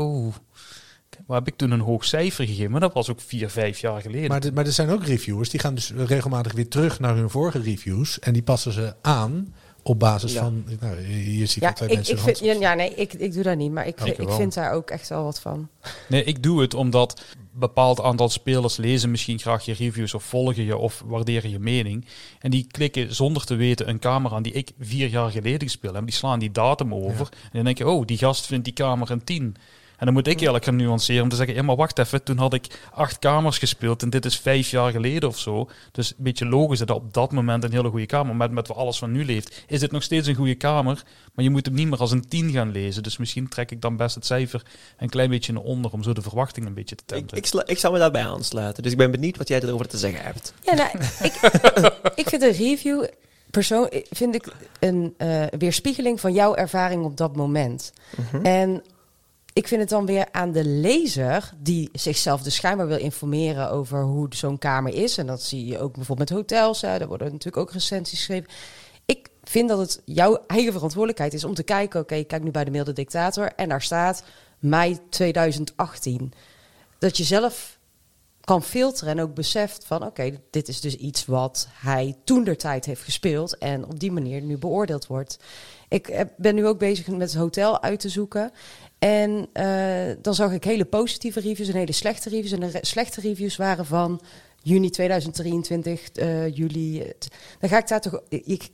waar heb ik toen een hoog cijfer gegeven? Maar dat was ook 4, 5 jaar geleden. Maar er zijn ook reviewers, die gaan dus regelmatig weer terug naar hun vorige reviews en die passen ze aan op basis van... Nou, hier zie ik twee mensen. Ik doe dat niet, maar ik vind daar ook echt wel wat van. Nee, ik doe het omdat een bepaald aantal spelers lezen misschien graag je reviews of volgen je of waarderen je mening. En die klikken zonder te weten een kamer aan die ik 4 jaar geleden gespeeld heb. Die slaan die datum over. En dan denk je, die gast vindt die kamer een 10. En dan moet ik eerlijk gaan nuanceren om te zeggen, maar wacht even, toen had ik 8 kamers gespeeld en dit is 5 jaar geleden of zo. Dus een beetje logisch dat op dat moment een hele goede kamer, maar met alles wat nu leeft, is dit nog steeds een goede kamer, maar je moet hem niet meer als een 10 gaan lezen. Dus misschien trek ik dan best het cijfer een klein beetje naar onder om zo de verwachting een beetje te tempen. Ik zou me daarbij aansluiten, dus ik ben benieuwd wat jij erover te zeggen hebt. Ja, ik vind een review... vind ik een weerspiegeling van jouw ervaring op dat moment. En ik vind het dan weer aan de lezer die zichzelf dus schijnbaar wil informeren over hoe zo'n kamer is. En dat zie je ook bijvoorbeeld met hotels. Daar worden natuurlijk ook recensies geschreven. Ik vind dat het jouw eigen verantwoordelijkheid is om te kijken. Oké, kijk nu bij de Milde Dictator en daar staat mei 2018. Dat je zelf kan filteren en ook beseft van oké, dit is dus iets wat hij toentertijd heeft gespeeld en op die manier nu beoordeeld wordt. Ik ben nu ook bezig met het hotel uit te zoeken. En dan zag ik hele positieve reviews en hele slechte reviews. En de slechte reviews waren van juni 2023, juli. Dan ga ik daar toch...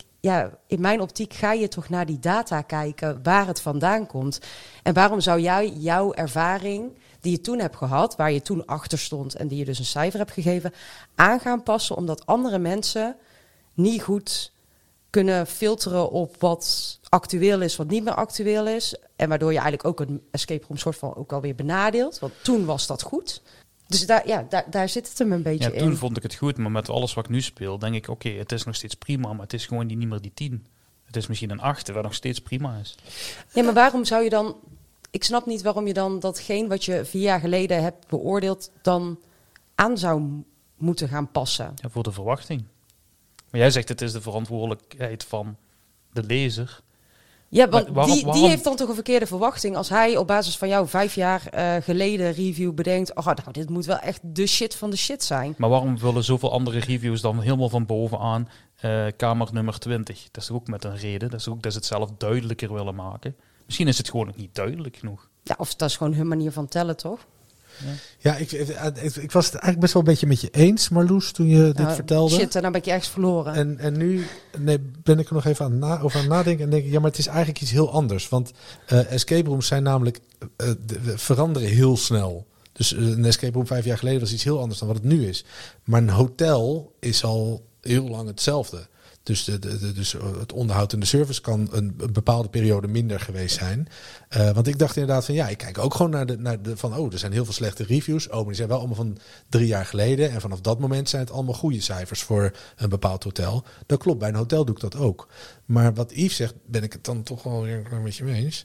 in mijn optiek ga je toch naar die data kijken waar het vandaan komt. En waarom zou jij jouw ervaring die je toen hebt gehad, waar je toen achter stond en die je dus een cijfer hebt gegeven, aan gaan passen omdat andere mensen niet goed kunnen filteren op wat actueel is, wat niet meer actueel is. En waardoor je eigenlijk ook een escape room soort van ook alweer benadeelt. Want toen was dat goed. Dus daar zit het hem een beetje in. Toen vond ik het goed, maar met alles wat ik nu speel, denk ik, oké, het is nog steeds prima, maar het is gewoon niet meer die 10. Het is misschien een 8, wat nog steeds prima is. Ja, maar waarom zou je dan... Ik snap niet waarom je dan datgene wat je 4 jaar geleden hebt beoordeeld dan aan zou moeten gaan passen. Ja, voor de verwachting. Maar jij zegt het is de verantwoordelijkheid van de lezer. Ja, want die heeft dan toch een verkeerde verwachting als hij op basis van jouw 5 jaar geleden review bedenkt, dit moet wel echt de shit van de shit zijn. Maar waarom willen zoveel andere reviews dan helemaal van bovenaan kamer nummer 20? Dat is ook met een reden. Dat is ook dat ze het zelf duidelijker willen maken. Misschien is het gewoon nog niet duidelijk genoeg. Ja, of dat is gewoon hun manier van tellen, toch? Ja, ik was het eigenlijk best wel een beetje met je eens, Marloes, toen je dit vertelde. Shit, nou ben ik je ergens verloren. En nu ben ik er nog even over aan het nadenken. En denk ik, ja, maar het is eigenlijk iets heel anders. Want escape rooms zijn namelijk veranderen heel snel. Dus een escape room 5 jaar geleden was iets heel anders dan wat het nu is. Maar een hotel is al heel lang hetzelfde. Dus, dus het onderhoud en de service kan een bepaalde periode minder geweest zijn. Want ik dacht inderdaad van ik kijk ook gewoon naar de van er zijn heel veel slechte reviews. Maar die zijn wel allemaal van 3 jaar geleden. En vanaf dat moment zijn het allemaal goede cijfers voor een bepaald hotel. Dat klopt, bij een hotel doe ik dat ook. Maar wat Yves zegt, ben ik het dan toch wel weer een klein beetje mee eens.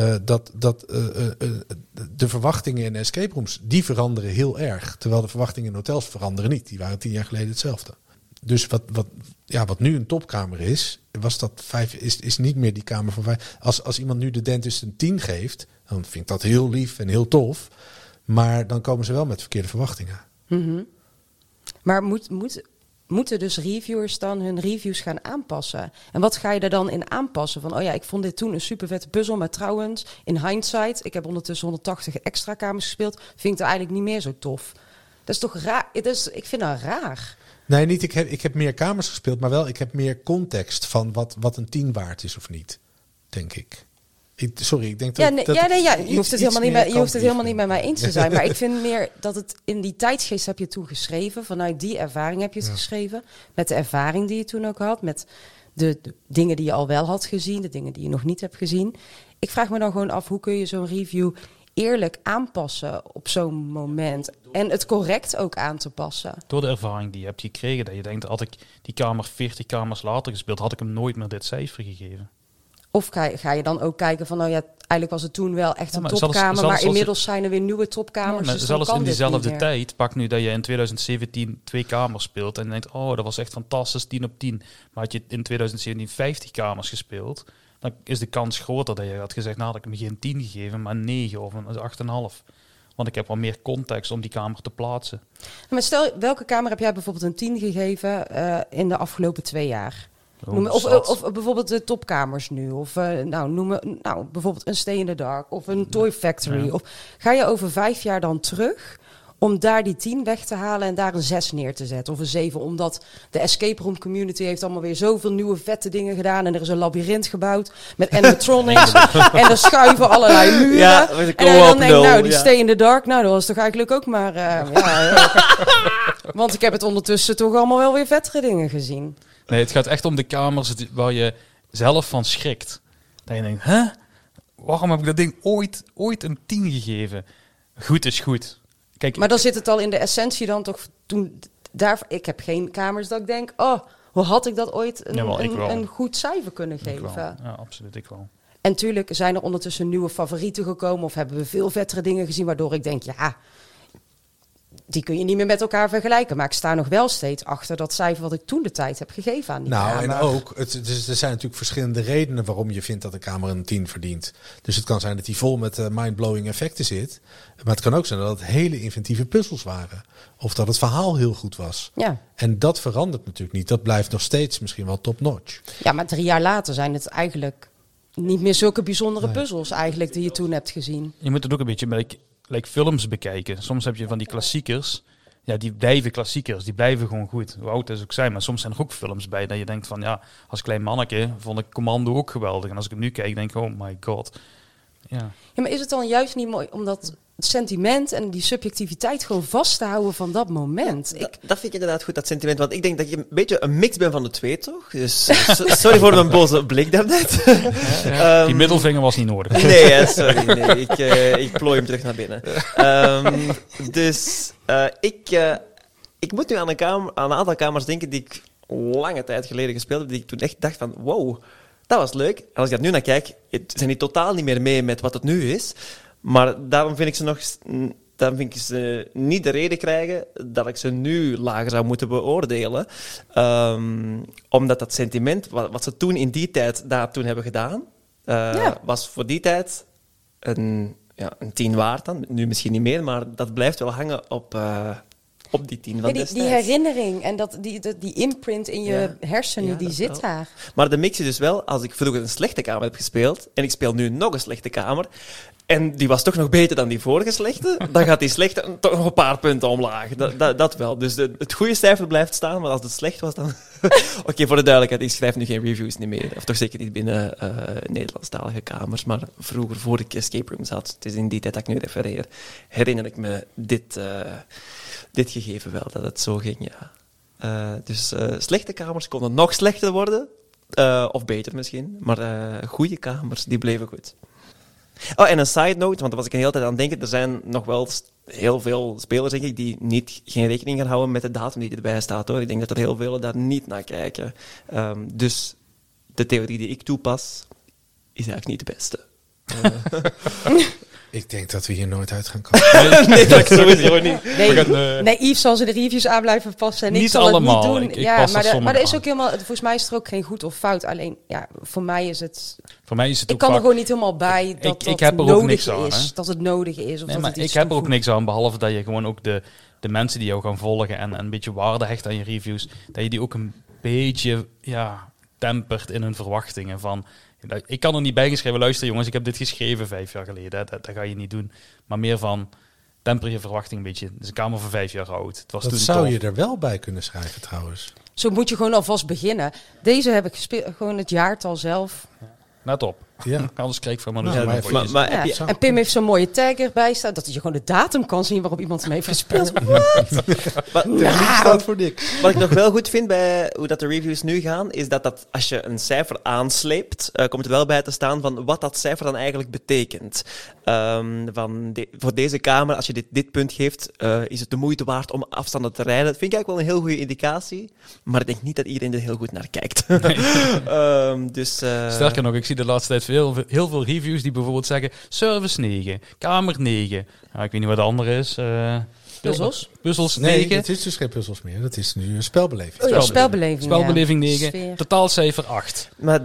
De verwachtingen in escape rooms, die veranderen heel erg. Terwijl de verwachtingen in hotels veranderen niet. Die waren 10 jaar geleden hetzelfde. Dus wat nu een topkamer is, is niet meer die kamer van 5. Als iemand nu de dentist een 10 geeft, dan vind ik dat heel lief en heel tof. Maar dan komen ze wel met verkeerde verwachtingen. Mm-hmm. Maar moeten dus reviewers dan hun reviews gaan aanpassen? En wat ga je er dan in aanpassen? Van, ik vond dit toen een super vette puzzel, maar trouwens, in hindsight, ik heb ondertussen 180 extra kamers gespeeld, vind ik het eigenlijk niet meer zo tof. Dat is toch raar? Ik vind dat raar. Nee, niet. Ik heb meer kamers gespeeld, maar wel ik heb meer context van wat een 10 waard is of niet, denk ik. Ik denk dat... Je hoeft het helemaal niet met mij eens te zijn. Maar ik vind meer dat het in die tijdsgeest heb je toen geschreven. Vanuit die ervaring heb je het geschreven. Met de ervaring die je toen ook had. Met de dingen die je al wel had gezien. De dingen die je nog niet hebt gezien. Ik vraag me dan gewoon af, hoe kun je zo'n review eerlijk aanpassen op zo'n moment. En het correct ook aan te passen. Door de ervaring die je hebt gekregen. Dat je denkt, had ik die kamer 40 kamers later gespeeld, had ik hem nooit meer dit cijfer gegeven. Of ga je dan ook kijken van, eigenlijk was het toen wel echt een topkamer, maar inmiddels zijn er weer nieuwe topkamers. Dus zelfs in diezelfde tijd, pak nu dat je in 2017 2 kamers speelt en denkt, dat was echt fantastisch, 10 op 10. Maar had je in 2017 50 kamers gespeeld, dan is de kans groter dat je had gezegd, had ik hem geen 10 gegeven, maar 9 of een 8,5. Want ik heb wel meer context om die kamer te plaatsen. Maar stel, welke kamer heb jij bijvoorbeeld een 10 gegeven in de afgelopen 2 jaar? Of bijvoorbeeld de topkamers nu. Of bijvoorbeeld een Stay in the Dark. Of een Toy Factory. Ja. Of ga je over 5 jaar dan terug om daar die 10 weg te halen en daar een 6 neer te zetten? Of een 7, omdat de escape room community heeft allemaal weer zoveel nieuwe vette dingen gedaan. En er is een labyrint gebouwd met animatronics. En er schuiven allerlei muren. Ja, en dan denk ik, die Stay in the Dark, dat was toch eigenlijk ook maar... Want ik heb het ondertussen toch allemaal wel weer vettere dingen gezien. Nee, het gaat echt om de kamers waar je zelf van schrikt. Dat je denkt, waarom heb ik dat ding ooit een 10 gegeven? Goed is goed. Kijk, maar dan zit het al in de essentie dan toch toen... Ik heb geen kamers dat ik denk, hoe had ik dat ooit een goed cijfer kunnen geven? Ja, absoluut, ik wel. En tuurlijk zijn er ondertussen nieuwe favorieten gekomen of hebben we veel vettere dingen gezien, waardoor ik denk, die kun je niet meer met elkaar vergelijken. Maar ik sta nog wel steeds achter dat cijfer wat ik toen de tijd heb gegeven aan die kamer. En ook, er zijn natuurlijk verschillende redenen waarom je vindt dat een kamer een 10 verdient. Dus het kan zijn dat die vol met mind-blowing effecten zit. Maar het kan ook zijn dat het hele inventieve puzzels waren. Of dat het verhaal heel goed was. Ja. En dat verandert natuurlijk niet. Dat blijft nog steeds misschien wel top-notch. Ja, maar 3 jaar later zijn het eigenlijk niet meer zulke bijzondere puzzels eigenlijk die je toen hebt gezien. Je moet het ook een beetje met films bekijken. Soms heb je van die klassiekers. Ja, die blijven klassiekers. Die blijven gewoon goed. Hoe oud het ook zijn. Maar soms zijn er ook films bij dat je denkt van, als klein manneke vond ik Commando ook geweldig. En als ik het nu kijk, denk ik, oh my god. Ja, maar is het dan juist niet mooi om dat sentiment en die subjectiviteit gewoon vast te houden van dat moment? Dat vind ik inderdaad goed, dat sentiment. Want ik denk dat je een beetje een mix bent van de twee, toch? Dus sorry voor mijn boze blik daarnet. Die middelvinger was niet nodig. Nee, sorry. Nee, ik plooi hem terug naar binnen. Ik moet nu aan een aantal kamers denken die ik lange tijd geleden gespeeld heb, die ik toen echt dacht van, wow, dat was leuk. En als ik daar nu naar kijk, zijn die totaal niet meer mee met wat het nu is. Maar daarom vind ik ze niet de reden krijgen dat ik ze nu lager zou moeten beoordelen. Omdat dat sentiment, wat ze toen in die tijd toen hebben gedaan, was voor die tijd een 10 waard dan. Nu misschien niet meer, maar dat blijft wel hangen op die 10 van destijds. Die herinnering en die imprint in je hersenen, die zit wel daar. Maar de mix is dus wel, als ik vroeger een slechte kamer heb gespeeld en ik speel nu nog een slechte kamer, En die was toch nog beter dan die vorige slechte. Dan gaat die slechte toch nog een paar punten omlaag. Dat wel. Dus het goede cijfer blijft staan, maar als het slecht was, dan... Oké, voor de duidelijkheid, ik schrijf nu geen reviews niet meer. Of toch zeker niet binnen Nederlandstalige kamers. Maar vroeger, voor ik escape rooms had, het is in die tijd dat ik nu refereer, herinner ik me dit gegeven wel, dat het zo ging, ja. Dus slechte kamers konden nog slechter worden. Of beter misschien. Maar goede kamers, die bleven goed. Oh, en een side note, want daar was ik een hele tijd aan het denken. Er zijn nog wel heel veel spelers, denk ik, die geen rekening gaan houden met de datum die erbij staat. Hoor. Ik denk dat er heel veel daar niet naar kijken. Dus de theorie die ik toepas, is eigenlijk niet de beste. Ik denk dat we hier nooit uit gaan komen. Nee, dat sowieso niet. Nee, Yves zal ze de reviews aan blijven passen. En Niet ik zal allemaal. Het niet doen. Ik ja, pas maar dat is aan. ook helemaal... Volgens mij is er ook geen goed of fout. Alleen, ja, voor mij is het... Voor mij is het Ik ook kan er vaak... gewoon niet helemaal bij dat ik heb er ook niks aan, is. hè? Dat het nodig is. Of Nee, dat maar het iets ik heb er ook toevoegt. niks aan, behalve dat je gewoon ook de mensen die jou gaan volgen en een beetje waarde hecht aan je reviews, dat je die ook een beetje tempert in hun verwachtingen van... Ik kan er niet bij geschreven, luister jongens, ik heb dit geschreven 5 jaar geleden. Dat ga je niet doen. Maar meer van, temper je verwachting een beetje. Het is een kamer van 5 jaar oud. Het was Dat toen zou tof. je er wel bij kunnen schrijven trouwens. Zo moet je gewoon alvast beginnen. Deze heb ik gespeeld, gewoon het jaartal zelf. Net op. Ja. Anders kreeg ik van me Nou, dus maar een even- potjes. Maar Ja. heb je, En Pim heeft zo'n mooie tag erbij staan, dat je gewoon de datum kan zien waarop iemand hem heeft gespeeld. Techniek staat voor niks. wat ik nog wel goed vind bij hoe dat de reviews nu gaan, is dat als je een cijfer aansleept, komt er wel bij te staan van wat dat cijfer dan eigenlijk betekent. Voor deze kamer, als je dit punt geeft, is het de moeite waard om afstanden te rijden. Dat vind ik eigenlijk wel een heel goede indicatie, maar ik denk niet dat iedereen er heel goed naar kijkt. Sterker nog, ik zie de laatste tijd heel veel reviews die bijvoorbeeld zeggen service 9, kamer 9. Ja, ik weet niet wat de andere is. Puzzels? Puzzels Nee, 9. het is dus geen puzzels meer. Dat is nu een spelbeleving. Oh ja, spelbeleving. Spelbeleving ja. 9. Sfeer. Totaalcijfer 8. Maar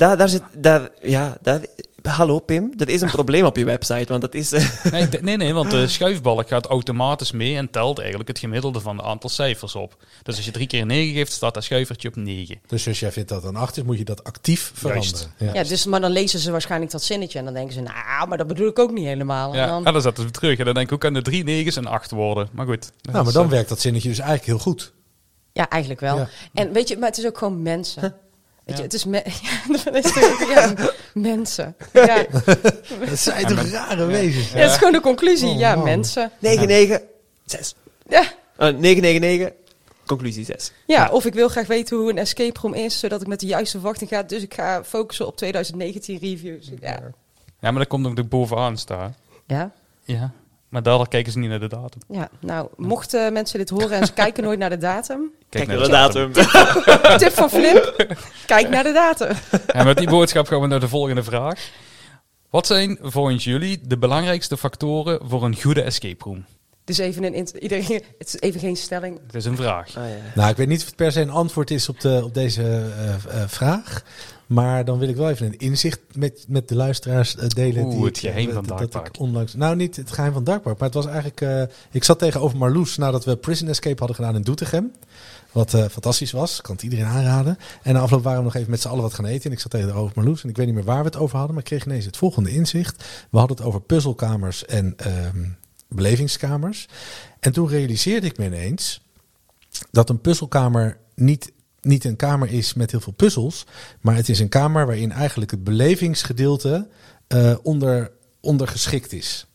hallo Pim, dat is een probleem op je website, want dat is... Nee, want de schuifbalk gaat automatisch mee en telt eigenlijk het gemiddelde van het aantal cijfers op. Dus als je 3 keer een 9 geeft, staat dat schuivertje op 9. Dus als jij vindt dat een 8 is, moet je dat actief veranderen. Ja. Ja, dus, maar dan lezen ze waarschijnlijk dat zinnetje en dan denken ze, nou, maar dat bedoel ik ook niet helemaal. En Ja, dan, en dan zetten ze terug. En dan denk ik, hoe kan de 3 9's een 8 worden? Maar goed. Nou, maar dan werkt dat zinnetje dus eigenlijk heel goed. ja, eigenlijk wel. Ja. En weet je, maar het is ook gewoon mensen. Weet je, Ja. het is dat is toch- mensen. Ja. Dat zijn toch rare wezens. Ja, dat is gewoon de conclusie. Oh, ja, man. mensen. 996. Ja. 999. Conclusie 6. Ja, of ik wil graag weten hoe een escape room is, zodat ik met de juiste verwachting ga. Dus ik ga focussen op 2019 reviews. Ja. Ja, maar dat komt ook er bovenaan staan. Ja. Ja. Maar daardoor kijken ze niet naar de datum. Ja, nou, mochten mensen dit horen en ze kijken nooit naar de datum. Kijk naar de datum. Tip van Flip, kijk naar de datum. En met die boodschap gaan we naar de volgende vraag. Wat zijn volgens jullie de belangrijkste factoren voor een goede escape room? Dus even iedereen, het is even geen stelling. Het is een vraag. Nou, ik weet niet of het per se een antwoord is op deze vraag. Maar dan wil ik wel even een inzicht met de luisteraars delen. Oeh, het geheim van Dark Park. Nou, niet het geheim van Dark Park. Maar het was eigenlijk... ik zat tegenover Marloes nadat we Prison Escape hadden gedaan in Doetinchem. Wat fantastisch was. Kan het iedereen aanraden. En na afloop waren we nog even met z'n allen wat gaan eten. En ik zat tegenover Marloes. En ik weet niet meer waar we het over hadden. Maar ik kreeg ineens het volgende inzicht. We hadden het over puzzelkamers en belevingskamers. En toen realiseerde ik me ineens dat een puzzelkamer niet een kamer is met heel veel puzzels, maar het is een kamer waarin eigenlijk het belevingsgedeelte ondergeschikt is.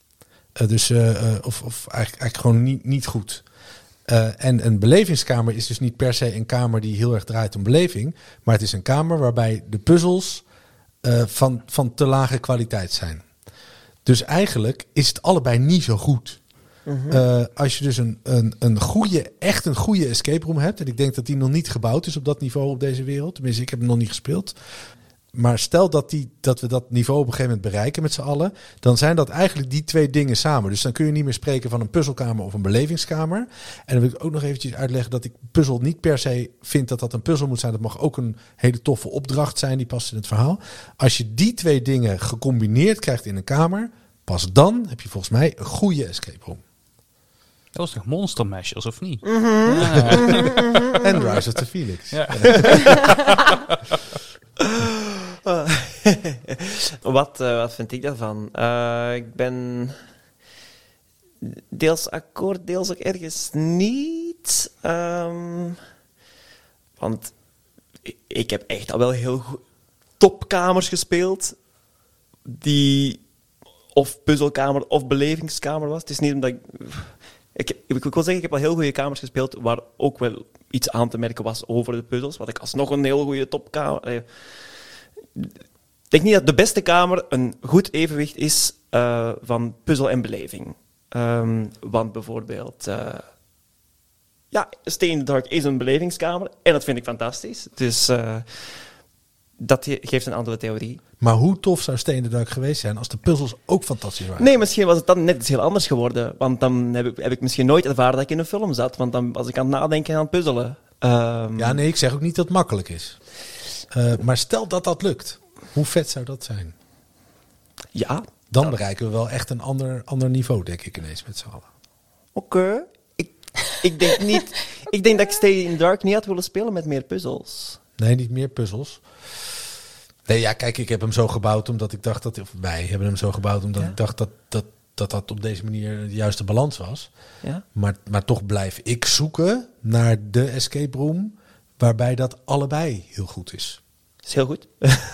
Of eigenlijk gewoon niet goed. En een belevingskamer is dus niet per se een kamer die heel erg draait om beleving, maar het is een kamer waarbij de puzzels van te lage kwaliteit zijn. Dus eigenlijk is het allebei niet zo goed. Als je dus een goede escape room hebt, en ik denk dat die nog niet gebouwd is op dat niveau op deze wereld, tenminste ik heb hem nog niet gespeeld, maar stel dat we dat niveau op een gegeven moment bereiken met z'n allen, dan zijn dat eigenlijk die twee dingen samen. Dus dan kun je niet meer spreken van een puzzelkamer of een belevingskamer. En dan wil ik ook nog eventjes uitleggen dat ik puzzel niet per se vind dat dat een puzzel moet zijn. Dat mag ook een hele toffe opdracht zijn, die past in het verhaal. Als je die twee dingen gecombineerd krijgt in een kamer, pas dan heb je volgens mij een goede escape room. Dat was toch Monster Mashers, of niet? En Rise of the Phoenix. Ja. Wat vind ik daarvan? Ik ben deels akkoord, deels ook ergens niet. Want ik heb echt al wel heel goed topkamers gespeeld, die of puzzelkamer of belevingskamer was. Het is niet omdat ik wil zeggen, ik heb al heel goede kamers gespeeld, waar ook wel iets aan te merken was over de puzzels, wat ik alsnog een heel goede topkamer... Ik denk niet dat de beste kamer een goed evenwicht is van puzzel en beleving. Want bijvoorbeeld... Stay in the Dark is een belevingskamer en dat vind ik fantastisch. Dus dat geeft een andere theorie. Maar hoe tof zou Stay in the Dark geweest zijn als de puzzels ook fantastisch waren? Nee, misschien was het dan net iets heel anders geworden. Want dan heb ik misschien nooit ervaren dat ik in een film zat. Want dan was ik aan het nadenken en aan het puzzelen. Ik zeg ook niet dat het makkelijk is. Maar stel dat dat lukt. Hoe vet zou dat zijn? Ja. Dan bereiken we wel echt een ander niveau, denk ik ineens met z'n allen. Oké. Ik denk niet... Ik denk dat ik Stay in the Dark niet had willen spelen met meer puzzels. Nee, niet meer puzzels. Nee, ja, kijk, ik heb hem zo gebouwd omdat ik dacht dat... Of wij hebben hem zo gebouwd omdat ik dacht dat op deze manier de juiste balans was. Ja? Maar toch blijf ik zoeken naar de escape room waarbij dat allebei heel goed is. Dat is heel goed.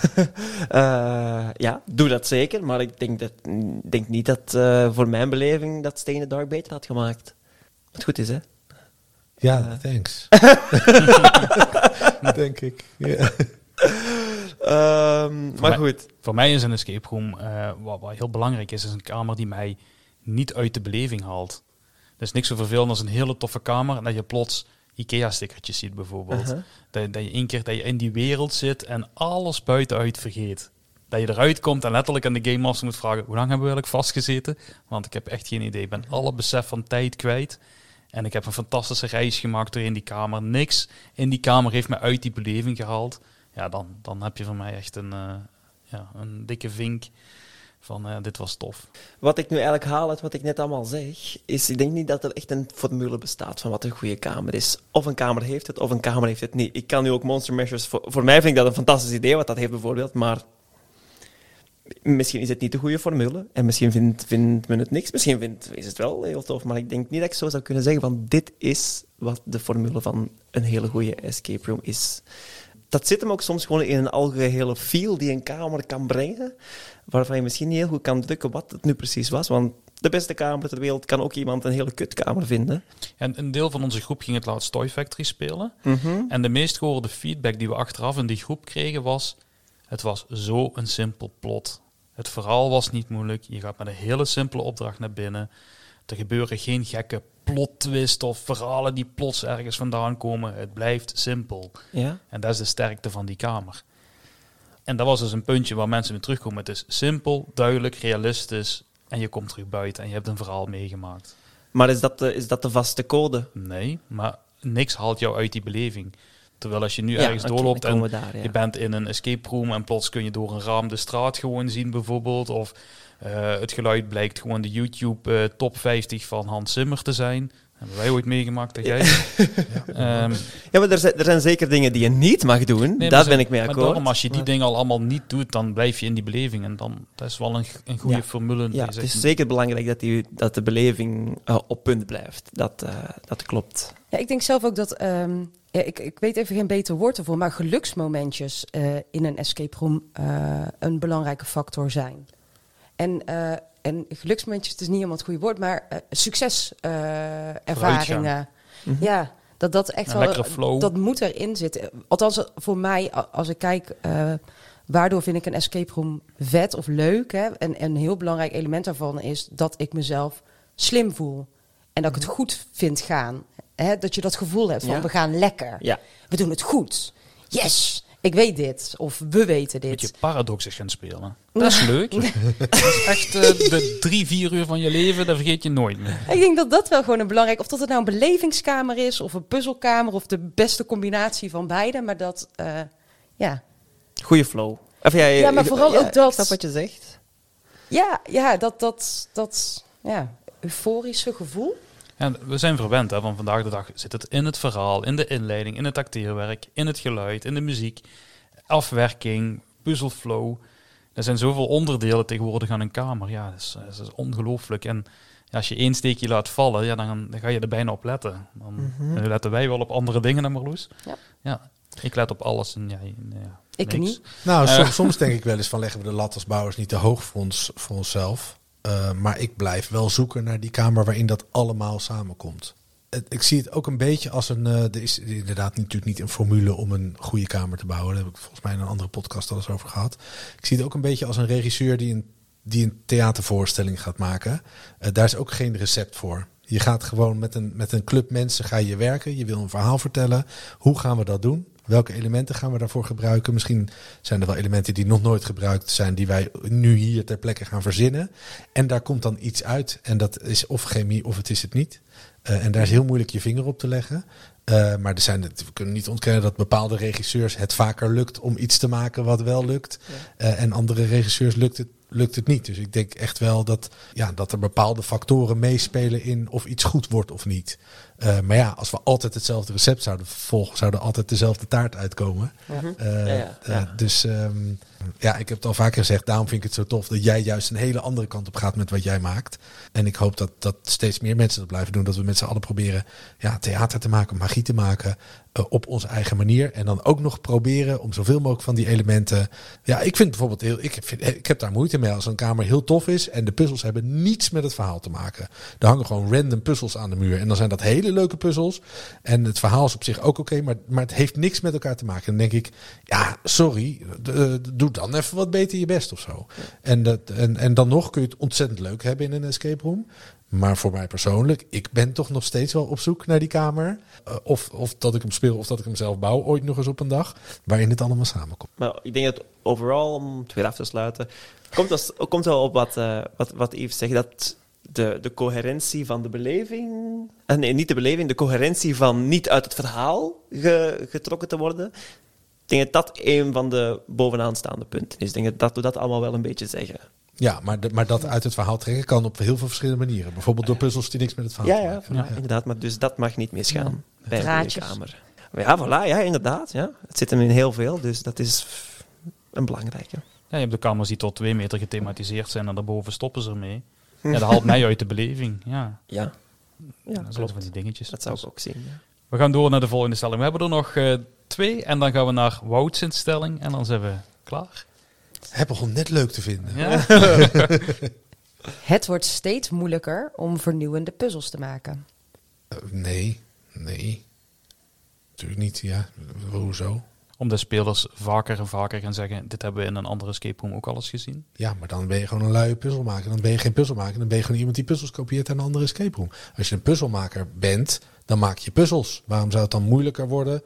Doe dat zeker. Maar ik denk niet dat voor mijn beleving dat Stay in the Dark beter had gemaakt. Wat goed is, hè? Ja, thanks. Denk ik. Yeah. Maar goed. Voor mij is een escape room, wat heel belangrijk is een kamer die mij niet uit de beleving haalt. Er is niks zo vervelend als een hele toffe kamer en dat je plots IKEA-stickertjes ziet bijvoorbeeld. Dat je één keer dat je in die wereld zit en alles buitenuit vergeet. Dat je eruit komt en letterlijk aan de Game Master moet vragen, hoe lang hebben we eigenlijk vastgezeten? Want ik heb echt geen idee. Ik ben alle besef van tijd kwijt. En ik heb een fantastische reis gemaakt door in die kamer. Niks in die kamer heeft me uit die beleving gehaald. Ja, dan heb je van mij echt een dikke vink van dit was tof. Wat ik nu eigenlijk haal uit wat ik net allemaal zeg, is ik denk niet dat er echt een formule bestaat van wat een goede kamer is. Of een kamer heeft het, of een kamer heeft het niet. Ik kan nu ook Monster Mashers... Voor mij vind ik dat een fantastisch idee, wat dat heeft bijvoorbeeld, maar... Misschien is het niet de goede formule. En misschien vindt men het niks. Misschien is het wel heel tof. Maar ik denk niet dat ik zo zou kunnen zeggen van dit is wat de formule van een hele goede escape room is. Dat zit hem ook soms gewoon in een algehele feel die een kamer kan brengen. Waarvan je misschien niet heel goed kan drukken wat het nu precies was. Want de beste kamer ter wereld kan ook iemand een hele kutkamer vinden. En een deel van onze groep ging het laatst Toy Factory spelen. Mm-hmm. En de meest gehoorde feedback die we achteraf in die groep kregen was... Het was zo een simpel plot. Het verhaal was niet moeilijk. Je gaat met een hele simpele opdracht naar binnen. Er gebeuren geen gekke plot twist of verhalen die plots ergens vandaan komen. Het blijft simpel. Ja. En dat is de sterkte van die kamer. En dat was dus een puntje waar mensen mee terugkomen. Het is simpel, duidelijk, realistisch. En je komt terug buiten en je hebt een verhaal meegemaakt. Maar is dat de vaste code? Nee, maar niks haalt jou uit die beleving. Terwijl als je nu ergens doorloopt en je bent in een escape room en plots kun je door een raam de straat gewoon zien bijvoorbeeld. Of het geluid blijkt gewoon de YouTube top 50 van Hans Zimmer te zijn. Hebben wij ooit meegemaakt dat jij... maar er zijn zeker dingen die je niet mag doen. Nee, daar ben ik mee akkoord. Maar daarom, als je die dingen al allemaal niet doet, dan blijf je in die beleving. En dan, dat is wel een goede formule. Ja, het is zeker belangrijk dat de beleving op punt blijft. Dat klopt. Ja, ik denk zelf ook dat... ik weet even geen beter woord ervoor, maar geluksmomentjes in een escape room een belangrijke factor zijn. En geluksmomentjes, het is niet helemaal het goede woord, maar succeservaringen. Mm-hmm. Ja, dat echt wel, dat moet erin zitten. Althans, voor mij, als ik kijk, waardoor vind ik een escape room vet of leuk. Hè? En een heel belangrijk element daarvan is dat ik mezelf slim voel. En dat ik het goed vind gaan. Hè? Dat je dat gevoel hebt van we gaan lekker. Ja. We doen het goed. Yes! Ik weet dit. Of we weten dit. Moet je paradoxes gaan spelen. Dat is leuk. Dat is echt de 3-4 uur van je leven, dat vergeet je nooit meer. Ik denk dat dat wel gewoon een belangrijk... Of dat het nou een belevingskamer is, of een puzzelkamer... of de beste combinatie van beide. Maar dat, Goeie flow. Of maar vooral ook dat... Ik snap wat je zegt. Ja, dat euforische gevoel. Ja, we zijn verwend, hè, van vandaag de dag zit het in het verhaal, in de inleiding, in het acteerwerk, in het geluid, in de muziek, afwerking, puzzelflow. Er zijn zoveel onderdelen tegenwoordig aan een kamer. Ja, dat is ongelooflijk. En als je 1 steekje laat vallen, ja, dan ga je er bijna op letten. Dan letten wij wel op andere dingen dan Marloes. Ja, ik let op alles. En ik niks. niet. Nou, soms denk ik wel eens van leggen we de lat als bouwers niet te hoog voor onszelf. Maar ik blijf wel zoeken naar die kamer waarin dat allemaal samenkomt. Ik zie het ook een beetje als er is inderdaad natuurlijk niet een formule om een goede kamer te bouwen. Daar heb ik volgens mij in een andere podcast al eens over gehad. Ik zie het ook een beetje als een regisseur die een theatervoorstelling gaat maken. Daar is ook geen recept voor. Je gaat gewoon met een club mensen ga je werken. Je wil een verhaal vertellen. Hoe gaan we dat doen? Welke elementen gaan we daarvoor gebruiken? Misschien zijn er wel elementen die nog nooit gebruikt zijn, die wij nu hier ter plekke gaan verzinnen. En daar komt dan iets uit. En dat is of chemie of het is het niet. En daar is heel moeilijk je vinger op te leggen. Maar we kunnen niet ontkennen dat bepaalde regisseurs het vaker lukt om iets te maken wat wel lukt. Ja. En andere regisseurs lukt het niet. Dus ik denk echt wel dat er bepaalde factoren meespelen in of iets goed wordt of niet. Maar ja, als we altijd hetzelfde recept zouden volgen, zou er altijd dezelfde taart uitkomen. Dus ik heb het al vaker gezegd, daarom vind ik het zo tof dat jij juist een hele andere kant op gaat met wat jij maakt. En ik hoop dat steeds meer mensen dat blijven doen. Dat we met z'n allen proberen theater te maken, magie te maken op onze eigen manier. En dan ook nog proberen om zoveel mogelijk van die elementen. Ja, ik vind bijvoorbeeld ik heb daar moeite mee als een kamer heel tof is en de puzzels hebben niets met het verhaal te maken. Er hangen gewoon random puzzels aan de muur. En dan zijn dat hele leuke puzzels. En het verhaal is op zich ook oké, maar het heeft niks met elkaar te maken. En dan denk ik, sorry, doe dan even wat beter je best of zo. En dan nog kun je het ontzettend leuk hebben in een escape room. Maar voor mij persoonlijk, ik ben toch nog steeds wel op zoek naar die kamer. Of dat ik hem speel of dat ik hem zelf bouw ooit nog eens op een dag. Waarin het allemaal samenkomt. Maar ik denk dat overal, om het weer af te sluiten, komt wel op wat Yves zegt. Dat de coherentie van de beleving... Nee, niet de beleving. De coherentie van niet uit het verhaal getrokken te worden. Ik denk dat dat een van de bovenaanstaande punten is. Ik denk dat we dat allemaal wel een beetje zeggen. Ja, maar dat uit het verhaal trekken kan op heel veel verschillende manieren. Bijvoorbeeld door puzzels die niks met het verhaal te maken. Ja, inderdaad. Maar dus dat mag niet misgaan bij een goede kamer. Ja, voilà. Ja, inderdaad. Ja. Het zit hem in heel veel, dus dat is een belangrijke. Ja, je hebt de kamers die tot 2 meter gethematiseerd zijn en daarboven stoppen ze ermee. Ja, dat haalt mij uit de beleving. Ja, dat zijn van die dingetjes. Dat zou ik ook zien. Ja. We gaan door naar de volgende stelling. We hebben er nog 2 en dan gaan we naar Wout's stelling en dan zijn we klaar. Het begon net leuk te vinden. Ja. Het wordt steeds moeilijker om vernieuwende puzzels te maken. Nee. Natuurlijk niet, ja. Hoezo? Omdat spelers vaker en vaker gaan zeggen, dit hebben we in een andere escape room ook al eens gezien. Ja, maar dan ben je gewoon een luie puzzelmaker. Dan ben je geen puzzelmaker, dan ben je gewoon iemand die puzzels kopieert aan een andere escape room. Als je een puzzelmaker bent, dan maak je puzzels. Waarom zou het dan moeilijker worden?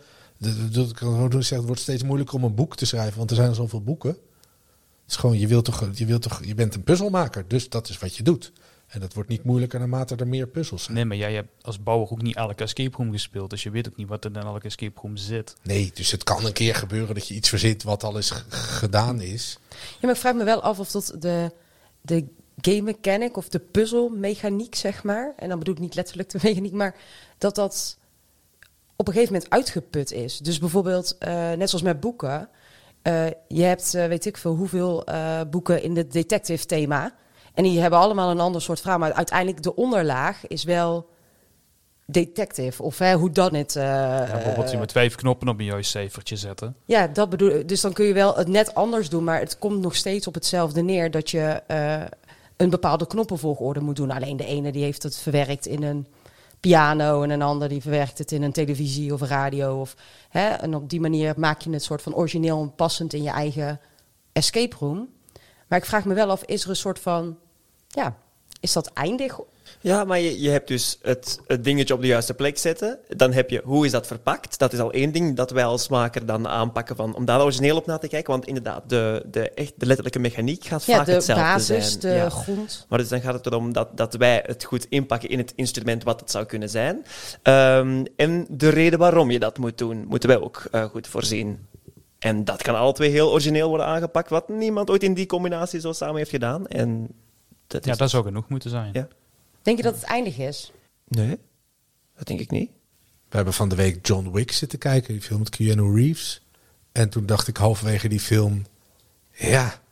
Het wordt steeds moeilijker om een boek te schrijven, want er zijn zoveel boeken. Het is gewoon, je bent een puzzelmaker, dus dat is wat je doet. En dat wordt niet moeilijker naarmate er meer puzzels zijn. Nee, maar jij hebt als bouwer ook niet elke escape room gespeeld. Dus je weet ook niet wat er in elke escape room zit. Nee, dus het kan een keer gebeuren dat je iets verzint wat al eens gedaan is. Ja, maar ik vraag me wel af of dat de game mechanic of de puzzelmechaniek, zeg maar. En dan bedoel ik niet letterlijk de mechaniek, maar dat op een gegeven moment uitgeput is. Dus bijvoorbeeld, net zoals met boeken. Je hebt, weet ik veel, hoeveel boeken in het detective thema. En die hebben allemaal een ander soort verhaal. Maar uiteindelijk de onderlaag is wel detective. Of hoe dan het... bijvoorbeeld je met 5 knoppen op een juist cijfertje zetten. Ja, dat bedoel ik. Dus dan kun je wel het net anders doen. Maar het komt nog steeds op hetzelfde neer. Dat je een bepaalde knoppenvolgorde moet doen. Alleen de ene die heeft het verwerkt in een piano. En een ander die verwerkt het in een televisie of radio. En op die manier maak je het soort van origineel en passend in je eigen escape room. Maar ik vraag me wel af, is er een soort van... Ja, is dat eindig? Ja, maar je hebt dus het dingetje op de juiste plek zetten. Dan heb je, hoe is dat verpakt? Dat is al één ding dat wij als maker dan aanpakken om daar origineel op na te kijken. Want inderdaad, de letterlijke mechaniek gaat vaak hetzelfde basis, zijn. De grond. Maar dus dan gaat het erom dat wij het goed inpakken in het instrument wat het zou kunnen zijn. En de reden waarom je dat moet doen, moeten wij ook goed voorzien. En dat kan alle 2 heel origineel worden aangepakt, wat niemand ooit in die combinatie zo samen heeft gedaan. En dat zou genoeg moeten zijn. Ja. Denk je dat het eindig is? Nee, dat denk ik niet. We hebben van de week John Wick zitten kijken, die film met Keanu Reeves. En toen dacht ik halverwege die film, ja,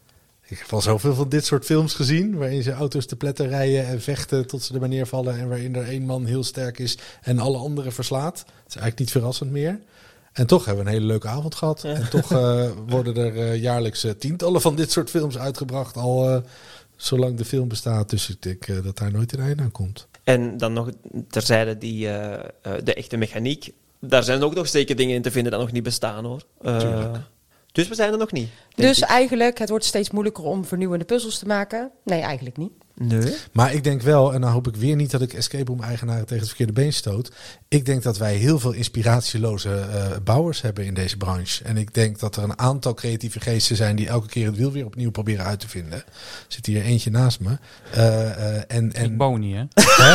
Ik heb al zoveel van dit soort films gezien, waarin ze auto's te pletten rijden en vechten tot ze er maar neervallen. En waarin er 1 man heel sterk is en alle anderen verslaat. Het is eigenlijk niet verrassend meer. En toch hebben we een hele leuke avond gehad. Ja. En toch worden er jaarlijks tientallen van dit soort films uitgebracht. Al zolang de film bestaat. Dus ik denk dat daar nooit een einde aan komt. En dan nog terzijde de echte mechaniek. Daar zijn ook nog zeker dingen in te vinden die nog niet bestaan, hoor. Dus we zijn er nog niet. Dus eigenlijk, het wordt steeds moeilijker om vernieuwende puzzels te maken. Nee, eigenlijk niet. Nee. Maar ik denk wel, en dan hoop ik weer niet dat ik escape room eigenaren tegen het verkeerde been stoot. Ik denk dat wij heel veel inspiratieloze bouwers hebben in deze branche. En ik denk dat er een aantal creatieve geesten zijn die elke keer het wiel weer opnieuw proberen uit te vinden. Er zit hier eentje naast me. Ik bouw niet, hè?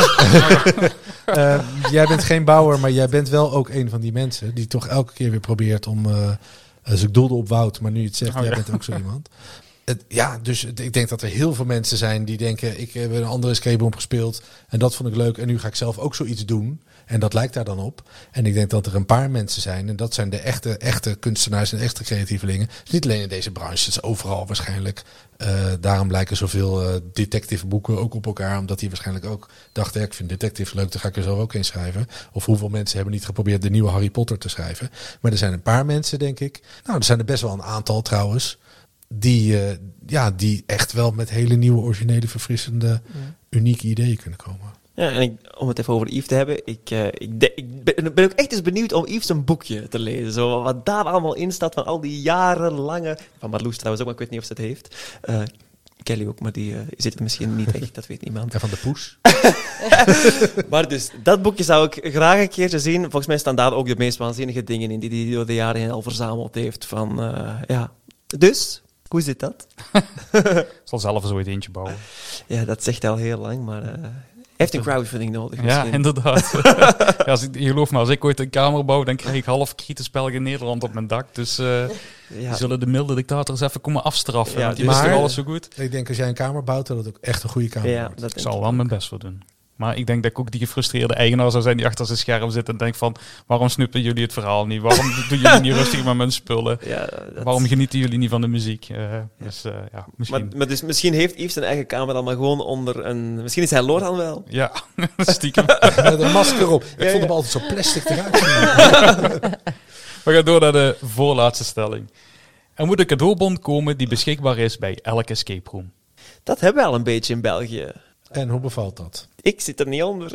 Jij bent geen bouwer, maar jij bent wel ook een van die mensen die toch elke keer weer probeert om... Dus ik doelde op Wout, maar nu je het zegt, jij bent ook zo iemand. Dus ik denk dat er heel veel mensen zijn die denken... ik heb een andere escape room gespeeld en dat vond ik leuk... en nu ga ik zelf ook zoiets doen. En dat lijkt daar dan op. En ik denk dat er een paar mensen zijn... en dat zijn de echte kunstenaars en echte creatievelingen. Dus niet alleen in deze branche, het is overal waarschijnlijk. Daarom lijken zoveel detective boeken ook op elkaar... omdat die waarschijnlijk ook dachten... ik vind detective leuk, dan ga ik er zo ook in schrijven. Of hoeveel mensen hebben niet geprobeerd de nieuwe Harry Potter te schrijven. Maar er zijn een paar mensen, denk ik. Nou, er zijn er best wel een aantal trouwens... die echt wel met hele nieuwe, originele, verfrissende, unieke ideeën kunnen komen. Ja, en om het even over Yves te hebben, ik ben ook echt eens benieuwd om Yves een boekje te lezen. Zo, wat daar allemaal in staat van al die jarenlange... Van Marloes trouwens ook, maar ik weet niet of ze het heeft. Kelly ook, maar die zit er misschien niet echt, dat weet niemand. En van de Poes. Maar dus, dat boekje zou ik graag een keertje zien. Volgens mij staan daar ook de meest waanzinnige dingen in die hij door de jaren heen al verzameld heeft. Dus... Hoe zit dat? Ik zal zelf zo eentje bouwen. Ja, dat zegt hij al heel lang, maar hij heeft een crowdfunding nodig. Ja, misschien. Inderdaad. Je geloof me, als ik ooit een kamer bouw, dan krijg ik half kritisch België Nederland op mijn dak. Dus die zullen de milde dictators even komen afstraffen. Ja, want die wisten alles zo goed. Ik denk als jij een kamer bouwt, dat het ook echt een goede kamer wordt. Ik zal wel mijn best voor doen. Maar ik denk dat ik ook die gefrustreerde eigenaar zou zijn die achter zijn scherm zit en denkt van... waarom snoepen jullie het verhaal niet? Waarom doen jullie niet rustig met mijn spullen? Ja, waarom genieten jullie niet van de muziek? Misschien. Maar dus misschien heeft Yves zijn eigen kamer dan maar gewoon onder een... Misschien is hij Lord dan wel. Ja, stiekem. Met een masker op. Ik vond hem altijd zo plastic eruit. We gaan door naar de voorlaatste stelling. Er moet een cadeaubon komen die beschikbaar is bij elke escape room. Dat hebben we al een beetje in België. En hoe bevalt dat? Ik zit er niet onder.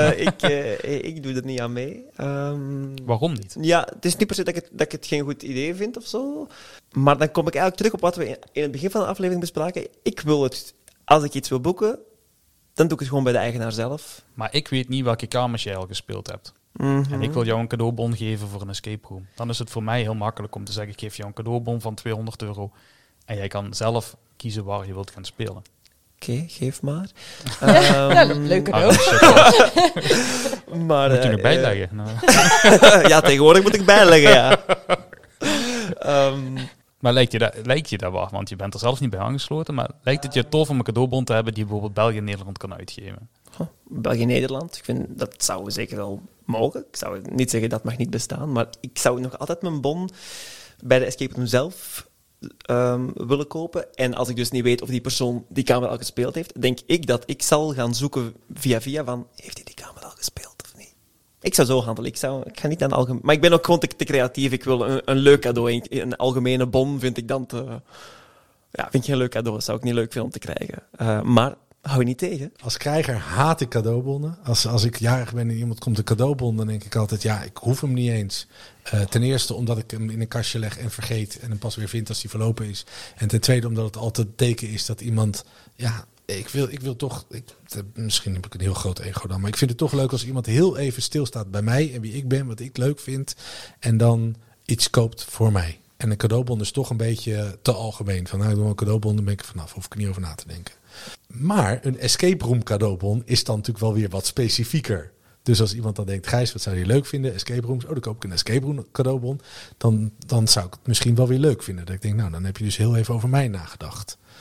Ik doe er niet aan mee. Waarom niet? Ja, het is niet per se dat ik het geen goed idee vind of zo. Maar dan kom ik eigenlijk terug op wat we in het begin van de aflevering bespraken. Ik wil het, als ik iets wil boeken, dan doe ik het gewoon bij de eigenaar zelf. Maar ik weet niet welke kamers jij al gespeeld hebt. Mm-hmm. En ik wil jou een cadeaubon geven voor een escape room. Dan is het voor mij heel makkelijk om te zeggen, ik geef jou een cadeaubon van €200. En jij kan zelf kiezen waar je wilt gaan spelen. Oké, geef maar. Leuk cadeau. Maar, moet je nog bijleggen? Ja, tegenwoordig moet ik bijleggen, ja. Maar lijkt je dat wel? Want je bent er zelf niet bij aangesloten. Maar lijkt het je tof om een cadeaubon te hebben die bijvoorbeeld België en Nederland kan uitgeven? België-Nederland, ik vind dat zou zeker wel mogen. Ik zou niet zeggen dat mag niet bestaan. Maar ik zou nog altijd mijn bon bij de escape room zelf... willen kopen. En als ik dus niet weet of die persoon die kamer al gespeeld heeft, denk ik dat ik zal gaan zoeken via van, heeft hij die kamer al gespeeld of niet? Ik zou zo handelen. Ik ga niet aan algemeen... Maar ik ben ook gewoon te creatief. Ik wil een leuk cadeau. Een algemene bon vind ik dan te... Ja, vind ik geen leuk cadeau. Dat zou ik niet leuk vinden om te krijgen. Maar hou je niet tegen. Als krijger haat ik cadeaubonnen. Als ik jarig ben en iemand komt een cadeaubon, dan denk ik altijd, ja, ik hoef hem niet eens. Ten eerste omdat ik hem in een kastje leg en vergeet en hem pas weer vind als hij verlopen is. En ten tweede omdat het altijd een teken is dat iemand, ja, ik wil toch, misschien heb ik een heel groot ego dan, maar ik vind het toch leuk als iemand heel even stilstaat bij mij en wie ik ben, wat ik leuk vind en dan iets koopt voor mij. En een cadeaubon is toch een beetje te algemeen. Van, nou, ik doe een cadeaubon, dan ben ik er vanaf. Hoef ik er niet over na te denken. Maar een escape room cadeaubon is dan natuurlijk wel weer wat specifieker. Dus als iemand dan denkt, Gijs, wat zou je leuk vinden? Escape rooms. Oh, dan koop ik een escape room cadeaubon. Dan zou ik het misschien wel weer leuk vinden. Dat ik denk, nou, dan heb je dus heel even over mij nagedacht.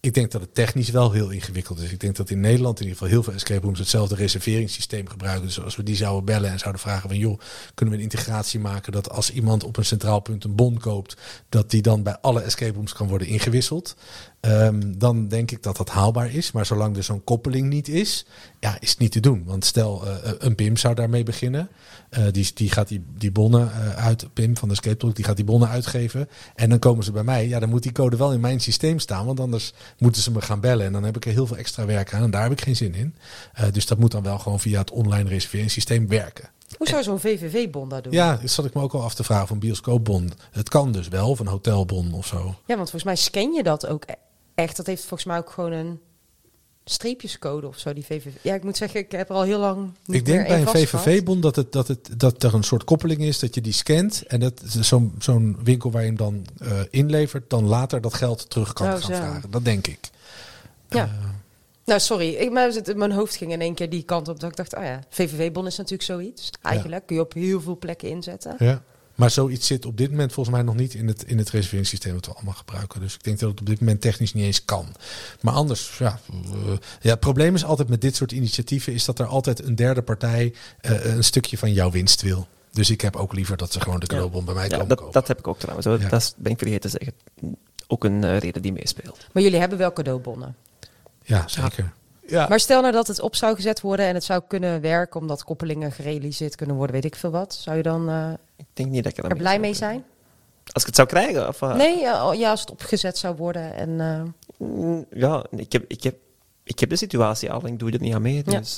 Ik denk dat het technisch wel heel ingewikkeld is. Ik denk dat in Nederland in ieder geval heel veel escape rooms hetzelfde reserveringssysteem gebruiken. Dus als we die zouden bellen en zouden vragen van joh, kunnen we een integratie maken dat als iemand op een centraal punt een bon koopt, dat die dan bij alle escape rooms kan worden ingewisseld. Dan denk ik dat dat haalbaar is. Maar zolang er zo'n koppeling niet is, ja, is het niet te doen. Want stel, een Pim zou daarmee beginnen. Die gaat die bonnen uit, Pim van de Escape Talk, die gaat die bonnen uitgeven. En dan komen ze bij mij. Ja, dan moet die code wel in mijn systeem staan. Want anders moeten ze me gaan bellen. En dan heb ik er heel veel extra werk aan. En daar heb ik geen zin in. Dus dat moet dan wel gewoon via het online reserveringssysteem werken. Hoe zou zo'n VVV-bon dat doen? Ja, dat zat ik me ook al af te vragen van bioscoopbon. Het kan dus wel, of een hotelbon of zo. Ja, want volgens mij scan je dat ook echt. Dat heeft volgens mij ook gewoon een streepjescode of zo, die VVV. Ja, ik moet zeggen, ik heb er al heel lang niet Ik denk meer bij een vastgehad. VVV-bon dat er een soort koppeling is, dat je die scant. En dat zo'n winkel waar je hem dan inlevert, dan later dat geld terug kan gaan vragen. Dat denk ik. Ja. Nou, sorry. Mijn hoofd ging in één keer die kant op. Dat ik dacht, VVV-bon is natuurlijk zoiets. Eigenlijk kun je op heel veel plekken inzetten. Ja. Maar zoiets zit op dit moment volgens mij nog niet in het reserveringssysteem dat we allemaal gebruiken. Dus ik denk dat het op dit moment technisch niet eens kan. Maar anders, het probleem is altijd met dit soort initiatieven is dat er altijd een derde partij een stukje van jouw winst wil. Dus ik heb ook liever dat ze gewoon de cadeaubon bij mij komen kopen. Dat heb ik ook trouwens. Ja. Dat ben ik vergeten te zeggen. Ook een reden die meespeelt. Maar jullie hebben wel cadeaubonnen? Ja, zeker. Ja. Maar stel nou dat het op zou gezet worden en het zou kunnen werken omdat koppelingen gerealiseerd kunnen worden, weet ik veel wat. Zou je dan ik denk niet dat ik er blij mee zijn? Als ik het zou krijgen? Of, Nee, als het opgezet zou worden. En, Ja, ik heb de situatie al en ik doe er niet aan mee. Dus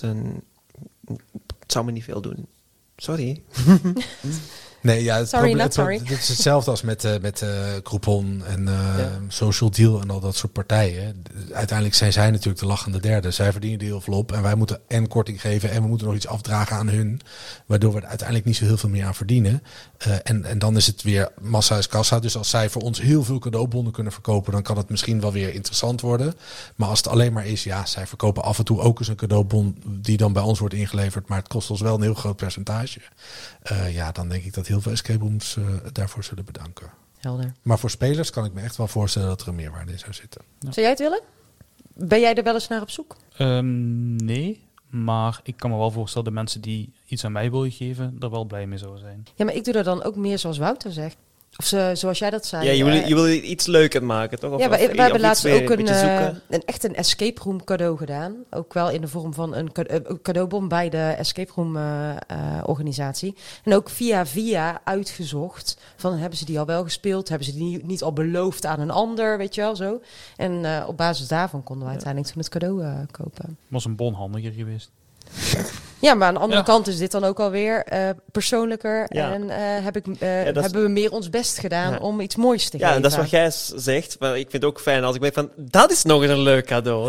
het zou me niet veel doen. Sorry. Nee, ja, het is hetzelfde als met Groupon en Social Deal en al dat soort partijen. Uiteindelijk zijn zij natuurlijk de lachende derde. Zij verdienen er heel veel op en wij moeten en korting geven en we moeten nog iets afdragen aan hun. Waardoor we er uiteindelijk niet zo heel veel meer aan verdienen. En dan is het weer massa is kassa. Dus als zij voor ons heel veel cadeaubonnen kunnen verkopen, dan kan het misschien wel weer interessant worden. Maar als het alleen maar is, zij verkopen af en toe ook eens een cadeaubon die dan bij ons wordt ingeleverd, maar het kost ons wel een heel groot percentage. Dan denk ik dat heel veel escape rooms daarvoor zullen bedanken. Helder. Maar voor spelers kan ik me echt wel voorstellen dat er een meerwaarde in zou zitten. Ja. Zou jij het willen? Ben jij er wel eens naar op zoek? Nee, maar ik kan me wel voorstellen dat mensen die iets aan mij willen geven, er wel blij mee zouden zijn. Ja, maar ik doe er dan ook meer zoals Wouter zegt. Of zoals jij dat zei. Ja, je wil iets leuker maken, toch? We hebben laatst ook een escape room cadeau gedaan. Ook wel in de vorm van een cadeaubon bij de escape room organisatie. En ook via uitgezocht van hebben ze die al wel gespeeld? Hebben ze die niet al beloofd aan een ander? Weet je wel, zo. En op basis daarvan konden we uiteindelijk toen het cadeau kopen. Was een bon handiger geweest. Ja, maar aan de andere kant is dit dan ook alweer persoonlijker. Ja. En hebben we meer ons best gedaan om iets moois te geven. Ja, en dat is wat Gijs zegt. Maar ik vind het ook fijn als ik denk van, dat is nog eens een leuk cadeau.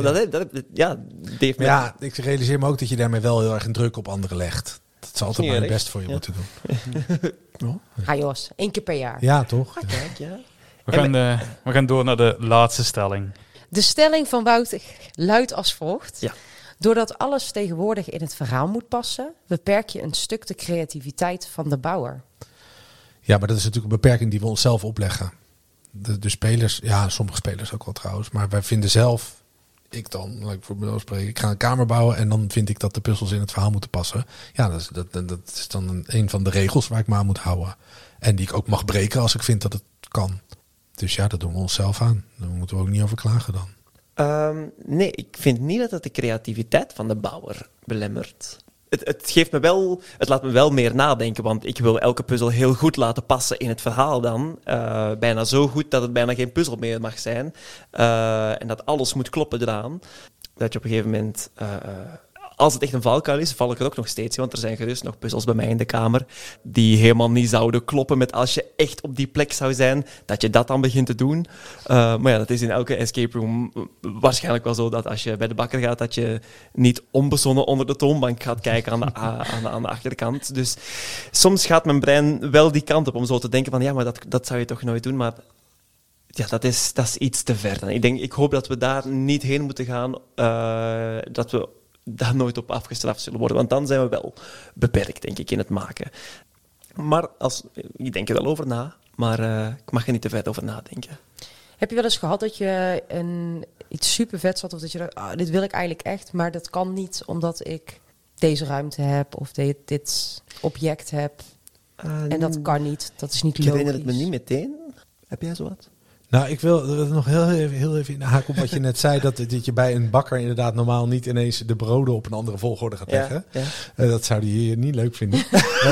Ik realiseer me ook dat je daarmee wel heel erg een druk op anderen legt. Dat zal altijd maar het best voor je moeten doen. Jos, 1 keer per jaar. Ja, toch? Ja. We gaan door naar de laatste stelling. De stelling van Wouter luidt als volgt. Ja. Doordat alles tegenwoordig in het verhaal moet passen, beperk je een stuk de creativiteit van de bouwer. Ja, maar dat is natuurlijk een beperking die we onszelf opleggen. De spelers, sommige spelers ook wel trouwens, maar wij vinden zelf, ik dan, laat ik voor mezelf spreken, ik ga een kamer bouwen en dan vind ik dat de puzzels in het verhaal moeten passen. Ja, dat is dan een van de regels waar ik me aan moet houden. En die ik ook mag breken als ik vind dat het kan. Dus ja, dat doen we onszelf aan. Daar moeten we ook niet over klagen dan. Nee, ik vind niet dat het de creativiteit van de bouwer belemmert. Het laat me wel meer nadenken, want ik wil elke puzzel heel goed laten passen in het verhaal dan. Bijna zo goed dat het bijna geen puzzel meer mag zijn. En dat alles moet kloppen eraan. Dat je op een gegeven moment... als het echt een valkuil is, val ik er ook nog steeds in. Want er zijn gerust nog puzzels bij mij in de kamer die helemaal niet zouden kloppen met als je echt op die plek zou zijn, dat je dat dan begint te doen. Maar ja, dat is in elke escape room waarschijnlijk wel zo dat als je bij de bakker gaat, dat je niet onbezonnen onder de toonbank gaat kijken aan de achterkant. Dus soms gaat mijn brein wel die kant op om zo te denken van ja, maar dat zou je toch nooit doen. Maar ja, dat is iets te ver. Ik hoop dat we daar niet heen moeten gaan, dat we daar nooit op afgestraft zullen worden. Want dan zijn we wel beperkt, denk ik, in het maken. Maar ik denk er wel over na, maar ik mag er niet te ver over nadenken. Heb je wel eens gehad dat je iets super vets had, of dat je dacht, dit wil ik eigenlijk echt, maar dat kan niet omdat ik deze ruimte heb of dit object heb. En dat kan niet. Dat is niet logisch. Ik herinner het me niet meteen. Heb jij zo wat? Nou, ik wil nog heel even in de haak op wat je net zei. Dat je bij een bakker inderdaad normaal niet ineens de broden op een andere volgorde gaat leggen. Ja. Dat zou die hier niet leuk vinden.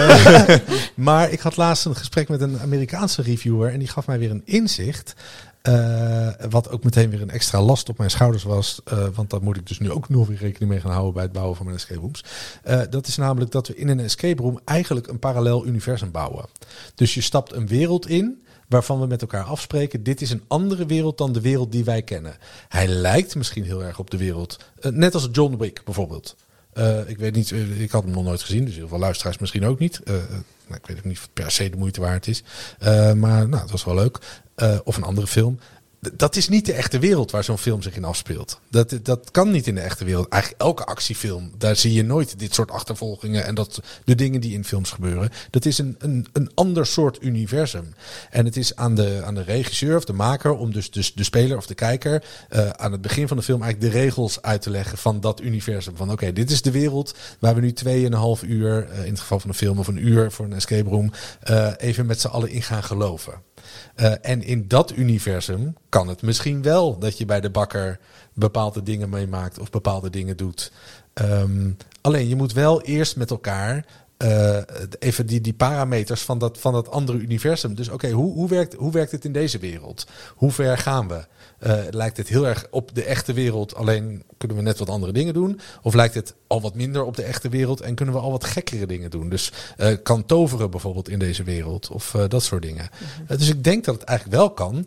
Maar ik had laatst een gesprek met een Amerikaanse reviewer. En die gaf mij weer een inzicht. Wat ook meteen weer een extra last op mijn schouders was. Want daar moet ik dus nu ook nog weer rekening mee gaan houden bij het bouwen van mijn escape rooms. Dat is namelijk dat we in een escape room eigenlijk een parallel universum bouwen. Dus je stapt een wereld in waarvan we met elkaar afspreken, dit is een andere wereld dan de wereld die wij kennen. Hij lijkt misschien heel erg op de wereld, net als John Wick bijvoorbeeld. Ik weet niet, ik had hem nog nooit gezien, dus heel veel luisteraars misschien ook niet. Ik weet ook niet of het per se de moeite waard is. Maar het was wel leuk. Of een andere film. Dat is niet de echte wereld waar zo'n film zich in afspeelt. Dat kan niet in de echte wereld. Eigenlijk elke actiefilm, daar zie je nooit dit soort achtervolgingen en de dingen die in films gebeuren. Dat is een ander soort universum. En het is aan de regisseur of de maker om dus de speler of de kijker aan het begin van de film eigenlijk de regels uit te leggen van dat universum. Van oké, dit is de wereld waar we nu 2,5 uur, in het geval van een film of een uur voor een escape room, even met z'n allen in gaan geloven. En in dat universum kan het misschien wel dat je bij de bakker bepaalde dingen meemaakt of bepaalde dingen doet. Alleen je moet wel eerst met elkaar even die parameters van dat andere universum. Dus oké, hoe werkt het in deze wereld? Hoe ver gaan we? Lijkt het heel erg op de echte wereld, alleen kunnen we net wat andere dingen doen? Of lijkt het al wat minder op de echte wereld en kunnen we al wat gekkere dingen doen? Dus kan toveren bijvoorbeeld in deze wereld of dat soort dingen. Dus ik denk dat het eigenlijk wel kan.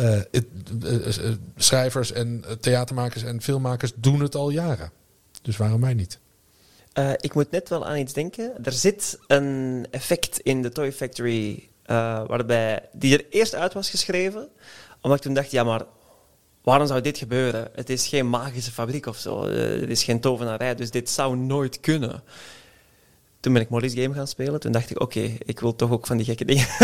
Schrijvers en theatermakers en filmmakers doen het al jaren. Dus waarom mij niet? Ik moet net wel aan iets denken. Er zit een effect in de Toy Factory waarbij die er eerst uit was geschreven, omdat ik toen dacht, ja, maar waarom zou dit gebeuren? Het is geen magische fabriek of zo. Het is geen tovenarij, dus dit zou nooit kunnen. Toen ben ik Molly's Game gaan spelen. Toen dacht ik, oké, ik wil toch ook van die gekke dingen.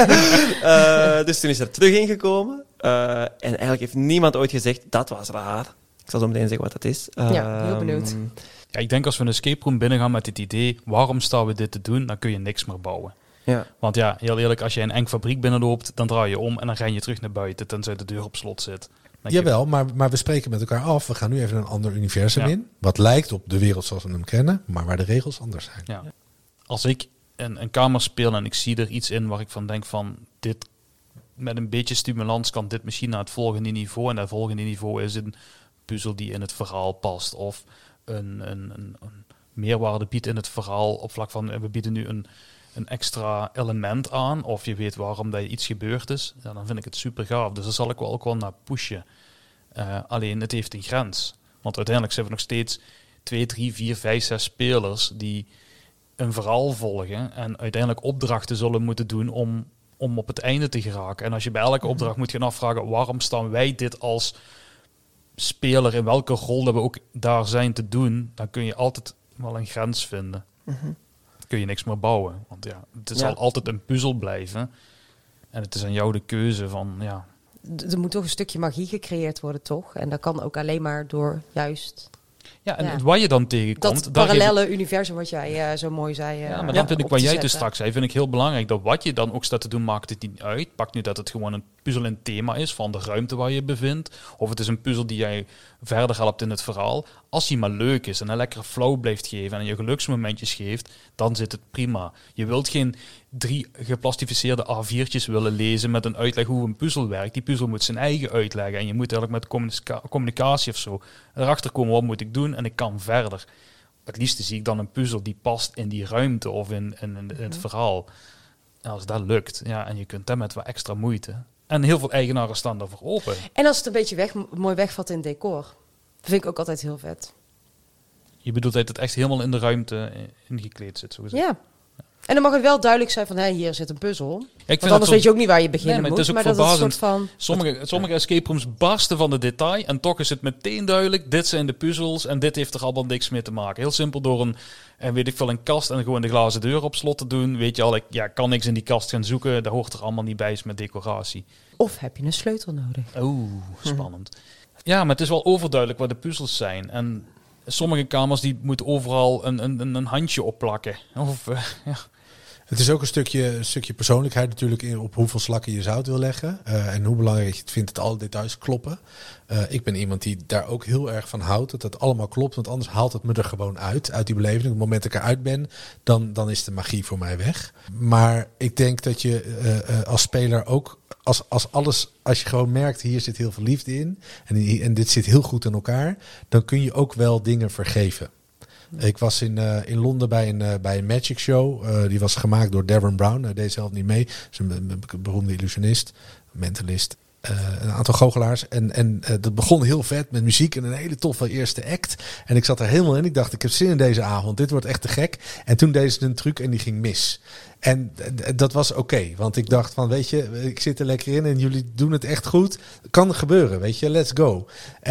Dus toen is er terug ingekomen. En eigenlijk heeft niemand ooit gezegd, dat was raar. Ik zal zo meteen zeggen wat dat is. Ja, heel benieuwd. Ja, ik denk als we een escape room binnengaan met het idee, waarom staan we dit te doen, dan kun je niks meer bouwen. Ja. Want ja, heel eerlijk, als je een eng fabriek binnenloopt, dan draai je om en dan ren je terug naar buiten, tenzij de deur op slot zit. Jawel, maar we spreken met elkaar af. We gaan nu even een ander universum in. Wat lijkt op de wereld zoals we hem kennen, maar waar de regels anders zijn. Ja. Als ik een kamer speel en ik zie er iets in waar ik van denk van, dit met een beetje stimulans kan dit misschien naar het volgende niveau. En dat volgende niveau is een puzzel die in het verhaal past. Of een meerwaarde biedt in het verhaal op vlak van, we bieden nu een extra element aan. Of je weet waarom dat iets gebeurd is. Ja, dan vind ik het super gaaf. Dus daar zal ik wel ook wel naar pushen. Alleen het heeft een grens. Want uiteindelijk zijn we nog steeds 2, 3, 4, 5, 6 spelers die een verhaal volgen. En uiteindelijk opdrachten zullen moeten doen om op het einde te geraken. En als je bij elke opdracht moet gaan afvragen, waarom staan wij dit als speler, in welke rol dat we ook daar zijn te doen, dan kun je altijd wel een grens vinden. Dan kun je niks meer bouwen. Want ja, het zal altijd een puzzel blijven. En het is aan jou de keuze van, ja. Er moet toch een stukje magie gecreëerd worden, toch? En dat kan ook alleen maar door juist... Ja, en waar je dan tegenkomt... Dat parallele universum wat jij zo mooi zei. Ja, maar dan vind ik, wat jij dus straks zei, vind ik heel belangrijk. Dat wat je dan ook staat te doen, maakt het niet uit. Pak nu dat het gewoon een puzzel in thema is van de ruimte waar je bevindt. Of het is een puzzel die jij verder helpt in het verhaal. Als die maar leuk is en een lekkere flow blijft geven en je geluksmomentjes geeft, dan zit het prima. Je wilt geen 3 geplastificeerde A4'tjes willen lezen met een uitleg hoe een puzzel werkt. Die puzzel moet zijn eigen uitleggen en je moet eigenlijk met communicatie of zo erachter komen, wat moet ik doen en ik kan verder. Het liefste zie ik dan een puzzel die past in die ruimte of in het verhaal. En als dat lukt, ja, en je kunt dat met wat extra moeite. En heel veel eigenaren staan daarvoor open. En als het een beetje mooi wegvalt in decor. Dat vind ik ook altijd heel vet. Je bedoelt dat het echt helemaal in de ruimte ingekleed zit, zo gezegd. Ja. En dan mag het wel duidelijk zijn van, hier zit een puzzel. Want anders weet je ook niet waar je beginnen moet. Het is ook maar verbazend. dat het soort van... Sommige escape rooms barsten van de detail. En toch is het meteen duidelijk. Dit zijn de puzzels. En dit heeft er allemaal niks mee te maken. Heel simpel door een kast en gewoon de glazen deur op slot te doen. Weet je al, ik kan niks in die kast gaan zoeken. Dat hoort er allemaal niet bij, is met decoratie. Of heb je een sleutel nodig? Oeh, spannend. Ja, maar het is wel overduidelijk wat de puzzels zijn. En sommige kamers die moeten overal een handje opplakken. Of, ja. Het is ook een stukje persoonlijkheid natuurlijk op hoeveel slakken je zout wil leggen. En hoe belangrijk je het vindt dat alle details kloppen. Ik ben iemand die daar ook heel erg van houdt. Dat het allemaal klopt. Want anders haalt het me er gewoon uit die beleving. Op het moment dat ik eruit ben, dan is de magie voor mij weg. Maar ik denk dat je als speler ook... Als je gewoon merkt, hier zit heel veel liefde in. En dit zit heel goed in elkaar. Dan kun je ook wel dingen vergeven. Ik was in Londen bij een magic show. Die was gemaakt door Darren Brown. Hij deed zelf niet mee. Hij is een beroemde illusionist, mentalist. Een aantal goochelaars. En dat begon heel vet met muziek en een hele toffe eerste act. En ik zat er helemaal in. Ik dacht, ik heb zin in deze avond. Dit wordt echt te gek. En toen deden ze een truc en die ging mis. En dat was oké. Want ik dacht van, weet je, ik zit er lekker in en jullie doen het echt goed. Kan gebeuren, weet je. Let's go.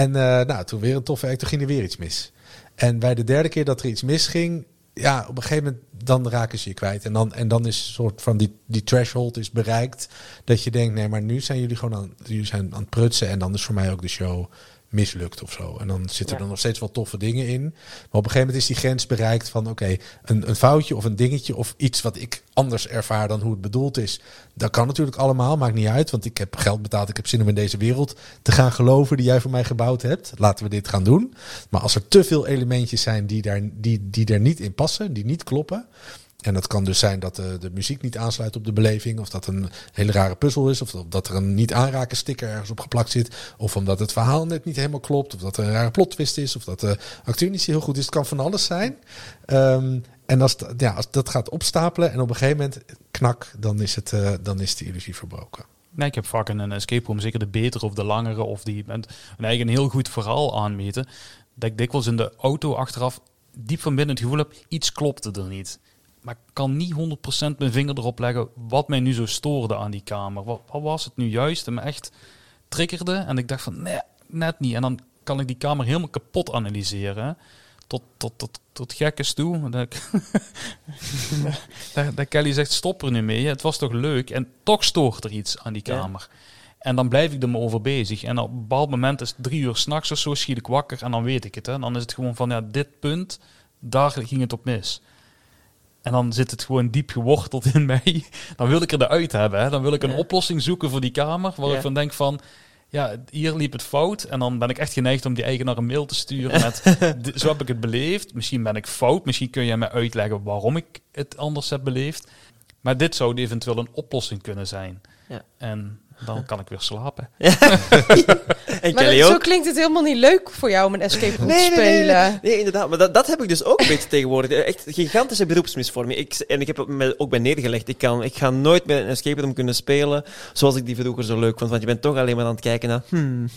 En toen weer een toffe act. Toen ging er weer iets mis. En bij de derde keer dat er iets misging, ja, op een gegeven moment dan raken ze je kwijt. En dan is een soort van die threshold is bereikt. Dat je denkt, nee, maar nu zijn jullie gewoon aan het prutsen. En dan is voor mij ook de show mislukt of zo. En dan zitten er nog steeds wel toffe dingen in. Maar op een gegeven moment is die grens bereikt van oké, een foutje of een dingetje of iets wat ik anders ervaar dan hoe het bedoeld is. Dat kan natuurlijk allemaal, maakt niet uit. Want ik heb geld betaald, ik heb zin om in deze wereld te gaan geloven die jij voor mij gebouwd hebt. Laten we dit gaan doen. Maar als er te veel elementjes zijn die er niet in passen, die niet kloppen. En dat kan dus zijn dat de muziek niet aansluit op de beleving. Of dat een hele rare puzzel is. Of dat er een niet aanraken sticker ergens op geplakt zit. Of omdat het verhaal net niet helemaal klopt. Of dat er een rare plot twist is. Of dat de acteur niet zo heel goed is. Het kan van alles zijn. En als dat gaat opstapelen en op een gegeven moment knak, dan is de illusie verbroken. Nee, ik heb vaak in een escape room, zeker de betere of de langere of die een eigen heel goed verhaal aanmeten. Dat ik dikwijls in de auto achteraf diep van binnen het gevoel heb, iets klopte er niet. Maar ik kan niet 100% mijn vinger erop leggen wat mij nu zo stoorde aan die kamer. Wat was het nu juist en me echt triggerde? En ik dacht van, nee, net niet. En dan kan ik die kamer helemaal kapot analyseren. Tot gekkes toe. Dat Kelly zegt, stop er nu mee. Het was toch leuk? En toch stoort er iets aan die kamer. Ja. En dan blijf ik er me over bezig. En op een bepaald moment is het 3 uur 's nachts of zo, schiet ik wakker en dan weet ik het. Hè. Dan is het gewoon van, ja, dit punt, daar ging het op mis. En dan zit het gewoon diep geworteld in mij. Dan wil ik er eruit hebben. Hè. Dan wil ik een oplossing zoeken voor die kamer. Waar ik van denk van, ja, hier liep het fout. En dan ben ik echt geneigd om die eigenaar een mail te sturen met, zo heb ik het beleefd. Misschien ben ik fout. Misschien kun je mij uitleggen waarom ik het anders heb beleefd. Maar dit zou eventueel een oplossing kunnen zijn. Ja. En dan kan ik weer slapen. En maar zo klinkt het helemaal niet leuk voor jou om een escape room te spelen. Nee, inderdaad. Maar dat heb ik dus ook een beetje tegenwoordig. Echt gigantische beroepsmisvorming. Ik heb het ook bij neergelegd. Ik ga nooit meer een escape room kunnen spelen zoals ik die vroeger zo leuk vond. Want je bent toch alleen maar aan het kijken naar...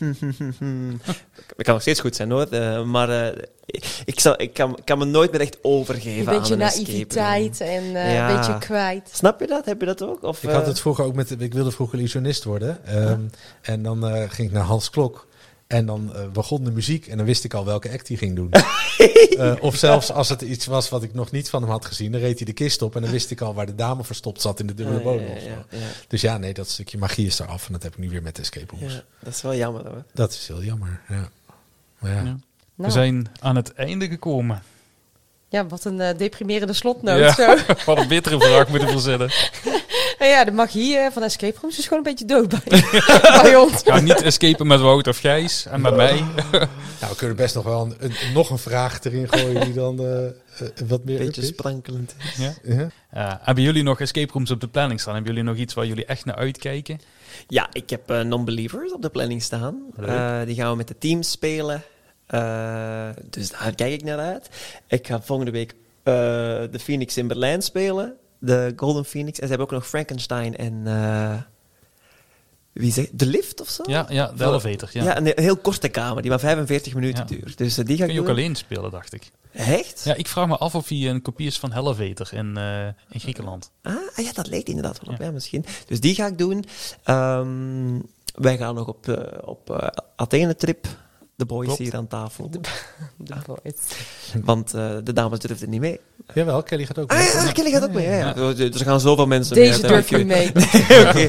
Het kan nog steeds goed zijn, hoor. Maar ik kan me nooit meer echt overgeven aan een escape room. Een beetje naïviteit en een beetje kwijt. Snap je dat? Heb je dat ook? Of, ik had het vroeger ook ik wilde vroeger illusionist worden. En dan ging ik naar Hans Klok. En dan begon de muziek en dan wist ik al welke act hij ging doen. Of zelfs als het iets was wat ik nog niet van hem had gezien, dan reed hij de kist op en dan wist ik al waar de dame verstopt zat in de dubbele bodem. Dus ja, nee, dat stukje magie is eraf en dat heb ik nu weer met escape rooms. Ja, dat is wel jammer, hoor. Dat is heel jammer, ja. Maar ja. Ja. We zijn aan het einde gekomen. Ja, wat een deprimerende slotnoot. Zo. Wat een bittere vraag moeten verzinnen. Ja, de magie van escape rooms is gewoon een beetje dood bij ons. Ga niet escapen met Wout of Gijs en met mij. Nou, we kunnen best nog wel nog een vraag erin gooien die dan wat meer... Beetje sprankelend is. Ja? Hebben jullie nog escape rooms op de planning staan? Hebben jullie nog iets waar jullie echt naar uitkijken? Ja, ik heb Non-Believers op de planning staan. Die gaan we met de team spelen. Dus daar kijk ik naar uit. Ik ga volgende week de Phoenix in Berlijn spelen. De Golden Phoenix. En ze hebben ook nog Frankenstein en Wie zegt de lift of zo? Ja, de elevator. Ja. Ja, een heel korte kamer die maar 45 minuten duurt. Dus die ga kun je ook alleen spelen, dacht ik. Echt? Ja, ik vraag me af of hij een kopie is van Elevator in Griekenland. Ah, ja, dat lijkt inderdaad wel op mij misschien. Dus die ga ik doen. Wij gaan nog op Athene-trip. De boys Klopt. hier aan tafel. De boys. Want de dames durfden niet mee. Jawel, Kelly gaat ook Ah mee. ja, Kelly gaat ook mee. Ja. Er gaan zoveel mensen Deze mee. durf je mee. Oké.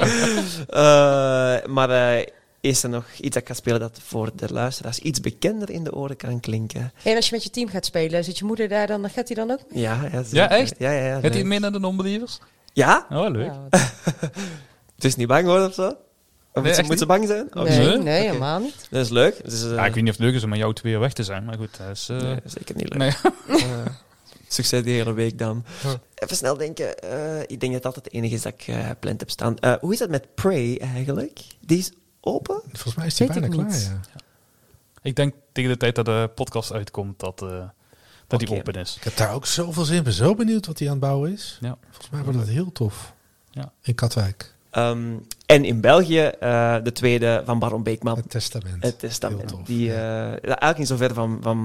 Maar is er nog iets dat ik ga spelen dat voor de luisteraars iets bekender in de oren kan klinken? En als je met je team gaat spelen, zit je moeder daar dan? Gaat hij dan ook mee? Ja, Ja, echt? Ja. Gaat hij mee naar de non-believers? Ja? Oh, leuk. Nou, Het is niet bang hoor of zo? Of Nee, echt moet ze bang zijn? Oh, nee, nee? nee, Oké. helemaal niet. Dat is leuk. Dus, Ja, ik weet niet of het leuk is om met jou twee weg te zijn, maar goed, dat is... nee, zeker niet leuk. nee. Succes die hele week dan. Ja. Even snel denken. Ik denk dat dat het enige is dat ik gepland heb staan. Hoe is dat met Prey eigenlijk? Die is open? Volgens mij is die Weet bijna ik klaar, niet. ja. Ik denk tegen de tijd dat de podcast uitkomt dat die Oké. open is. Ik heb daar ook zoveel zin in. Ik ben zo benieuwd wat hij aan het bouwen is. Ja. Volgens mij wordt het heel tof. Ja. In Katwijk. En in België de tweede van Baron Beekman. Het Testament. Het Testament. Heel tof, Die eigenlijk niet zo ver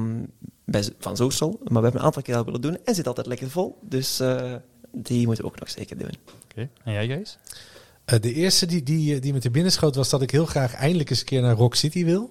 van Zoersel, maar we hebben een aantal keer al willen doen en zit altijd lekker vol. Dus die moeten we ook nog zeker doen. Oké. En jij, Gijs? De eerste die me te binnen schoot was dat ik heel graag eindelijk eens een keer naar Rock City wil.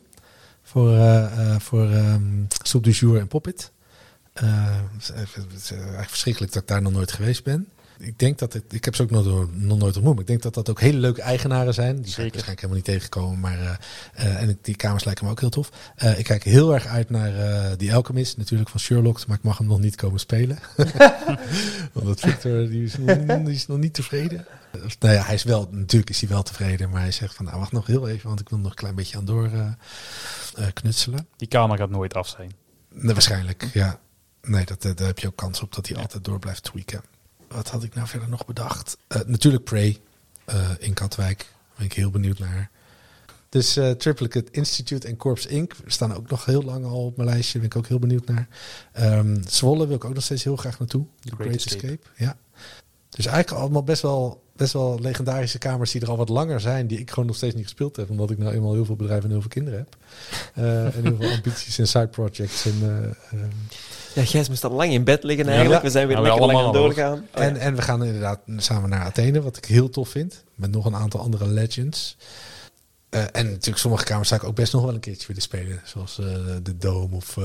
Voor Soup du Jour en Poppit. Het is eigenlijk verschrikkelijk dat ik daar nog nooit geweest ben. Ik denk dat ik heb ze ook nog nooit ontmoet. Maar ik denk dat dat ook hele leuke eigenaren zijn. Die ga ik waarschijnlijk helemaal niet tegenkomen. Maar, en die kamers lijken me ook heel tof. Ik kijk heel erg uit naar die Alchemist. Natuurlijk van Sherlock. Maar ik mag hem nog niet komen spelen. Want Victor die is nog niet tevreden. Nou ja, natuurlijk is hij wel tevreden. Maar hij zegt van nou wacht nog heel even. Want ik wil nog een klein beetje aan door knutselen. Die kamer gaat nooit af zijn. Nee, waarschijnlijk, ja. Nee, daar heb je ook kans op dat hij altijd door blijft tweaken. Wat had ik nou verder nog bedacht? Natuurlijk Prey in Katwijk. Daar ben ik heel benieuwd naar. Dus Triplicate Institute en Corpse Inc. staan ook nog heel lang al op mijn lijstje. Daar ben ik ook heel benieuwd naar. Zwolle wil ik ook nog steeds heel graag naartoe. The Great Escape. Ja. Dus eigenlijk allemaal best wel legendarische kamers die er al wat langer zijn. Die ik gewoon nog steeds niet gespeeld heb. Omdat ik nou eenmaal heel veel bedrijven en heel veel kinderen heb. En heel veel ambities en side projects. Ja, Gijs moest al lang in bed liggen eigenlijk. Ja. We zijn weer Ja, lekker we lang aan allemaal doorgaan. En we gaan inderdaad samen naar Athene, wat ik heel tof vind. Met nog een aantal andere legends. En natuurlijk sommige kamers zou ik ook best nog wel een keertje willen spelen. Zoals de Dome of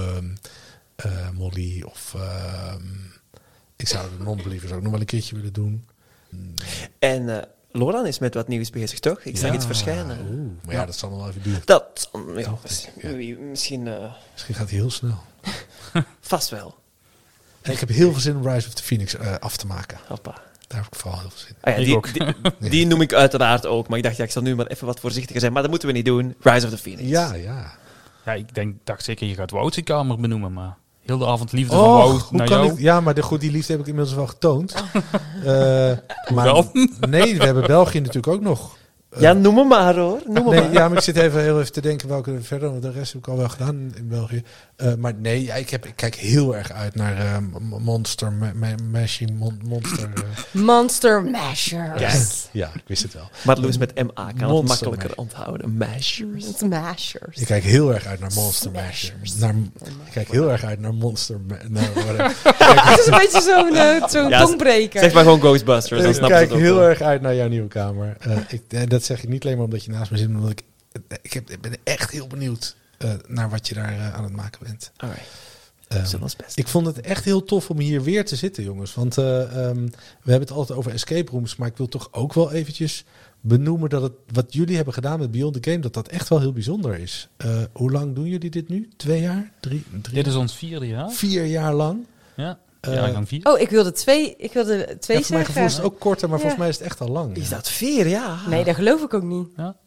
Molly. Of ik zou de Non-Believers ook nog wel een keertje willen doen. En Loran is met wat nieuws bezig, toch? Ik zag iets verschijnen. Maar ja, dat zal nog wel even duren. Dat, misschien Misschien gaat hij heel snel. vast wel. En ik heb heel veel zin om Rise of the Phoenix af te maken. Hoppa. Daar heb ik vooral heel veel zin in. Ah ja, Ik ook. die noem ik uiteraard ook. Maar ik dacht, ja, ik zal nu maar even wat voorzichtiger zijn. Maar dat moeten we niet doen. Rise of the Phoenix. Ja. Ja, ik dacht zeker je gaat Wout zijn kamer benoemen, maar heel de avond liefde van Wout hoe naar kan jou. ik? Ja, maar die liefde heb ik inmiddels wel getoond. Maar Wel? nee, we hebben België natuurlijk ook nog. Ja, noem me maar hoor. Noem me Nee, maar. ja, maar ik zit heel even te denken welke verder, want de rest heb ik al wel gedaan in België. Maar nee, ja, ik kijk heel erg uit naar Monster Mashing Monster. Monster Mashers. Yes. Ja, ik wist het wel. Maar Loes met MA kan het Monster makkelijker Mash. onthouden. Mashers. Smashers. Ik kijk heel erg uit naar Monster Mashers. Ik kijk heel erg uit naar Monster. Het is een beetje zo'n Ja, tongbreker. Zeg maar gewoon Ghostbusters, dan Ik snap je kijk het ook heel wel. erg uit naar jouw nieuwe kamer. Dat zeg ik niet alleen maar omdat je naast me zit, maar omdat ik ben echt heel benieuwd naar wat je daar aan het maken bent. Alright. Zullen ons best. Ik vond het echt heel tof om hier weer te zitten, jongens. Want we hebben het altijd over escape rooms, maar ik wil toch ook wel eventjes benoemen dat het wat jullie hebben gedaan met Beyond the Game, dat echt wel heel bijzonder is. Hoe lang doen jullie dit nu? 2 jaar? 3? Dit is ons 4e jaar. 4 jaar lang? Ja, jaargang 4. Oh, ik wilde twee Ja, voor mijn zeggen. gevoel is het ook korter, maar Ja. volgens mij is het echt al lang. Is ja. dat 4 jaar? Nee, dat geloof ik ook niet.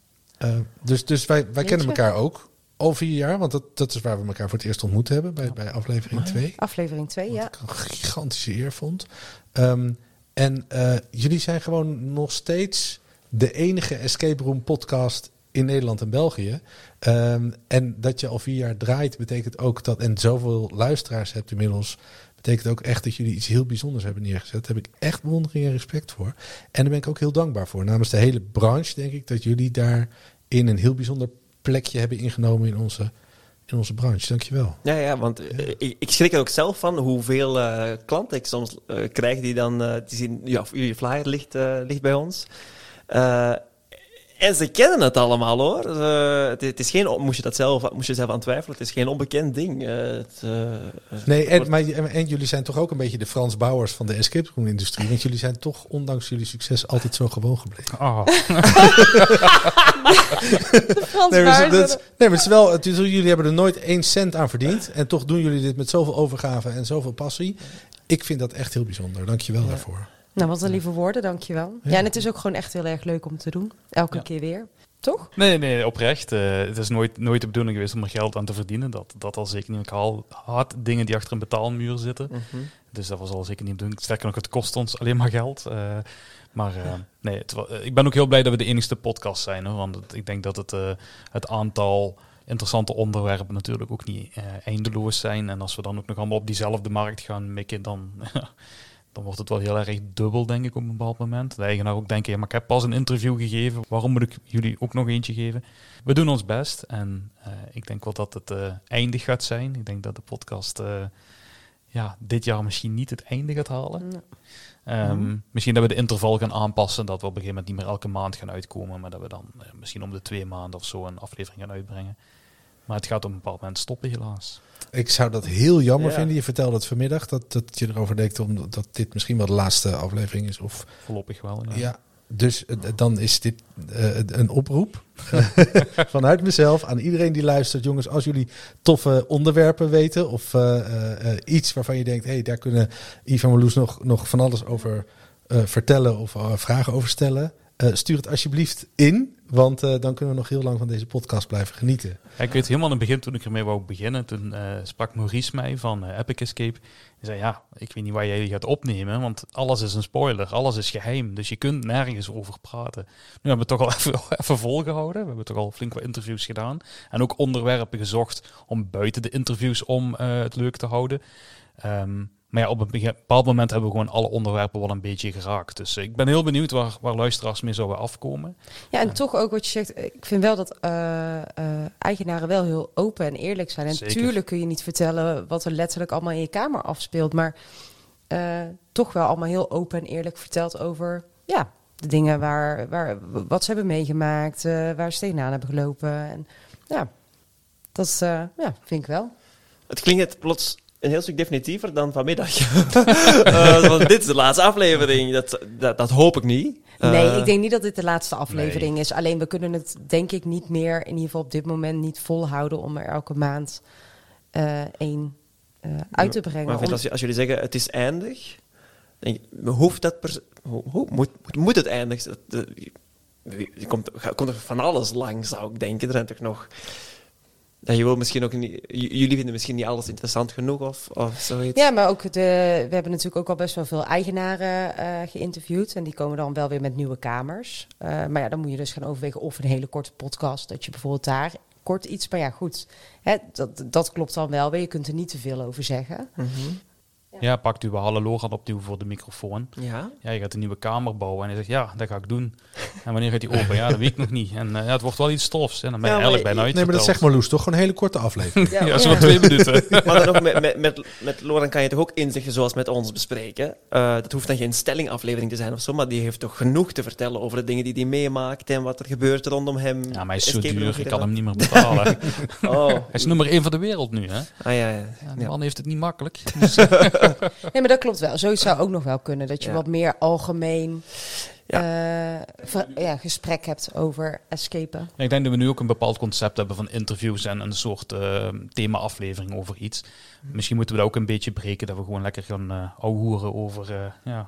Dus wij kennen je? elkaar ook al 4 jaar, want dat is waar we elkaar voor het eerst ontmoet hebben, bij aflevering 2. Aflevering 2, ja. Wat ik een gigantische eer vond. En jullie zijn gewoon nog steeds de enige escape room podcast in Nederland en België. En dat je al 4 jaar draait, betekent ook dat... en zoveel luisteraars hebt inmiddels... betekent ook echt dat jullie iets heel bijzonders hebben neergezet. Daar heb ik echt bewondering en respect voor. En daar ben ik ook heel dankbaar voor. Namens de hele branche denk ik dat jullie daar in een heel bijzonder plekje hebben ingenomen in onze branche. Dankjewel. Ja, want ik schrik er ook zelf van hoeveel klanten ik soms krijg die dan die zien, jullie flyer ligt bij ons. En ze kennen het allemaal, hoor. Het is geen, moest je zelf aan twijfelen, het is geen onbekend ding. En jullie zijn toch ook een beetje de Frans Bauers van de escape room industrie. Want jullie zijn toch, ondanks jullie succes, altijd zo gewoon gebleven. Oh. Jullie hebben er nooit 1 cent aan verdiend. En toch doen jullie dit met zoveel overgave en zoveel passie. Ik vind dat echt heel bijzonder. Dank je wel daarvoor. Nou, wat een lieve woorden, dankjewel. Ja, en het is ook gewoon echt heel erg leuk om te doen. Elke keer weer. Toch? Nee, oprecht. Het is nooit de bedoeling geweest om er geld aan te verdienen. Dat al zeker niet. Ik had dingen die achter een betaalmuur zitten. Mm-hmm. Dus dat was al zeker niet de bedoeling. Sterker nog, het kost ons alleen maar geld. Ik ben ook heel blij dat we de enigste podcast zijn. Hoor, want ik denk dat het aantal interessante onderwerpen natuurlijk ook niet eindeloos zijn. En als we dan ook nog allemaal op diezelfde markt gaan mikken, dan wordt het wel heel erg dubbel, denk ik, op een bepaald moment. De eigenaar ook denken, maar ik heb pas een interview gegeven. Waarom moet ik jullie ook nog eentje geven? We doen ons best. En ik denk wel dat het eindig gaat zijn. Ik denk dat de podcast dit jaar misschien niet het einde gaat halen. Nee. Misschien dat we de interval gaan aanpassen. Dat we op een gegeven moment niet meer elke maand gaan uitkomen. Maar dat we dan misschien om de 2 maanden of zo een aflevering gaan uitbrengen. Maar het gaat op een bepaald moment stoppen, helaas. Ik zou dat heel jammer vinden. Je vertelde het vanmiddag dat je erover denkt dat dit misschien wel de laatste aflevering is. Of voorlopig wel. Ja, dus dan is dit een oproep vanuit mezelf aan iedereen die luistert. Jongens, als jullie toffe onderwerpen weten of iets waarvan je denkt, daar kunnen Yves en Marloes nog van alles over vertellen of vragen over stellen. Stuur het alsjeblieft in, want dan kunnen we nog heel lang van deze podcast blijven genieten. Ja, ik weet helemaal in het begin, toen ik ermee wou beginnen, toen sprak Maurice mij van Epic Escape. Hij zei, ik weet niet waar jij gaat opnemen, want alles is een spoiler, alles is geheim, dus je kunt nergens over praten. Nu hebben we het toch al even volgehouden, we hebben toch al flink wat interviews gedaan en ook onderwerpen gezocht om buiten de interviews om het leuk te houden. Maar op een bepaald moment hebben we gewoon alle onderwerpen wel een beetje geraakt. Dus ik ben heel benieuwd waar luisteraars mee zouden afkomen. Ja, en toch ook wat je zegt. Ik vind wel dat eigenaren wel heel open en eerlijk zijn. En tuurlijk kun je niet vertellen wat er letterlijk allemaal in je kamer afspeelt. Maar toch wel allemaal heel open en eerlijk verteld over de dingen wat ze hebben meegemaakt. Waar ze tegenaan hebben gelopen. En dat vind ik wel. Het klinkt plots een heel stuk definitiever dan vanmiddag. Want dit is de laatste aflevering. Dat hoop ik niet. Nee, ik denk niet dat dit de laatste aflevering is. Alleen we kunnen het denk ik niet meer, in ieder geval op dit moment, niet volhouden om er elke maand 1 uit te brengen. Maar als jullie zeggen het is eindig, denk ik, hoeft dat moet het eindig? Er komt er van alles langs, zou ik denken. Er zijn toch nog... Dat je wil misschien ook niet... Jullie vinden misschien niet alles interessant genoeg of zoiets? Ja, maar ook we hebben natuurlijk ook al best wel veel eigenaren geïnterviewd. En die komen dan wel weer met nieuwe kamers. Maar dan moet je dus gaan overwegen of een hele korte podcast. Dat je bijvoorbeeld daar kort iets... Maar goed, dat klopt dan wel weer. Je kunt er niet te veel over zeggen. Mm-hmm. Ja, pakt uw Hallelooran opnieuw voor de microfoon. Ja, je gaat een nieuwe kamer bouwen. En je zegt, dat ga ik doen. En wanneer gaat die open? Ja, dat weet ik nog niet. En het wordt wel iets stofs. En dan ben je eigenlijk bijna uitverteld. Nee, maar dat zegt Marloes toch? Gewoon een hele korte aflevering. Zo 2 minuten. Maar dan ook met Loran kan je toch ook inzichten zoals met ons bespreken. Dat hoeft dan geen stellingaflevering te zijn of zo, maar die heeft toch genoeg te vertellen over de dingen die hij meemaakt en wat er gebeurt rondom hem. Ja, maar hij is zo duur, ik kan hem niet meer betalen. Hij is nummer 1 van de wereld nu, hè? Die man heeft het niet makkelijk. Dus, nee, maar dat klopt wel. Zoiets zou ook nog wel kunnen. Dat je wat meer algemeen gesprek hebt over escapen. Ja, ik denk dat we nu ook een bepaald concept hebben van interviews en een soort thema-aflevering over iets. Misschien moeten we dat ook een beetje breken, dat we gewoon lekker gaan ouwehoeren over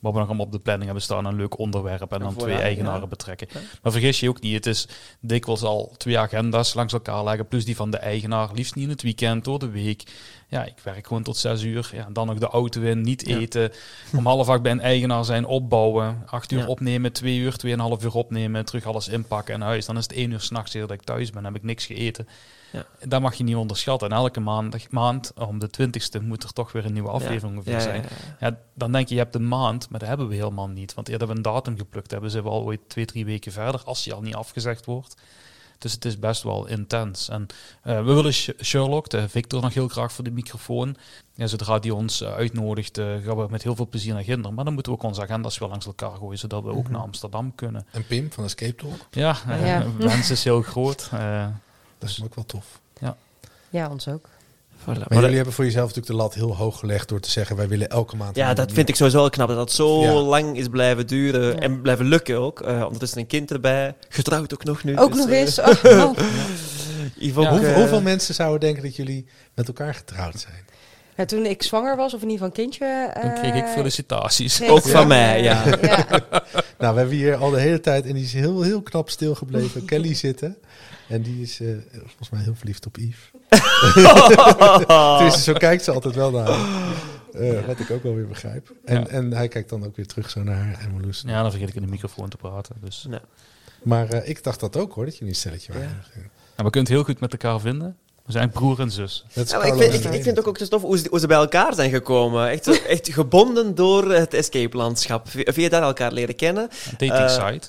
waar we nog allemaal op de planning hebben staan, een leuk onderwerp en dan 2 eigenaren betrekken. Ja. Maar vergis je ook niet, het is dikwijls al 2 agenda's langs elkaar leggen, plus die van de eigenaar, liefst niet in het weekend, door de week. Ja, ik werk gewoon tot 6 uur. Ja, dan nog de auto in, niet eten. Om 7:30 bij een eigenaar zijn, opbouwen. 8 uur opnemen, 2 uur, 2,5 uur opnemen. Terug alles inpakken en huis. Dan is het 1 uur 's nachts dat ik thuis ben. Dan heb ik niks gegeten. Ja. Dat mag je niet onderschatten. En elke maand, om de 20ste, moet er toch weer een nieuwe aflevering zijn. Ja, dan denk je hebt een maand, maar dat hebben we helemaal niet. Want eerder hebben we een datum geplukt. Hebben ze wel ooit 2-3 weken verder, als die al niet afgezegd wordt. Dus het is best wel intens. En we willen Sherlock, de Victor, nog heel graag voor de microfoon. Ja, zodra die ons uitnodigt, gaan we met heel veel plezier naar Ginder. Maar dan moeten we ook onze agenda's wel langs elkaar gooien, zodat we ook naar Amsterdam kunnen. En Pim van Escape Talk? Ja, wens is heel groot. Dat is ook wel tof. Ja, ons ook. Voilà. Maar jullie hebben voor jezelf natuurlijk de lat heel hoog gelegd door te zeggen, wij willen elke maand... Ja, dat vind ik sowieso wel knap, dat dat zo lang is blijven duren en blijven lukken ook. Ondertussen een kind erbij, getrouwd ook nog nu. Ook dus, nog eens. Hoeveel mensen zouden denken dat jullie met elkaar getrouwd zijn? Ja, toen ik zwanger was, of in ieder geval een kindje... dan kreeg ik felicitaties. Ook van mij, ja. Nou, we hebben hier al de hele tijd, en die is heel, heel knap stilgebleven, Kelly zitten. En die is volgens mij heel verliefd op Yves. Dus zo kijkt ze altijd wel naar haar. Wat ik ook wel weer begrijp. En hij kijkt dan ook weer terug zo naar haar en Marloes. Ja, dan vergeet ik in de microfoon te praten. Dus. Ja. Maar ik dacht dat ook hoor, dat jullie een stelletje waren. Ja. We kunnen het heel goed met elkaar vinden. We zijn broer en zus. Ik vind het ook zo tof hoe ze bij elkaar zijn gekomen. Echt gebonden door het escape-landschap. Via daar elkaar leren kennen. Dating site.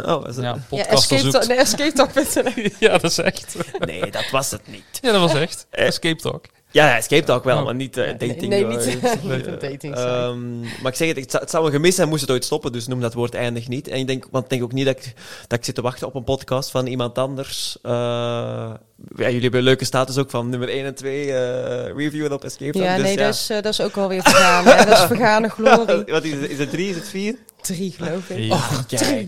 Escape Talk.nl. Ja, dat is echt. Nee, dat was het niet. Ja, dat was echt. Escape Talk. Ja, Escape Talk wel, maar niet dating. Nee, niet een dating site. Maar ik zeg het zou een gemis zijn, moest het ooit stoppen, dus noem dat woord eindig niet. En ik denk ook niet dat ik zit te wachten op een podcast van iemand anders. Jullie hebben een leuke status ook van nummer 1 en 2 reviewen op Escape Talk. Ja, dus, dat is ook alweer vergaan. Dat is vergane glorie. Wat is het 3? Is het 4? 3, geloof ik. Ja. Kijk.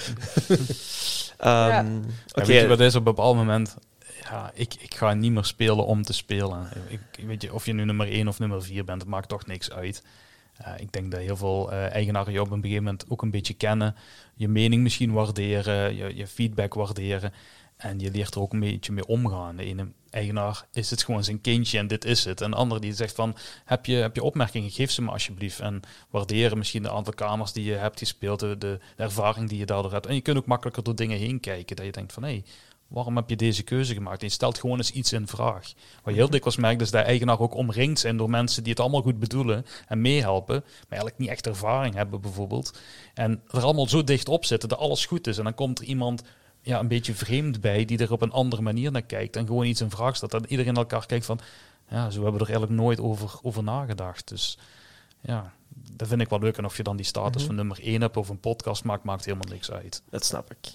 Weet je wat is op een bepaald moment... Ja, ik ga niet meer spelen om te spelen. Weet je, of je nu nummer 1 of nummer 4 bent, het maakt toch niks uit. Ik denk dat heel veel eigenaren je op een gegeven moment ook een beetje kennen. Je mening misschien waarderen, je feedback waarderen. En je leert er ook een beetje mee omgaan. De ene eigenaar is het gewoon zijn kindje en dit is het. En de andere die zegt van, heb je opmerkingen, geef ze me alsjeblieft. En waarderen misschien de aantal kamers die je hebt gespeeld, de ervaring die je daardoor hebt. En je kunt ook makkelijker door dingen heen kijken. Dat je denkt van, hé, waarom heb je deze keuze gemaakt? En je stelt gewoon eens iets in vraag. Wat je heel dikwijls merkt, is dat eigenaar ook omringd zijn door mensen die het allemaal goed bedoelen en meehelpen, maar eigenlijk niet echt ervaring hebben bijvoorbeeld. En er allemaal zo dicht op zitten dat alles goed is. En dan komt er iemand een beetje vreemd bij die er op een andere manier naar kijkt en gewoon iets in vraag stelt. En iedereen elkaar kijkt van, ja, zo hebben we er eigenlijk nooit over nagedacht. Dus ja, dat vind ik wel leuk. En of je dan die status van nummer 1 hebt of een podcast maakt helemaal niks uit. Dat snap ik.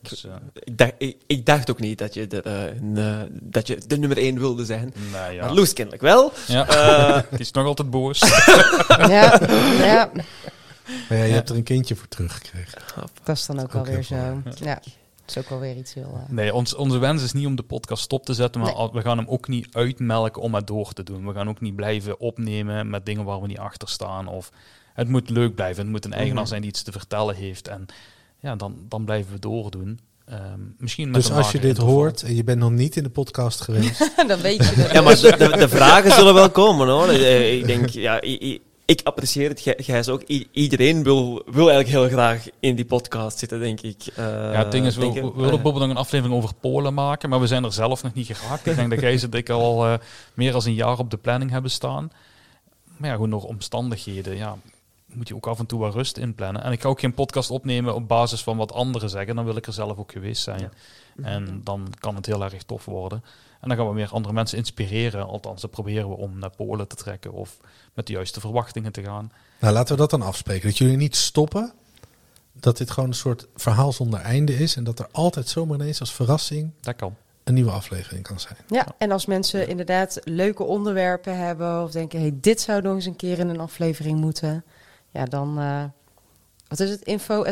Ik dacht ook niet dat je de nummer 1 wilde zijn. Nou, ja. Maar Loes kennelijk wel. Ja. Die is nog altijd boos. Ja. Maar je hebt er een kindje voor teruggekregen. Dat is dan ook alweer zo. Ja, dat is ook wel weer iets heel... Nee, onze wens is niet om de podcast stop te zetten, maar we gaan hem ook niet uitmelken om het door te doen. We gaan ook niet blijven opnemen met dingen waar we niet achter staan. Of het moet leuk blijven. Het moet een eigenaar zijn die iets te vertellen heeft. En ja, dan blijven we doordoen. Misschien met dus als je dit hoort en je bent nog niet in de podcast geweest... dan weet je het. Ja, maar de vragen zullen wel komen, hoor. Ik denk, ik apprecieer het. Gijs ook. Iedereen wil eigenlijk heel graag in die podcast zitten, denk ik. Het ding is, we willen bijvoorbeeld nog een aflevering over Polen maken, maar we zijn er zelf nog niet geraakt. Ik denk dat Gijs en ik al meer dan een jaar op de planning hebben staan. Maar ja, gewoon door omstandigheden, moet je ook af en toe wat rust inplannen. En ik ga ook geen podcast opnemen op basis van wat anderen zeggen. Dan wil ik er zelf ook geweest zijn. Ja. En dan kan het heel erg tof worden. En dan gaan we weer andere mensen inspireren. Althans, dan proberen we om naar Polen te trekken of met de juiste verwachtingen te gaan. Nou, laten we dat dan afspreken. Dat jullie niet stoppen. Dat dit gewoon een soort verhaal zonder einde is. En dat er altijd zomaar ineens als verrassing dat kan. Een nieuwe aflevering kan zijn. Ja, en als mensen inderdaad leuke onderwerpen hebben of denken, hey, dit zou nog eens een keer in een aflevering moeten... Ja, dan, wat is het?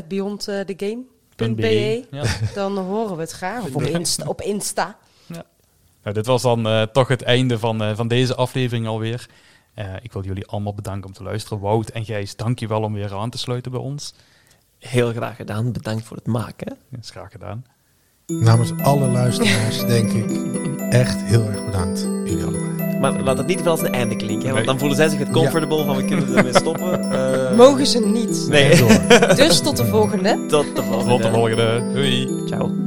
info@beyondthegame.be. Dan horen we het graag. Of op Insta. Ja. Nou, dit was dan toch het einde van deze aflevering alweer. Ik wil jullie allemaal bedanken om te luisteren. Wout en Gijs, dank je wel om weer aan te sluiten bij ons. Heel graag gedaan. Bedankt voor het maken. Dat is graag gedaan. Namens alle luisteraars denk ik echt heel erg bedankt. Jullie allebei. Maar laat het niet wel als een einde klinken. Hè? Want dan voelen zij zich het comfortable van we kunnen ermee stoppen. Mogen ze niet. Nee. Dus tot de volgende. Tot de volgende. Tot de volgende. Doei. Ciao.